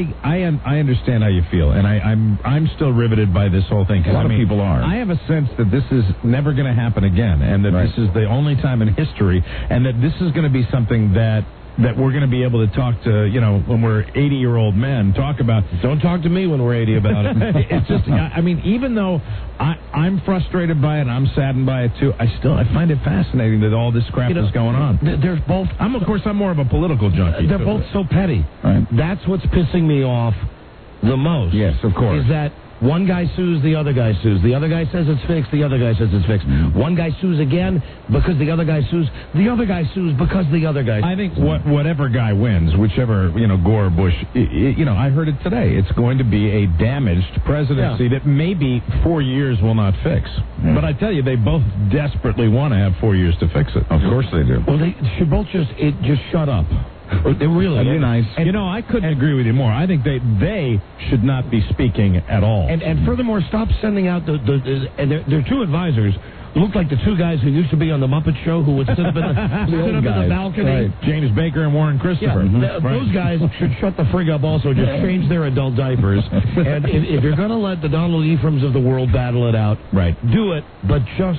C: I understand how you feel, and I'm still riveted by this whole thing.
L: A lot of people are.
C: I have a sense that this is never going to happen again, and that this is the only time in history, and that this is going to be something that we're going to be able to talk to, when we're 80-year-old men, talk about.
S: Don't talk to me when we're 80 about it.
C: It's just, I mean, even though I'm frustrated by it and I'm saddened by it too, I find it fascinating that all this crap is going on.
S: There's both.
C: I'm more of a political junkie.
S: They're both so petty.
C: Right.
S: That's what's pissing me off the most.
C: Yes, of course.
S: Is that one guy sues, the other guy sues. The other guy says it's fixed, the other guy says it's fixed. One guy sues again because the other guy sues. The other guy sues because the other guy sues.
C: I think whatever guy wins, whichever, Gore or Bush, I heard it today. It's going to be a damaged presidency that maybe 4 years will not fix. But I tell you, they both desperately want to have 4 years to fix it.
L: Of course they do.
S: Well, they should both just shut up. They really
C: That'd be nice. And, I couldn't agree with you more. I think they should not be speaking at all.
S: And furthermore, stop sending out and their two advisors look like the two guys who used to be on the Muppet Show who would sit up in the balcony.
C: Right. James Baker and Warren Christopher.
S: Yeah, those guys should shut the frig up also. Just change their adult diapers. And if you're going to let the Donald Ephraim's of the world battle it out, do it, but just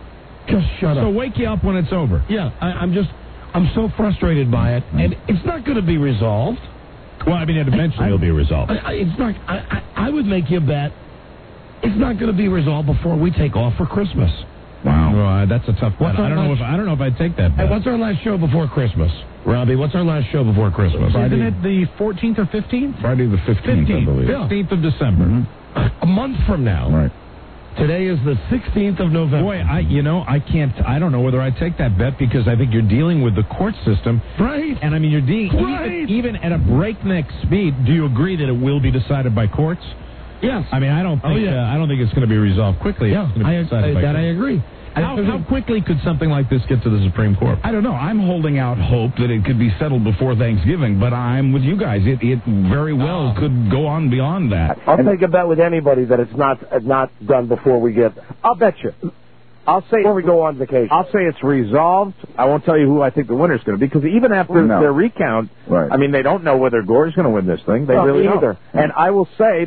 S: shut up.
C: So wake you up when it's over.
S: Yeah, I'm so frustrated by it, and it's not going to be resolved.
C: Well, I mean, eventually it'll be resolved.
S: It's not. I would make you a bet it's not going to be resolved before we take off for Christmas.
C: Wow, well, that's a tough bet. I don't know if I'd take that bet.
S: Hey, what's our last show before Christmas, Robbie? What's our last show before Christmas?
C: Isn't it the 14th or 15th?
L: Friday the 15th, I believe.
C: 15th of December.
S: A month from now.
L: Right.
S: Today is the 16th of November.
C: Boy, I don't know whether I take that bet because I think you're dealing with the court system.
S: Right.
C: And I mean, you're dealing even at a breakneck speed. Do you agree that it will be decided by courts?
S: Yes.
C: I mean, I don't think it's going to be resolved quickly.
S: Yeah, I agree.
C: How quickly could something like this get to the Supreme Court?
L: I don't know. I'm holding out hope that it could be settled before Thanksgiving, but I'm with you guys. It very well could go on beyond that.
B: I'll take a bet with anybody that it's not done before we get. I'll bet you. I'll say before we go on vacation.
M: I'll say it's resolved. I won't tell you who I think the winner's going to be because even after their recount, I mean, they don't know whether Gore's going to win this thing. They really don't.
B: Either.
M: And I will say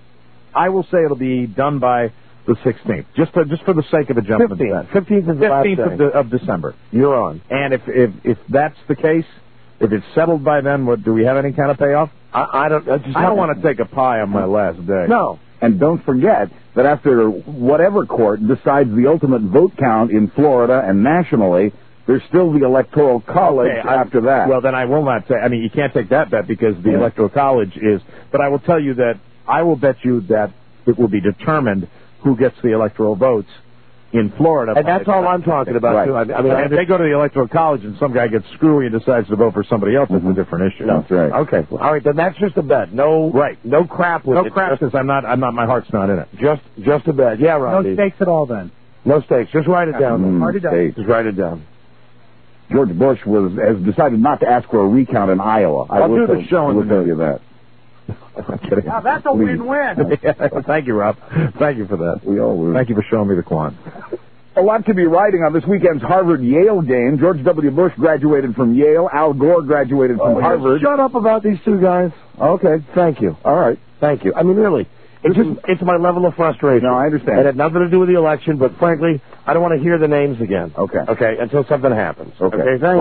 M: it'll be done by the 16th, just for the sake of the jump.
B: 15th is the last day.
M: 15th of December.
B: You're on.
M: And if that's the case, if it's settled by then, do we have any kind of payoff?
B: I don't
M: want to take a pie on my last day.
B: No.
N: And don't forget that after whatever court decides the ultimate vote count in Florida and nationally, there's still the Electoral College after that.
M: Well, then I will not say. I mean, you can't take that bet because the Electoral College is. But I will tell you that I will bet you that it will be determined who gets the electoral votes in Florida.
B: And that's all I'm talking about, too. I mean,
M: if they go to the Electoral College and some guy gets screwy and decides to vote for somebody else, it's a different issue.
N: That's right.
B: Okay. All right, then that's just a bet. No crap with it.
M: No crap because my heart's not in it.
B: Just a bet. Yeah, Robbie.
H: No stakes at all, then.
B: No stakes. Just write it down. Just write it down.
N: George Bush has decided not to ask for a recount in Iowa.
M: I'll do the show
N: and tell you that.
M: I'm kidding.
H: Now, that's a win-win.
M: Thank you, Rob. Thank you for that.
N: We all lose.
M: Thank you for showing me the quant.
N: A lot to be riding on this weekend's Harvard-Yale game. George W. Bush graduated from Yale. Al Gore graduated from Harvard.
B: Shut up about these two guys.
N: Okay.
B: Thank you.
N: All right.
B: Thank you. I mean, really, it's my level of frustration.
N: No, I understand.
B: It had nothing to do with the election, but frankly, I don't want to hear the names again.
N: Okay.
B: Okay, until something happens.
N: Okay.
B: Thank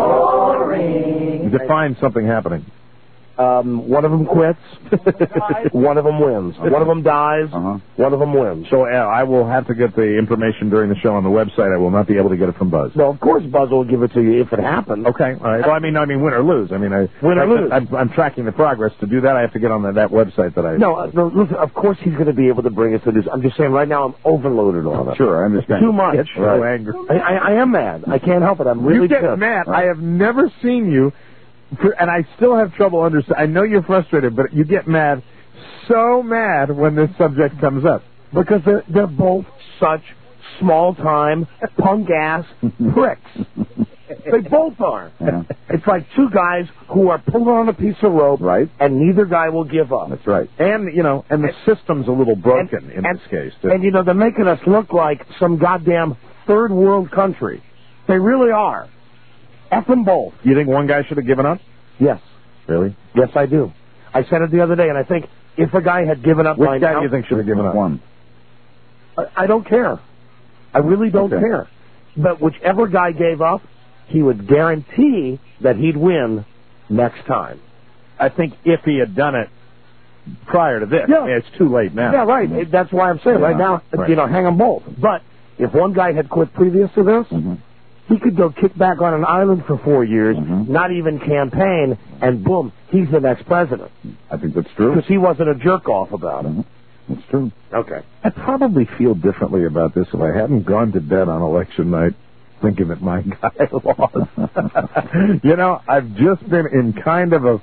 N: you.
M: Define something happening.
B: One of them quits. One of them wins.
N: Okay.
B: One of them dies. One of them wins.
M: So I will have to get the information during the show on the website. I will not be able to get it from Buzz.
B: No, of course Buzz will give it to you if it happens.
M: Okay. All right. Well, I mean, win or lose. I mean,
B: win or lose.
M: I'm tracking the progress. To do that, I have to get on that website that I.
B: No, listen. Of course he's going to be able to bring us the news. I'm just saying. Right now, I'm overloaded on it.
N: Sure, I understand.
B: Too much.
M: Get so angry.
B: I am mad. I can't help it. I'm really
M: You get
B: pissed.
M: mad. I have never seen you. And I still have trouble understanding. I know you're frustrated, but you get mad, so mad when this subject comes up.
B: Because they're both such small-time, punk-ass pricks. They both are.
N: Yeah.
B: It's like two guys who are pulling on a piece of rope,
N: right?
B: And neither guy will give up.
N: That's right.
M: And, and the system's a little broken in this case, too.
B: And, they're making us look like some goddamn third-world country. They really are. F them both.
M: You think one guy should have given up?
B: Yes.
M: Really?
B: Yes, I do. I said it the other day, and I think if a guy had given up by now...
M: Which guy do you think should have given up?
N: One.
B: I don't care. I really don't care. But whichever guy gave up, he would guarantee that he'd win next time.
M: I think if he had done it prior to this, it's too late now.
B: Yeah, right. That's why I'm saying right now, hang them both. But if one guy had quit previous to this... He could go kick back on an island for 4 years, not even campaign, and boom, he's the next president.
N: I think that's true.
B: Because he wasn't a jerk-off about it.
N: That's true.
B: Okay.
M: I'd probably feel differently about this if I hadn't gone to bed on election night thinking that my guy lost. I've just been in kind of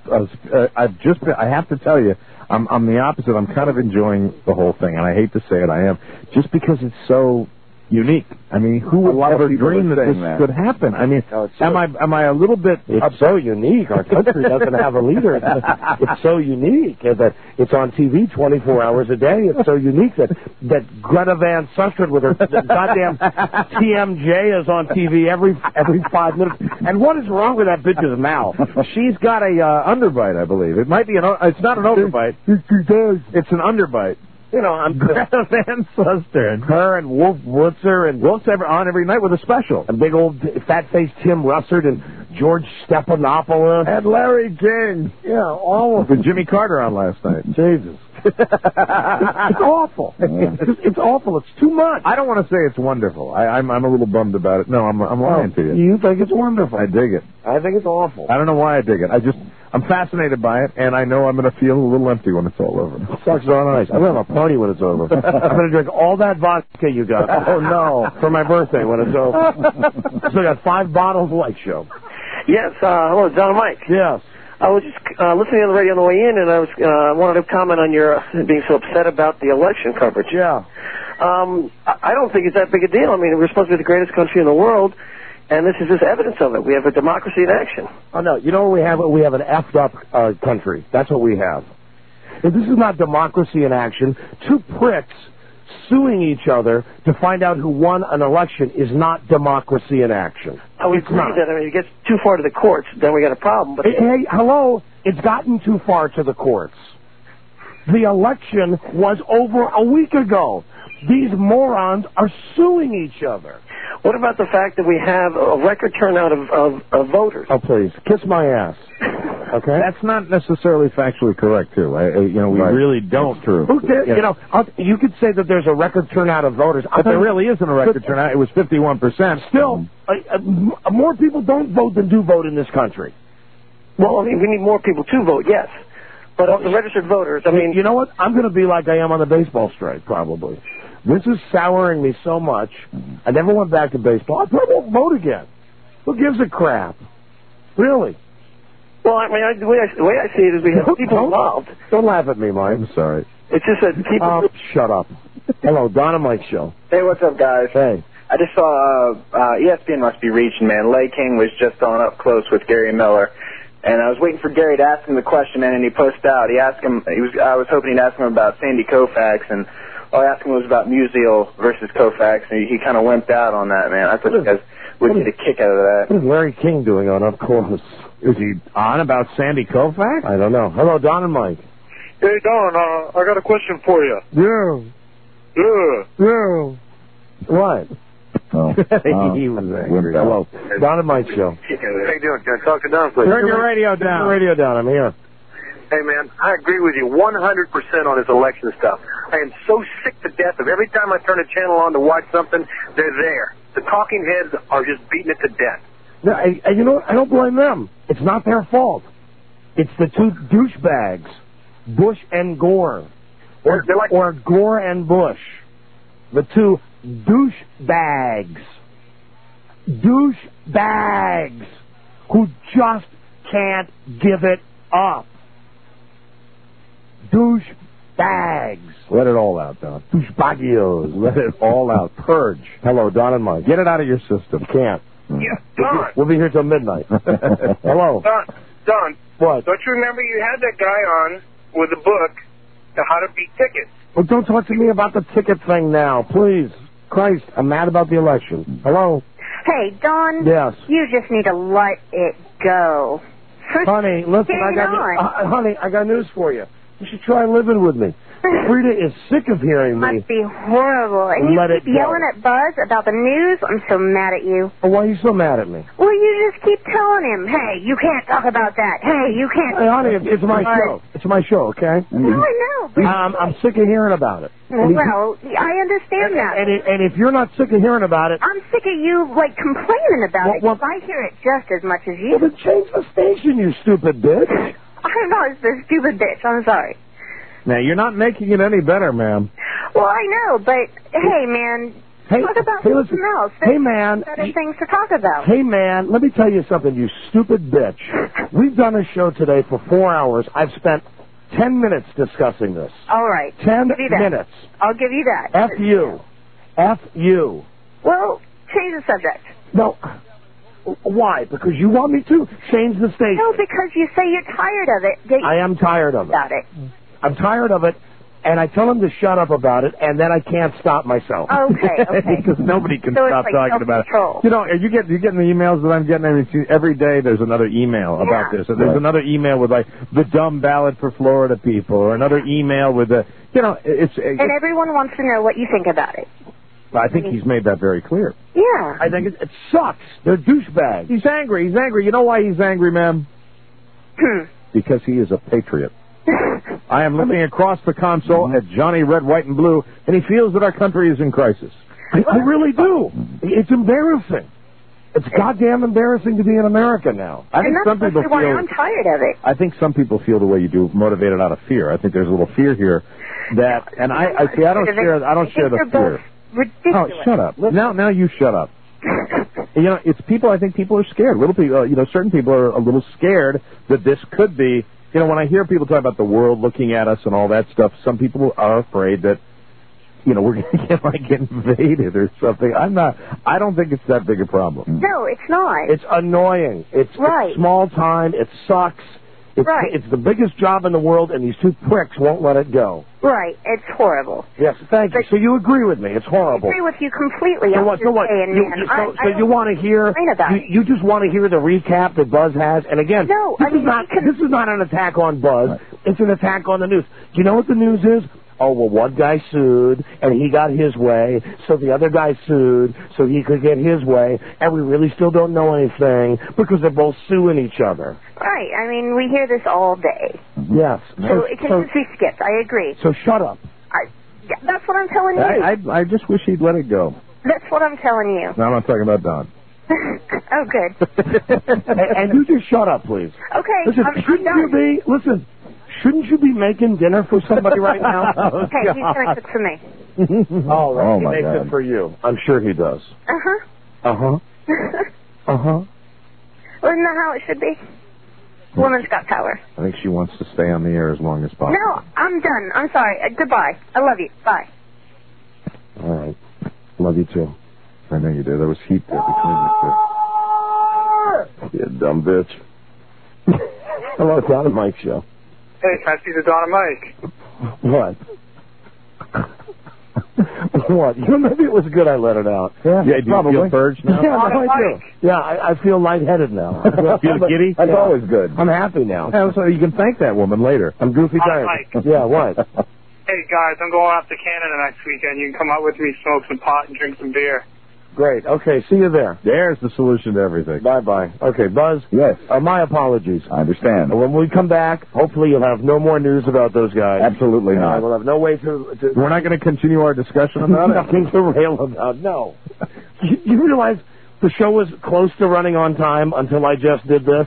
M: I have to tell you, I'm the opposite. I'm kind of enjoying the whole thing, and I hate to say it, I am, just because it's so unique. I mean, who would ever dream that this could happen? I mean, am I a little bit...
B: It's so unique. Our country doesn't have a leader. It's so unique that it's on TV 24 hours a day. It's so unique that Greta Van Susteren with her goddamn TMJ is on TV every 5 minutes. And what is wrong with that bitch's mouth?
M: She's got a underbite, I believe. It might be it's not an overbite. It's an underbite.
B: I'm
M: Greta Van Susteren.
B: Her and Wolf Blitzer and
M: Wolf's on every night with a special.
B: And big old fat-faced Tim Russert and George Stephanopoulos.
M: And Larry King.
B: Yeah, all of them.
M: With Jimmy Carter on last night.
B: Jesus. It's awful. It's awful. It's too much.
M: I don't want to say it's wonderful. I'm a little bummed about it. No, I'm lying to you.
B: You think it's wonderful?
M: I dig it.
B: I think it's awful.
M: I don't know why I dig it. I'm fascinated by it, and I know I'm going to feel a little empty when it's all over.
B: Sucks on ice. I'm going to have a party when it's over. I'm going to drink all that vodka you got.
M: Oh, no.
B: For my birthday when it's over. So I got 5 bottles of Light Show.
D: Yes, hello, John and Mike.
B: Yes.
D: I was just listening on the radio on the way in, and I was wanted to comment on your being so upset about the election coverage.
B: Yeah.
D: I don't think it's that big a deal. I mean, we're supposed to be the greatest country in the world, and this is just evidence of it. We have a democracy in action.
B: Oh, no. You know what we have? We have an effed up country. That's what we have. If this is not democracy in action, 2 pricks suing each other to find out who won an election is not democracy in action.
D: I would agree that. I mean, it gets too far to the courts, then we got a problem. But
B: hey, hello, it's gotten too far to the courts. The election was over a week ago. These morons are suing each other.
D: What about the fact that we have a record turnout of voters?
B: Oh, please, kiss my ass. Okay,
M: that's not necessarily factually correct, too. We really don't.
B: True. You could say that there's a record turnout of voters,
M: but there really isn't a record turnout. It was 51%.
B: Still, more people don't vote than do vote in this country.
D: Well, I mean, we need more people to vote, yes. But of the registered voters, I mean...
B: You know what? I'm going to be like I am on the baseball strike, probably. This is souring me so much. I never went back to baseball. I probably won't vote again. Who gives a crap? Really?
D: Well, I mean, the way I see it is we have people involved.
B: Don't laugh at me, Mike. I'm sorry.
D: It's just that people...
B: shut up. Hello, Don and Mike Show.
O: Hey, what's up, guys?
B: Hey.
O: I just saw ESPN must be reaching, man. Lay King was just on up close with Gary Miller. And I was waiting for Gary to ask him the question, and he posted out. I was hoping he'd ask him about Sandy Koufax, and all I asked him was about Musial versus Koufax, and he kind of wimped out on that, man. I thought you guys would get a kick out of that.
B: What is Larry King doing on Up Close?
M: Is he on about Sandy Koufax?
B: I don't know. Hello, Don and Mike.
E: Hey, Don, I got a question for you.
B: Yeah. What?
M: Oh.
B: He was angry. Hello. Don and Mike Show.
E: How you doing? Can I talk to Don, please?
B: Turn your radio down. Turn your radio down. I'm here.
E: Hey, man, I agree with you 100% on this election stuff. I am so sick to death of every time I turn a channel on to watch something, they're there. The talking heads are just beating it to death.
B: No, you know what? I don't blame them. It's not their fault. It's the 2 douchebags, Bush and Gore. Or Gore and Bush. The 2 douchebags. Douchebags who just can't give it up. Douchebags.
M: Let it all out, Don.
B: Douchebagios.
M: Let it all out. Purge.
B: Hello, Don and Mike.
M: Get it out of your system.
B: Can't.
E: Yeah, Don.
B: We'll be here till midnight. Hello.
E: Don.
B: What?
E: Don't you remember you had that guy on with a book, How to Beat Tickets?
B: Well, don't talk to me about the ticket thing now, please. Christ, I'm mad about the election. Hello?
P: Hey, Don.
B: Yes.
P: You just need to let it go.
B: Honey, listen, honey, I got news for you. You should try living with me. Frida is sick of hearing me.
P: Must be horrible. And you keep yelling at Buzz about the news? I'm so mad at you.
B: Well, why are you so mad at me?
P: Well, you just keep telling him, hey, you can't talk about that. Hey, you can't...
B: Hey, honey, it's my show. It's my show, okay?
P: No, I know. But...
B: I'm sick of hearing about it.
P: Well, I understand that.
B: And if you're not sick of hearing about it...
P: I'm sick of you, complaining about it, because I hear it just as much as you.
B: Well, then change the station, you stupid bitch.
P: I don't know, it's the stupid bitch. I'm sorry.
M: Now, you're not making it any better, ma'am.
P: Well, I know, but, hey, man, talk about something else.
B: Hey, man.
P: Better things to talk about.
B: Hey, man, let me tell you something, you stupid bitch. We've done a show today for 4 hours. I've spent 10 minutes discussing this.
P: All right.
B: 10 minutes.
P: I'll give you that.
B: F you. F you.
P: Well, change the subject.
B: No. Why? Because you want me to change the station.
P: No, because you say you're tired of it.
B: I am tired of it.
P: About it.
B: I'm tired of it, and I tell them to shut up about it, and then I can't stop myself.
P: Okay.
M: Because nobody can
P: so
M: stop talking about it. You know, are you getting the emails that I'm getting every day? There's another email about this. And there's another email with, the dumb ballot for Florida people, or another email with
P: and everyone wants to know what you think about it.
M: I think he's made that very clear.
P: Yeah.
B: I think it sucks. They're douchebags.
M: He's angry. You know why he's angry, ma'am? Because he is a patriot. I am looking across the console at Johnny Red, White, and Blue, and he feels that our country is in crisis.
B: I really do. It's embarrassing. It's goddamn embarrassing to be in America now.
M: I think some people
P: why I'm tired of it.
M: I think some people feel the way you do, motivated out of fear. I think there's a little fear here that, and I don't share the fear.
P: Ridiculous.
M: Oh, shut up. Now you shut up. It's people. I think people are scared. Little people, certain people are a little scared that this could be. When I hear people talk about the world looking at us and all that stuff, some people are afraid that, we're going to get invaded or something. I don't think it's that big a problem.
P: No, it's not.
B: It's annoying. It's small time. It sucks. It's the biggest job in the world, and these two pricks won't let it go.
P: Right. It's horrible.
B: Yes, thank you. So you agree with me. It's horrible.
P: I agree with you completely.
B: So what? You want to hear? You just want to hear the recap that Buzz has? And again, this is not an attack on Buzz. It's an attack on the news. Do you know what the news is? Oh, well, one guy sued, and he got his way, so the other guy sued, so he could get his way, and we really still don't know anything because they're both suing each other.
P: Right. I mean, we hear this all day.
B: Yes.
P: So it can just be skipped. I agree.
B: So shut up.
P: That's what I'm telling you.
M: I just wish he'd let it go.
P: That's what I'm telling you.
M: No, I'm not talking about Don.
P: Oh, good.
B: and you just shut up, please.
P: Okay.
B: Listen, shouldn't you be making dinner for somebody right now?
P: Okay, he's going to cook for me.
B: Oh, right.
M: Oh,
B: he
M: my
B: makes
M: God.
B: it for you. I'm sure he does.
P: Uh-huh.
B: Uh-huh. Uh-huh.
P: Well, isn't that how it should be? Woman's got power.
M: I think she wants to stay on the air as long as possible.
P: No, I'm done. I'm sorry. Goodbye. I love you. Bye.
B: All right. Love you, too.
M: I know you do. There was heat there between you two. You dumb bitch.
B: Hello, Don and Mike show.
E: Hey, can I see the Don and Mike?
B: What? What? Maybe it was good I let it out.
M: Yeah, do you feel purged now?
B: Yeah, I do. Yeah, I feel lightheaded now.
M: Feel giddy? That's always good.
B: I'm happy now.
M: Yeah, so you can thank that woman later.
B: I'm goofy tired.
E: Mike.
B: Yeah, what?
E: Hey, guys, I'm going up to Canada next weekend. You can come out with me, smoke some pot, and drink some beer.
B: Great. Okay, see you there.
M: There's the solution to everything.
B: Bye-bye. Okay, Buzz.
M: Yes.
B: My apologies.
M: I understand.
B: When we come back, hopefully you'll have no more news about those guys.
M: Absolutely not.
B: We'll have no way to...
M: We're not going to continue our discussion about it?
B: Nothing to rail about. No. You realize the show was close to running on time until I just did this?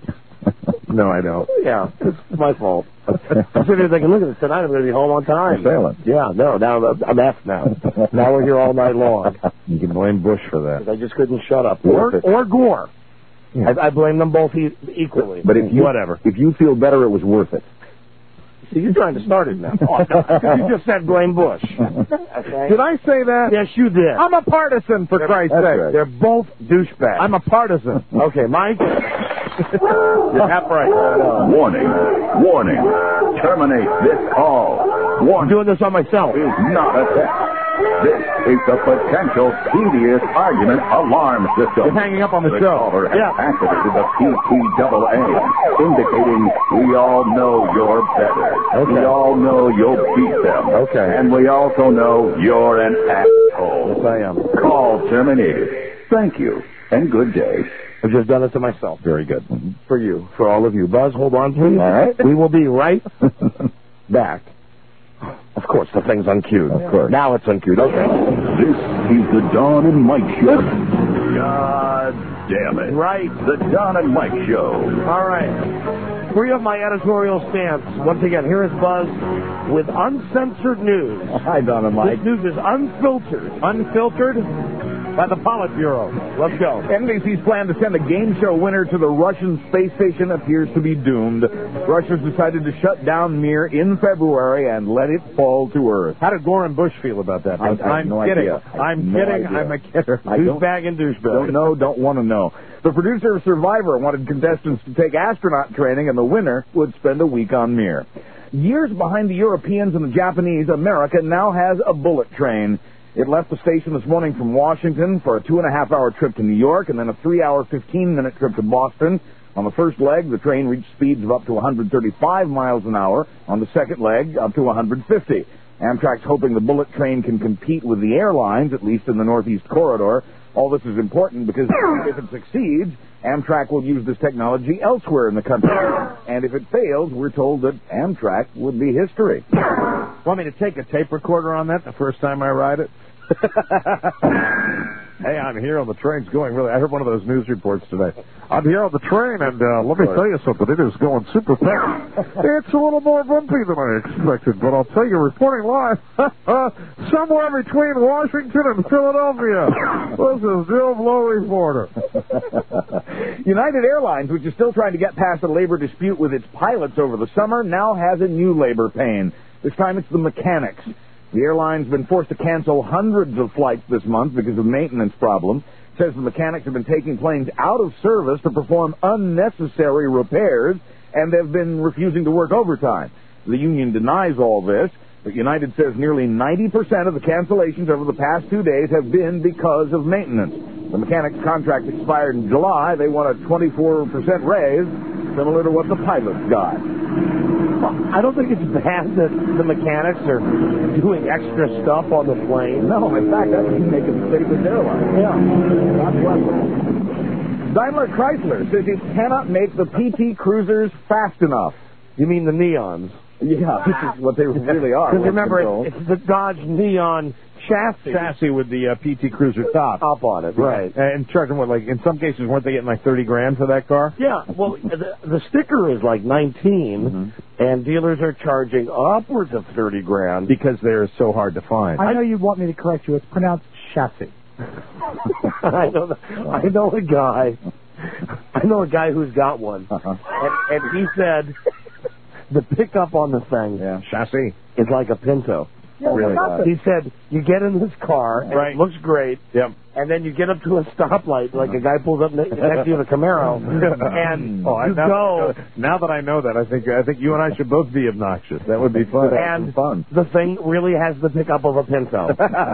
M: No, I don't.
B: Yeah, it's my fault. I'm sitting there thinking, look at this, tonight I'm going to be home on time.
M: You're sailing.
B: Yeah, no, now I'm effed now. Now we're here all night long.
M: You can blame Bush for that.
B: I just couldn't shut up.
M: Or Gore.
B: Yeah. I blame them both equally.
M: But if you feel better, it was worth it.
B: See, you're trying to start it now. You just said blame Bush. Okay.
M: Did I say that?
B: Yes, you did.
M: I'm a partisan, for Christ's sake.
B: Right. They're both douchebags.
M: I'm a partisan.
B: Okay, Mike.
M: You're half right.
G: Warning. Terminate this call.
B: I'm doing this on myself.
G: Is not a test. This is the potential tedious argument alarm system.
M: You're hanging up on the show.
G: Caller has activated the PTAA, indicating we all know you're better.
B: Okay.
G: We all know you'll beat them.
B: Okay.
G: And we also know you're an asshole.
B: Yes, I am.
G: Call terminated. Thank you, and good day.
B: I've just done it to myself.
M: Very good.
B: For you. For all of you. Buzz, hold on, please.
M: All right.
B: We will be right back. Of course, the thing's uncued.
M: Of course.
B: Now it's uncued. Okay.
G: This is the Don and Mike Show. God damn it.
B: Right.
G: The Don and Mike Show.
B: All right. Free of my editorial stance. Once again, here is Buzz with uncensored news.
M: Hi, Don and Mike.
B: This news is unfiltered.
M: Unfiltered by the Politburo.
B: Let's go.
M: NBC's plan to send a game show winner to the Russian space station appears to be doomed. Russia's decided to shut down Mir in February and let it fall to Earth. How did Gore and Bush feel about that? I'm kidding. I'm kidding. I'm a kidder.
B: Douchebag and douchebag.
M: Don't want to know. The producer of Survivor wanted contestants to take astronaut training, and the winner would spend a week on Mir. Years behind the Europeans and the Japanese, America now has a bullet train. It left the station this morning from Washington for a 2.5-hour trip to New York and then a 3-hour, 15-minute trip to Boston. On the first leg, the train reached speeds of up to 135 miles an hour. On the second leg, up to 150. Amtrak's hoping the bullet train can compete with the airlines, at least in the Northeast Corridor. All this is important because if it succeeds, Amtrak will use this technology elsewhere in the country. And if it fails, we're told that Amtrak would be history. Want me to take a tape recorder on that the first time I ride it? Hey, I'm here on the train's going really. I heard one of those news reports today. I'm here on the train, and let me tell you something. It is going super fast. It's a little more bumpy than I expected, but I'll tell you, reporting live somewhere between Washington and Philadelphia. This is Joe Blow reporter.
N: United Airlines, which is still trying to get past a labor dispute with its pilots over the summer, now has a new labor pain. This time it's the mechanics. The airline's been forced to cancel hundreds of flights this month because of maintenance problems. It says the mechanics have been taking planes out of service to perform unnecessary repairs, and they've been refusing to work overtime. The union denies all this, but United says nearly 90% of the cancellations over the past 2 days have been because of maintenance. The mechanics' contract expired in July. They want a 24% raise, similar to what the pilots got.
B: I don't think it's bad that the mechanics are doing extra stuff on the plane.
N: No, in fact, that would make a mistake with airlines.
B: Yeah.
N: God bless them. Daimler Chrysler says it cannot make the PT Cruisers fast enough.
B: You mean the Neons?
N: Yeah, this is what they really are.
B: Because remember, it's the Dodge Neon chassis
C: with the PT Cruiser top
B: on it, right?
C: And charging what, like in some cases, weren't they getting like $30,000 for that car?
B: Yeah. Well, the sticker is like 19, and dealers are charging upwards of $30,000
C: because they're so hard to find.
H: I know you want me to correct you. It's pronounced chassis.
B: I know a guy who's got one, and he said the pickup on the thing,
C: chassis,
B: is like a Pinto.
H: Yeah,
B: really? He said, you get in this car, and it looks great, and then you get up to a stoplight, like a guy pulls up next to you in a Camaro, and you go.
C: Now that I know that, I think you and I should both be obnoxious. That would be fun.
B: And the thing really has the pickup of a Pinto.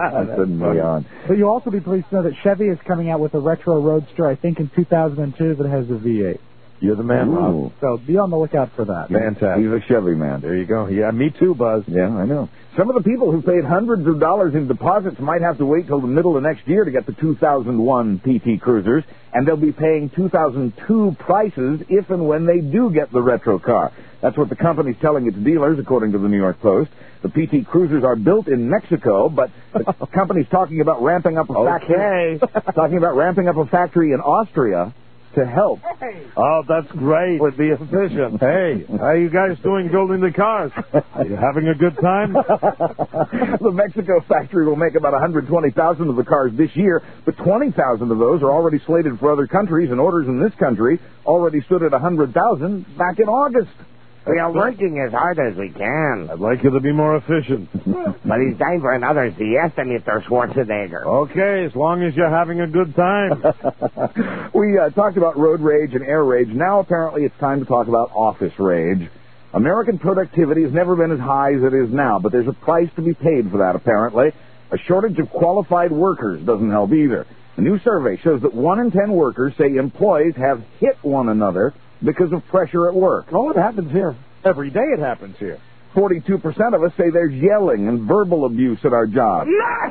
H: But you'll also be pleased to know that Chevy is coming out with a retro Roadster, I think in 2002, that has a V8.
C: You're the man, Rob.
H: So be on the lookout for that.
N: Fantastic. He's a Chevy man.
C: There you go. Yeah, me too, Buzz.
N: Yeah, I know. Some of the people who paid hundreds of dollars in deposits might have to wait till the middle of next year to get the 2001 PT Cruisers, and they'll be paying 2002 prices if and when they do get the retro car. That's what the company's telling its dealers, according to the New York Post. The PT Cruisers are built in Mexico, but the company's talking about ramping up a factory. Talking about ramping up a factory in Austria to help.
C: Oh, that's great.
B: Would be efficient.
C: Hey, how are you guys doing building the cars? Are you having a good time?
N: The Mexico factory will make about 120,000 of the cars this year, but 20,000 of those are already slated for other countries, and orders in this country already stood at 100,000 back in August.
B: We are working as hard as we can.
C: I'd like you to be more efficient.
B: But it's time for another siesta, Mr. Schwarzenegger.
C: Okay, as long as you're having a good time.
N: We talked about road rage and air rage. Now apparently it's time to talk about office rage. American productivity has never been as high as it is now, but there's a price to be paid for that, apparently. A shortage of qualified workers doesn't help either. A new survey shows that 1 in 10 workers say employees have hit one another because of pressure at work.
B: Oh, it happens here.
C: Every day it happens here.
N: 42% of us say there's yelling and verbal abuse at our job.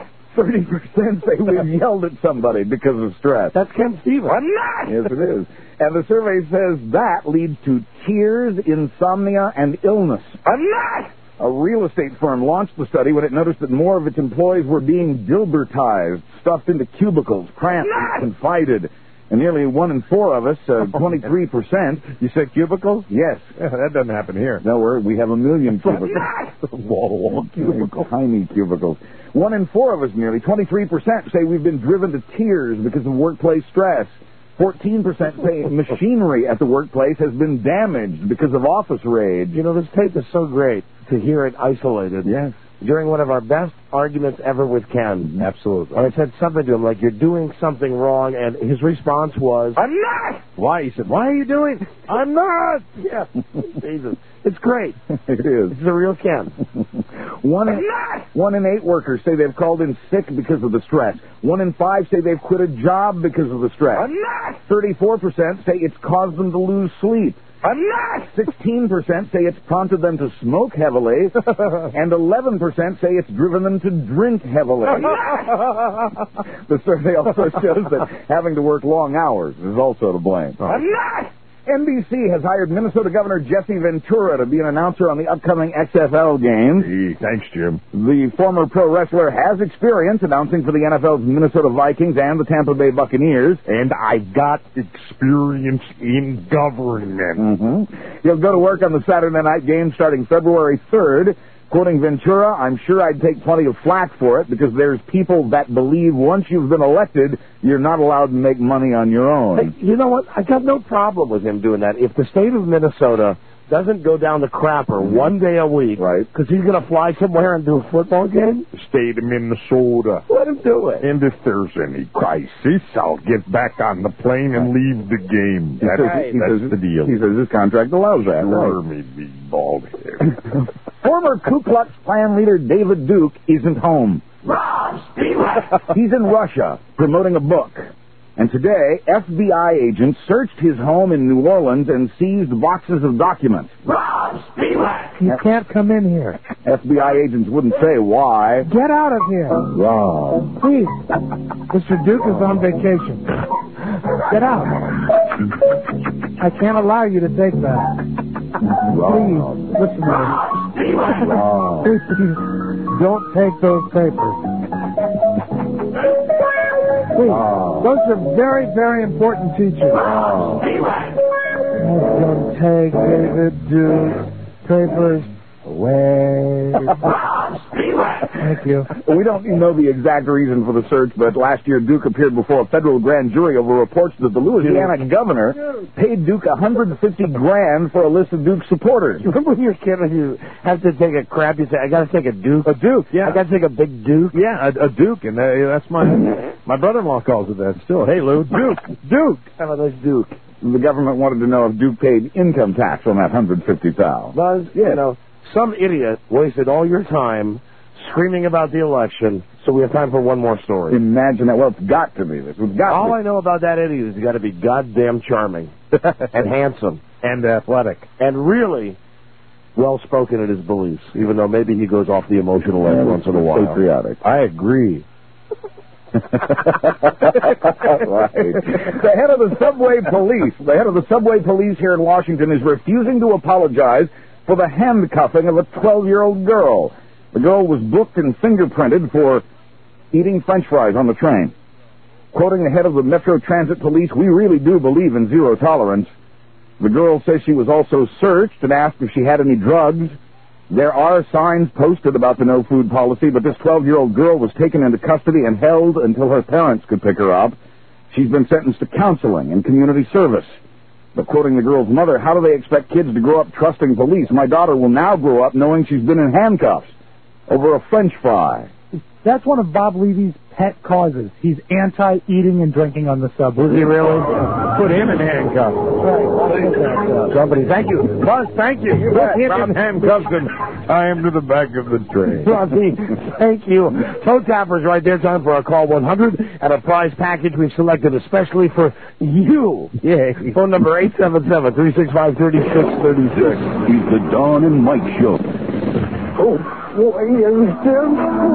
N: 30% say we've yelled at somebody because of stress.
B: That's Ken Stevens.
N: Yes, it is. And the survey says that leads to tears, insomnia, and illness. A real estate firm launched the study when it noticed that more of its employees were being Dilbertized, stuffed into cubicles, cramped, and confided. And nearly 1 in 4 of us, 23%.
C: You said cubicles?
N: Yes.
C: Yeah, that doesn't happen here.
N: No, we have 1 million cubicles. Wall-to-wall cubicles. Tiny cubicles. 1 in 4 of us, nearly 23%, say we've been driven to tears because of workplace stress. 14% say machinery at the workplace has been damaged because of office rage.
B: You know, this tape is so great to hear it isolated.
N: Yes.
B: During one of our best arguments ever with Ken.
C: Absolutely.
B: And I said something to him like, you're doing something wrong, and his response was, I'm not!
C: Why? He said, why are you doing? I'm not!
B: Yeah. Jesus. It's great.
N: It is.
B: It's a real Ken.
N: 1 in 8 workers say they've called in sick because of the stress. 1 in 5 say they've quit a job because of the stress. 34% say it's caused them to lose sleep. 16% say it's prompted them to smoke heavily, and 11% say it's driven them to drink heavily. The survey also shows that having to work long hours is also to blame. NBC has hired Minnesota Governor Jesse Ventura to be an announcer on the upcoming XFL games.
M: Gee, thanks, Jim.
N: The former pro wrestler has experience announcing for the NFL's Minnesota Vikings and the Tampa Bay Buccaneers.
M: And I got experience in government.
N: He'll go to work on the Saturday night game starting February 3rd. Quoting Ventura, I'm sure I'd take plenty of flack for it because there's people that believe once you've been elected, you're not allowed to make money on your own.
B: Hey, you know what? I got no problem with him doing that. If the state of Minnesota doesn't go down the crapper one day a week, right? Because he's going to fly somewhere and do a football game?
M: The state of Minnesota.
B: Let him do it.
M: And if there's any crisis, I'll get back on the plane and leave the game. That's the deal.
N: He says his contract allows that.
M: Sure, me big bald head.
N: Former Ku Klux Klan leader David Duke isn't home. He's in Russia promoting a book. And today, FBI agents searched his home in New Orleans and seized boxes of documents.
H: You can't come in here.
N: FBI agents wouldn't say why.
H: Get out of here.
N: Wrong.
H: Please. Mr. Duke is on vacation. Get out. I can't allow you to take that. Please, listen to me. Please, don't take those papers. Please, those are very, very important teachers. Don't take David Duke's papers away. Thank you.
N: We don't know the exact reason for the search, but last year Duke appeared before a federal grand jury over reports that the Louisiana governor paid Duke $150,000 for a list of Duke's supporters.
B: Remember when you're a kid and you have to take a crap, you say, I got to take a Duke?
M: A Duke, yeah.
B: I got to take a big Duke?
M: Yeah, a Duke, and that's my brother-in-law calls it that still. Hey, Lou, Duke, Duke.
B: How about this Duke?
N: The government wanted to know if Duke paid income tax on that $150,000.
B: Buzz, you know, some idiot wasted all your time screaming about the election, so we have time for one more story.
N: Imagine that. Well, it's got to be this.
B: All I know about that idiot is he's got to be goddamn charming and handsome
M: and athletic
B: and really well-spoken in his beliefs, even though maybe he goes off the emotional edge once in a while.
N: Patriotic.
M: I agree.
N: Right. The head of the subway police here in Washington is refusing to apologize for the handcuffing of a 12-year-old girl. The girl was booked and fingerprinted for eating French fries on the train. Quoting the head of the Metro Transit Police, we really do believe in zero tolerance. The girl says she was also searched and asked if she had any drugs. There are signs posted about the no food policy, but this 12-year-old girl was taken into custody and held until her parents could pick her up. She's been sentenced to counseling and community service. But quoting the girl's mother, how do they expect kids to grow up trusting police? My daughter will now grow up knowing she's been in handcuffs over a French fry.
H: That's one of Bob Levy's pet causes. He's anti-eating and drinking on the subway.
B: Is he really?
M: Put him in handcuffs.
H: Right.
B: Somebody, thank you. Buzz, thank you.
M: Put him in handcuffs and tie him to the back of the train.
B: Rosie, thank you. Toe Tappers right there. Time for our Call 100 and a prize package we've selected especially for you.
M: Yay.
B: Phone number 877-365-3636.
G: This is the Dawn and Mike Show.
K: Oh, boy, is this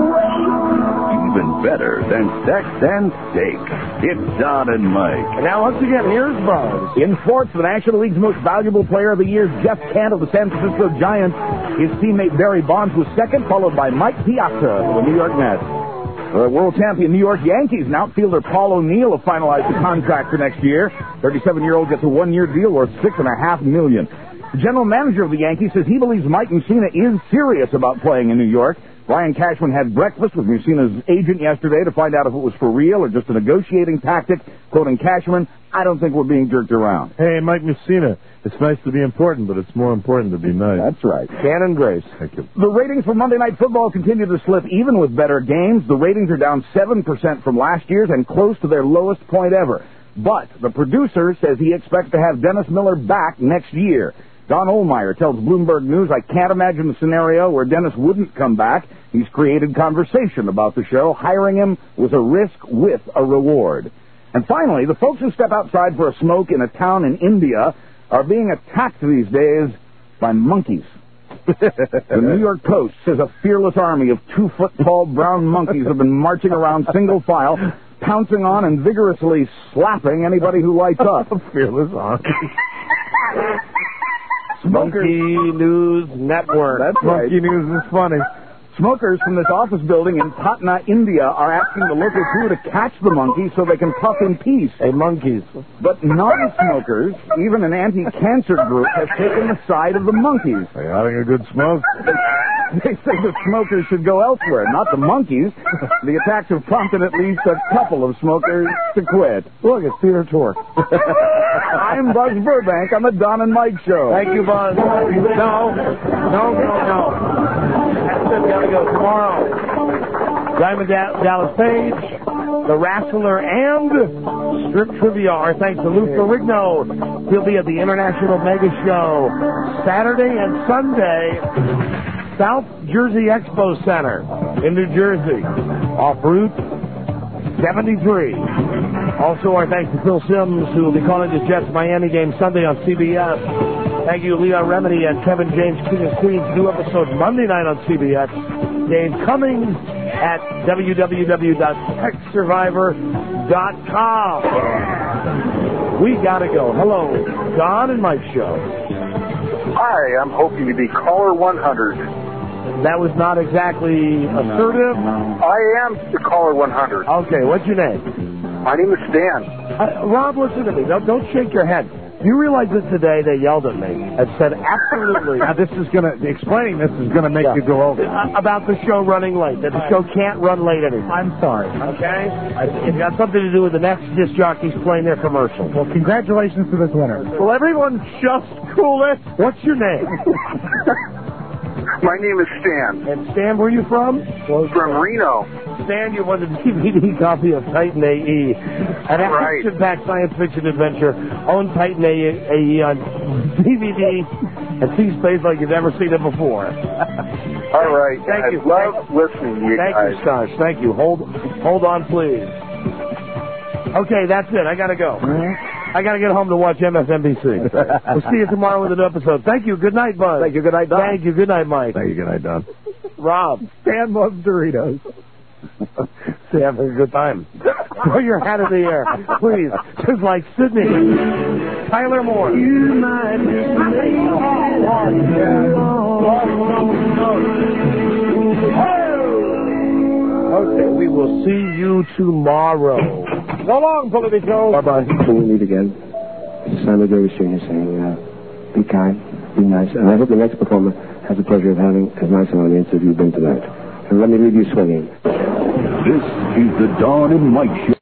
G: Even better than sex and steak. It's Don and Mike.
B: And now, once again, here's Buzz.
N: In sports, the National League's most valuable player of the year, Jeff Kent of the San Francisco Giants. His teammate Barry Bonds was second, followed by Mike Piazza of the New York Mets. The world champion New York Yankees and outfielder Paul O'Neill have finalized the contract for next year. 37-year-old gets a one-year deal worth $6.5 million. The general manager of the Yankees says he believes Mike Mussina is serious about playing in New York. Brian Cashman had breakfast with Mussina's agent yesterday to find out if it was for real or just a negotiating tactic. Quoting Cashman, I don't think we're being jerked around.
M: Hey, Mike Mussina, it's nice to be important, but it's more important to be nice.
N: That's right.
B: Cannon Grace.
M: Thank you.
N: The ratings for Monday Night Football continue to slip even with better games. The ratings are down 7% from last year's and close to their lowest point ever. But the producer says he expects to have Dennis Miller back next year. Don Ohlmeyer tells Bloomberg News, I can't imagine a scenario where Dennis wouldn't come back. He's created conversation about the show. Hiring him was a risk with a reward. And finally, the folks who step outside for a smoke in a town in India are being attacked these days by monkeys. The New York Post says a fearless army of 2-foot-tall brown monkeys have been marching around single file, pouncing on and vigorously slapping anybody who lights up.
M: Fearless army.
B: Monkey News Network.
N: That's right.
M: Monkey News is funny.
N: Smokers from this office building in Patna, India, are asking the local crew to catch the monkeys so they can puff in peace.
B: Hey, monkeys.
N: But non-smokers, even an anti-cancer group, has taken the side of the monkeys.
M: Are you having a good smoke?
N: They say the smokers should go elsewhere, not the monkeys. The attacks have prompted at least a couple of smokers to quit.
B: Look, it's Peter Tork.
N: I'm Buzz Burbank on the Don and Mike Show.
B: Thank you, Buzz. No. That's it. Gotta go tomorrow. Diamond Dallas Page, The Wrestler, and Strip Trivia. Our thanks to Lou Ferrigno. He'll be at the International Mega Show Saturday and Sunday. South Jersey Expo Center in New Jersey, off Route 73. Also, our thanks to Phil Simms, who will be calling the Jets-Miami game Sunday on CBS. Thank you, Leon Remedy and Kevin James, King of Queens. New episode Monday night on CBS. Game coming at www.techsurvivor.com. We gotta go. Hello, Don and Mike Show.
E: Hi, I'm hoping to be caller 100.
B: That was not exactly assertive.
E: I am the caller 100.
B: Okay, what's your name?
E: My name is Stan.
B: Rob, listen to me. Don't shake your head. You realize that today they yelled at me and said absolutely.
M: Now explaining this is gonna make you go over.
B: About the show running late. That the show can't run late anymore.
H: I'm sorry.
B: Okay? It's got something to do with the next disc jockeys playing their commercial.
H: Well, congratulations to this winner.
B: Will everyone just cool it? What's your name?
E: My name is Stan.
B: And Stan, where are you from?
E: From Reno.
B: Stan, you won the DVD copy of Titan AE. An action-packed science fiction adventure. Own Titan AE on DVD and see space like you've never seen it before.
E: All right.
B: Thank you.
E: I love listening to you guys.
B: Thank you, Scotch. Thank you. Hold on, please. Okay, that's it. I got to go. I got to get home to watch MSNBC. We'll see you tomorrow with an episode. Thank you. Good night, Buzz.
N: Thank you. Good night, Don.
B: Thank you. Good night, Mike.
M: Thank you. Good night, Don.
B: Rob.
H: Stan loves Doritos.
B: See, having a good time. Throw your hat in the air, please. Just like Sydney. Tyler Moore. You might Okay, we will see you tomorrow. So long, Politico.
M: Bye-bye.
Q: Until we meet again, it's Simon Davis Jr. saying, be kind, be nice, and I hope the next performer has the pleasure of having as nice an audience as you've been tonight. And let me leave you swinging.
G: This is the Don and Mike Show.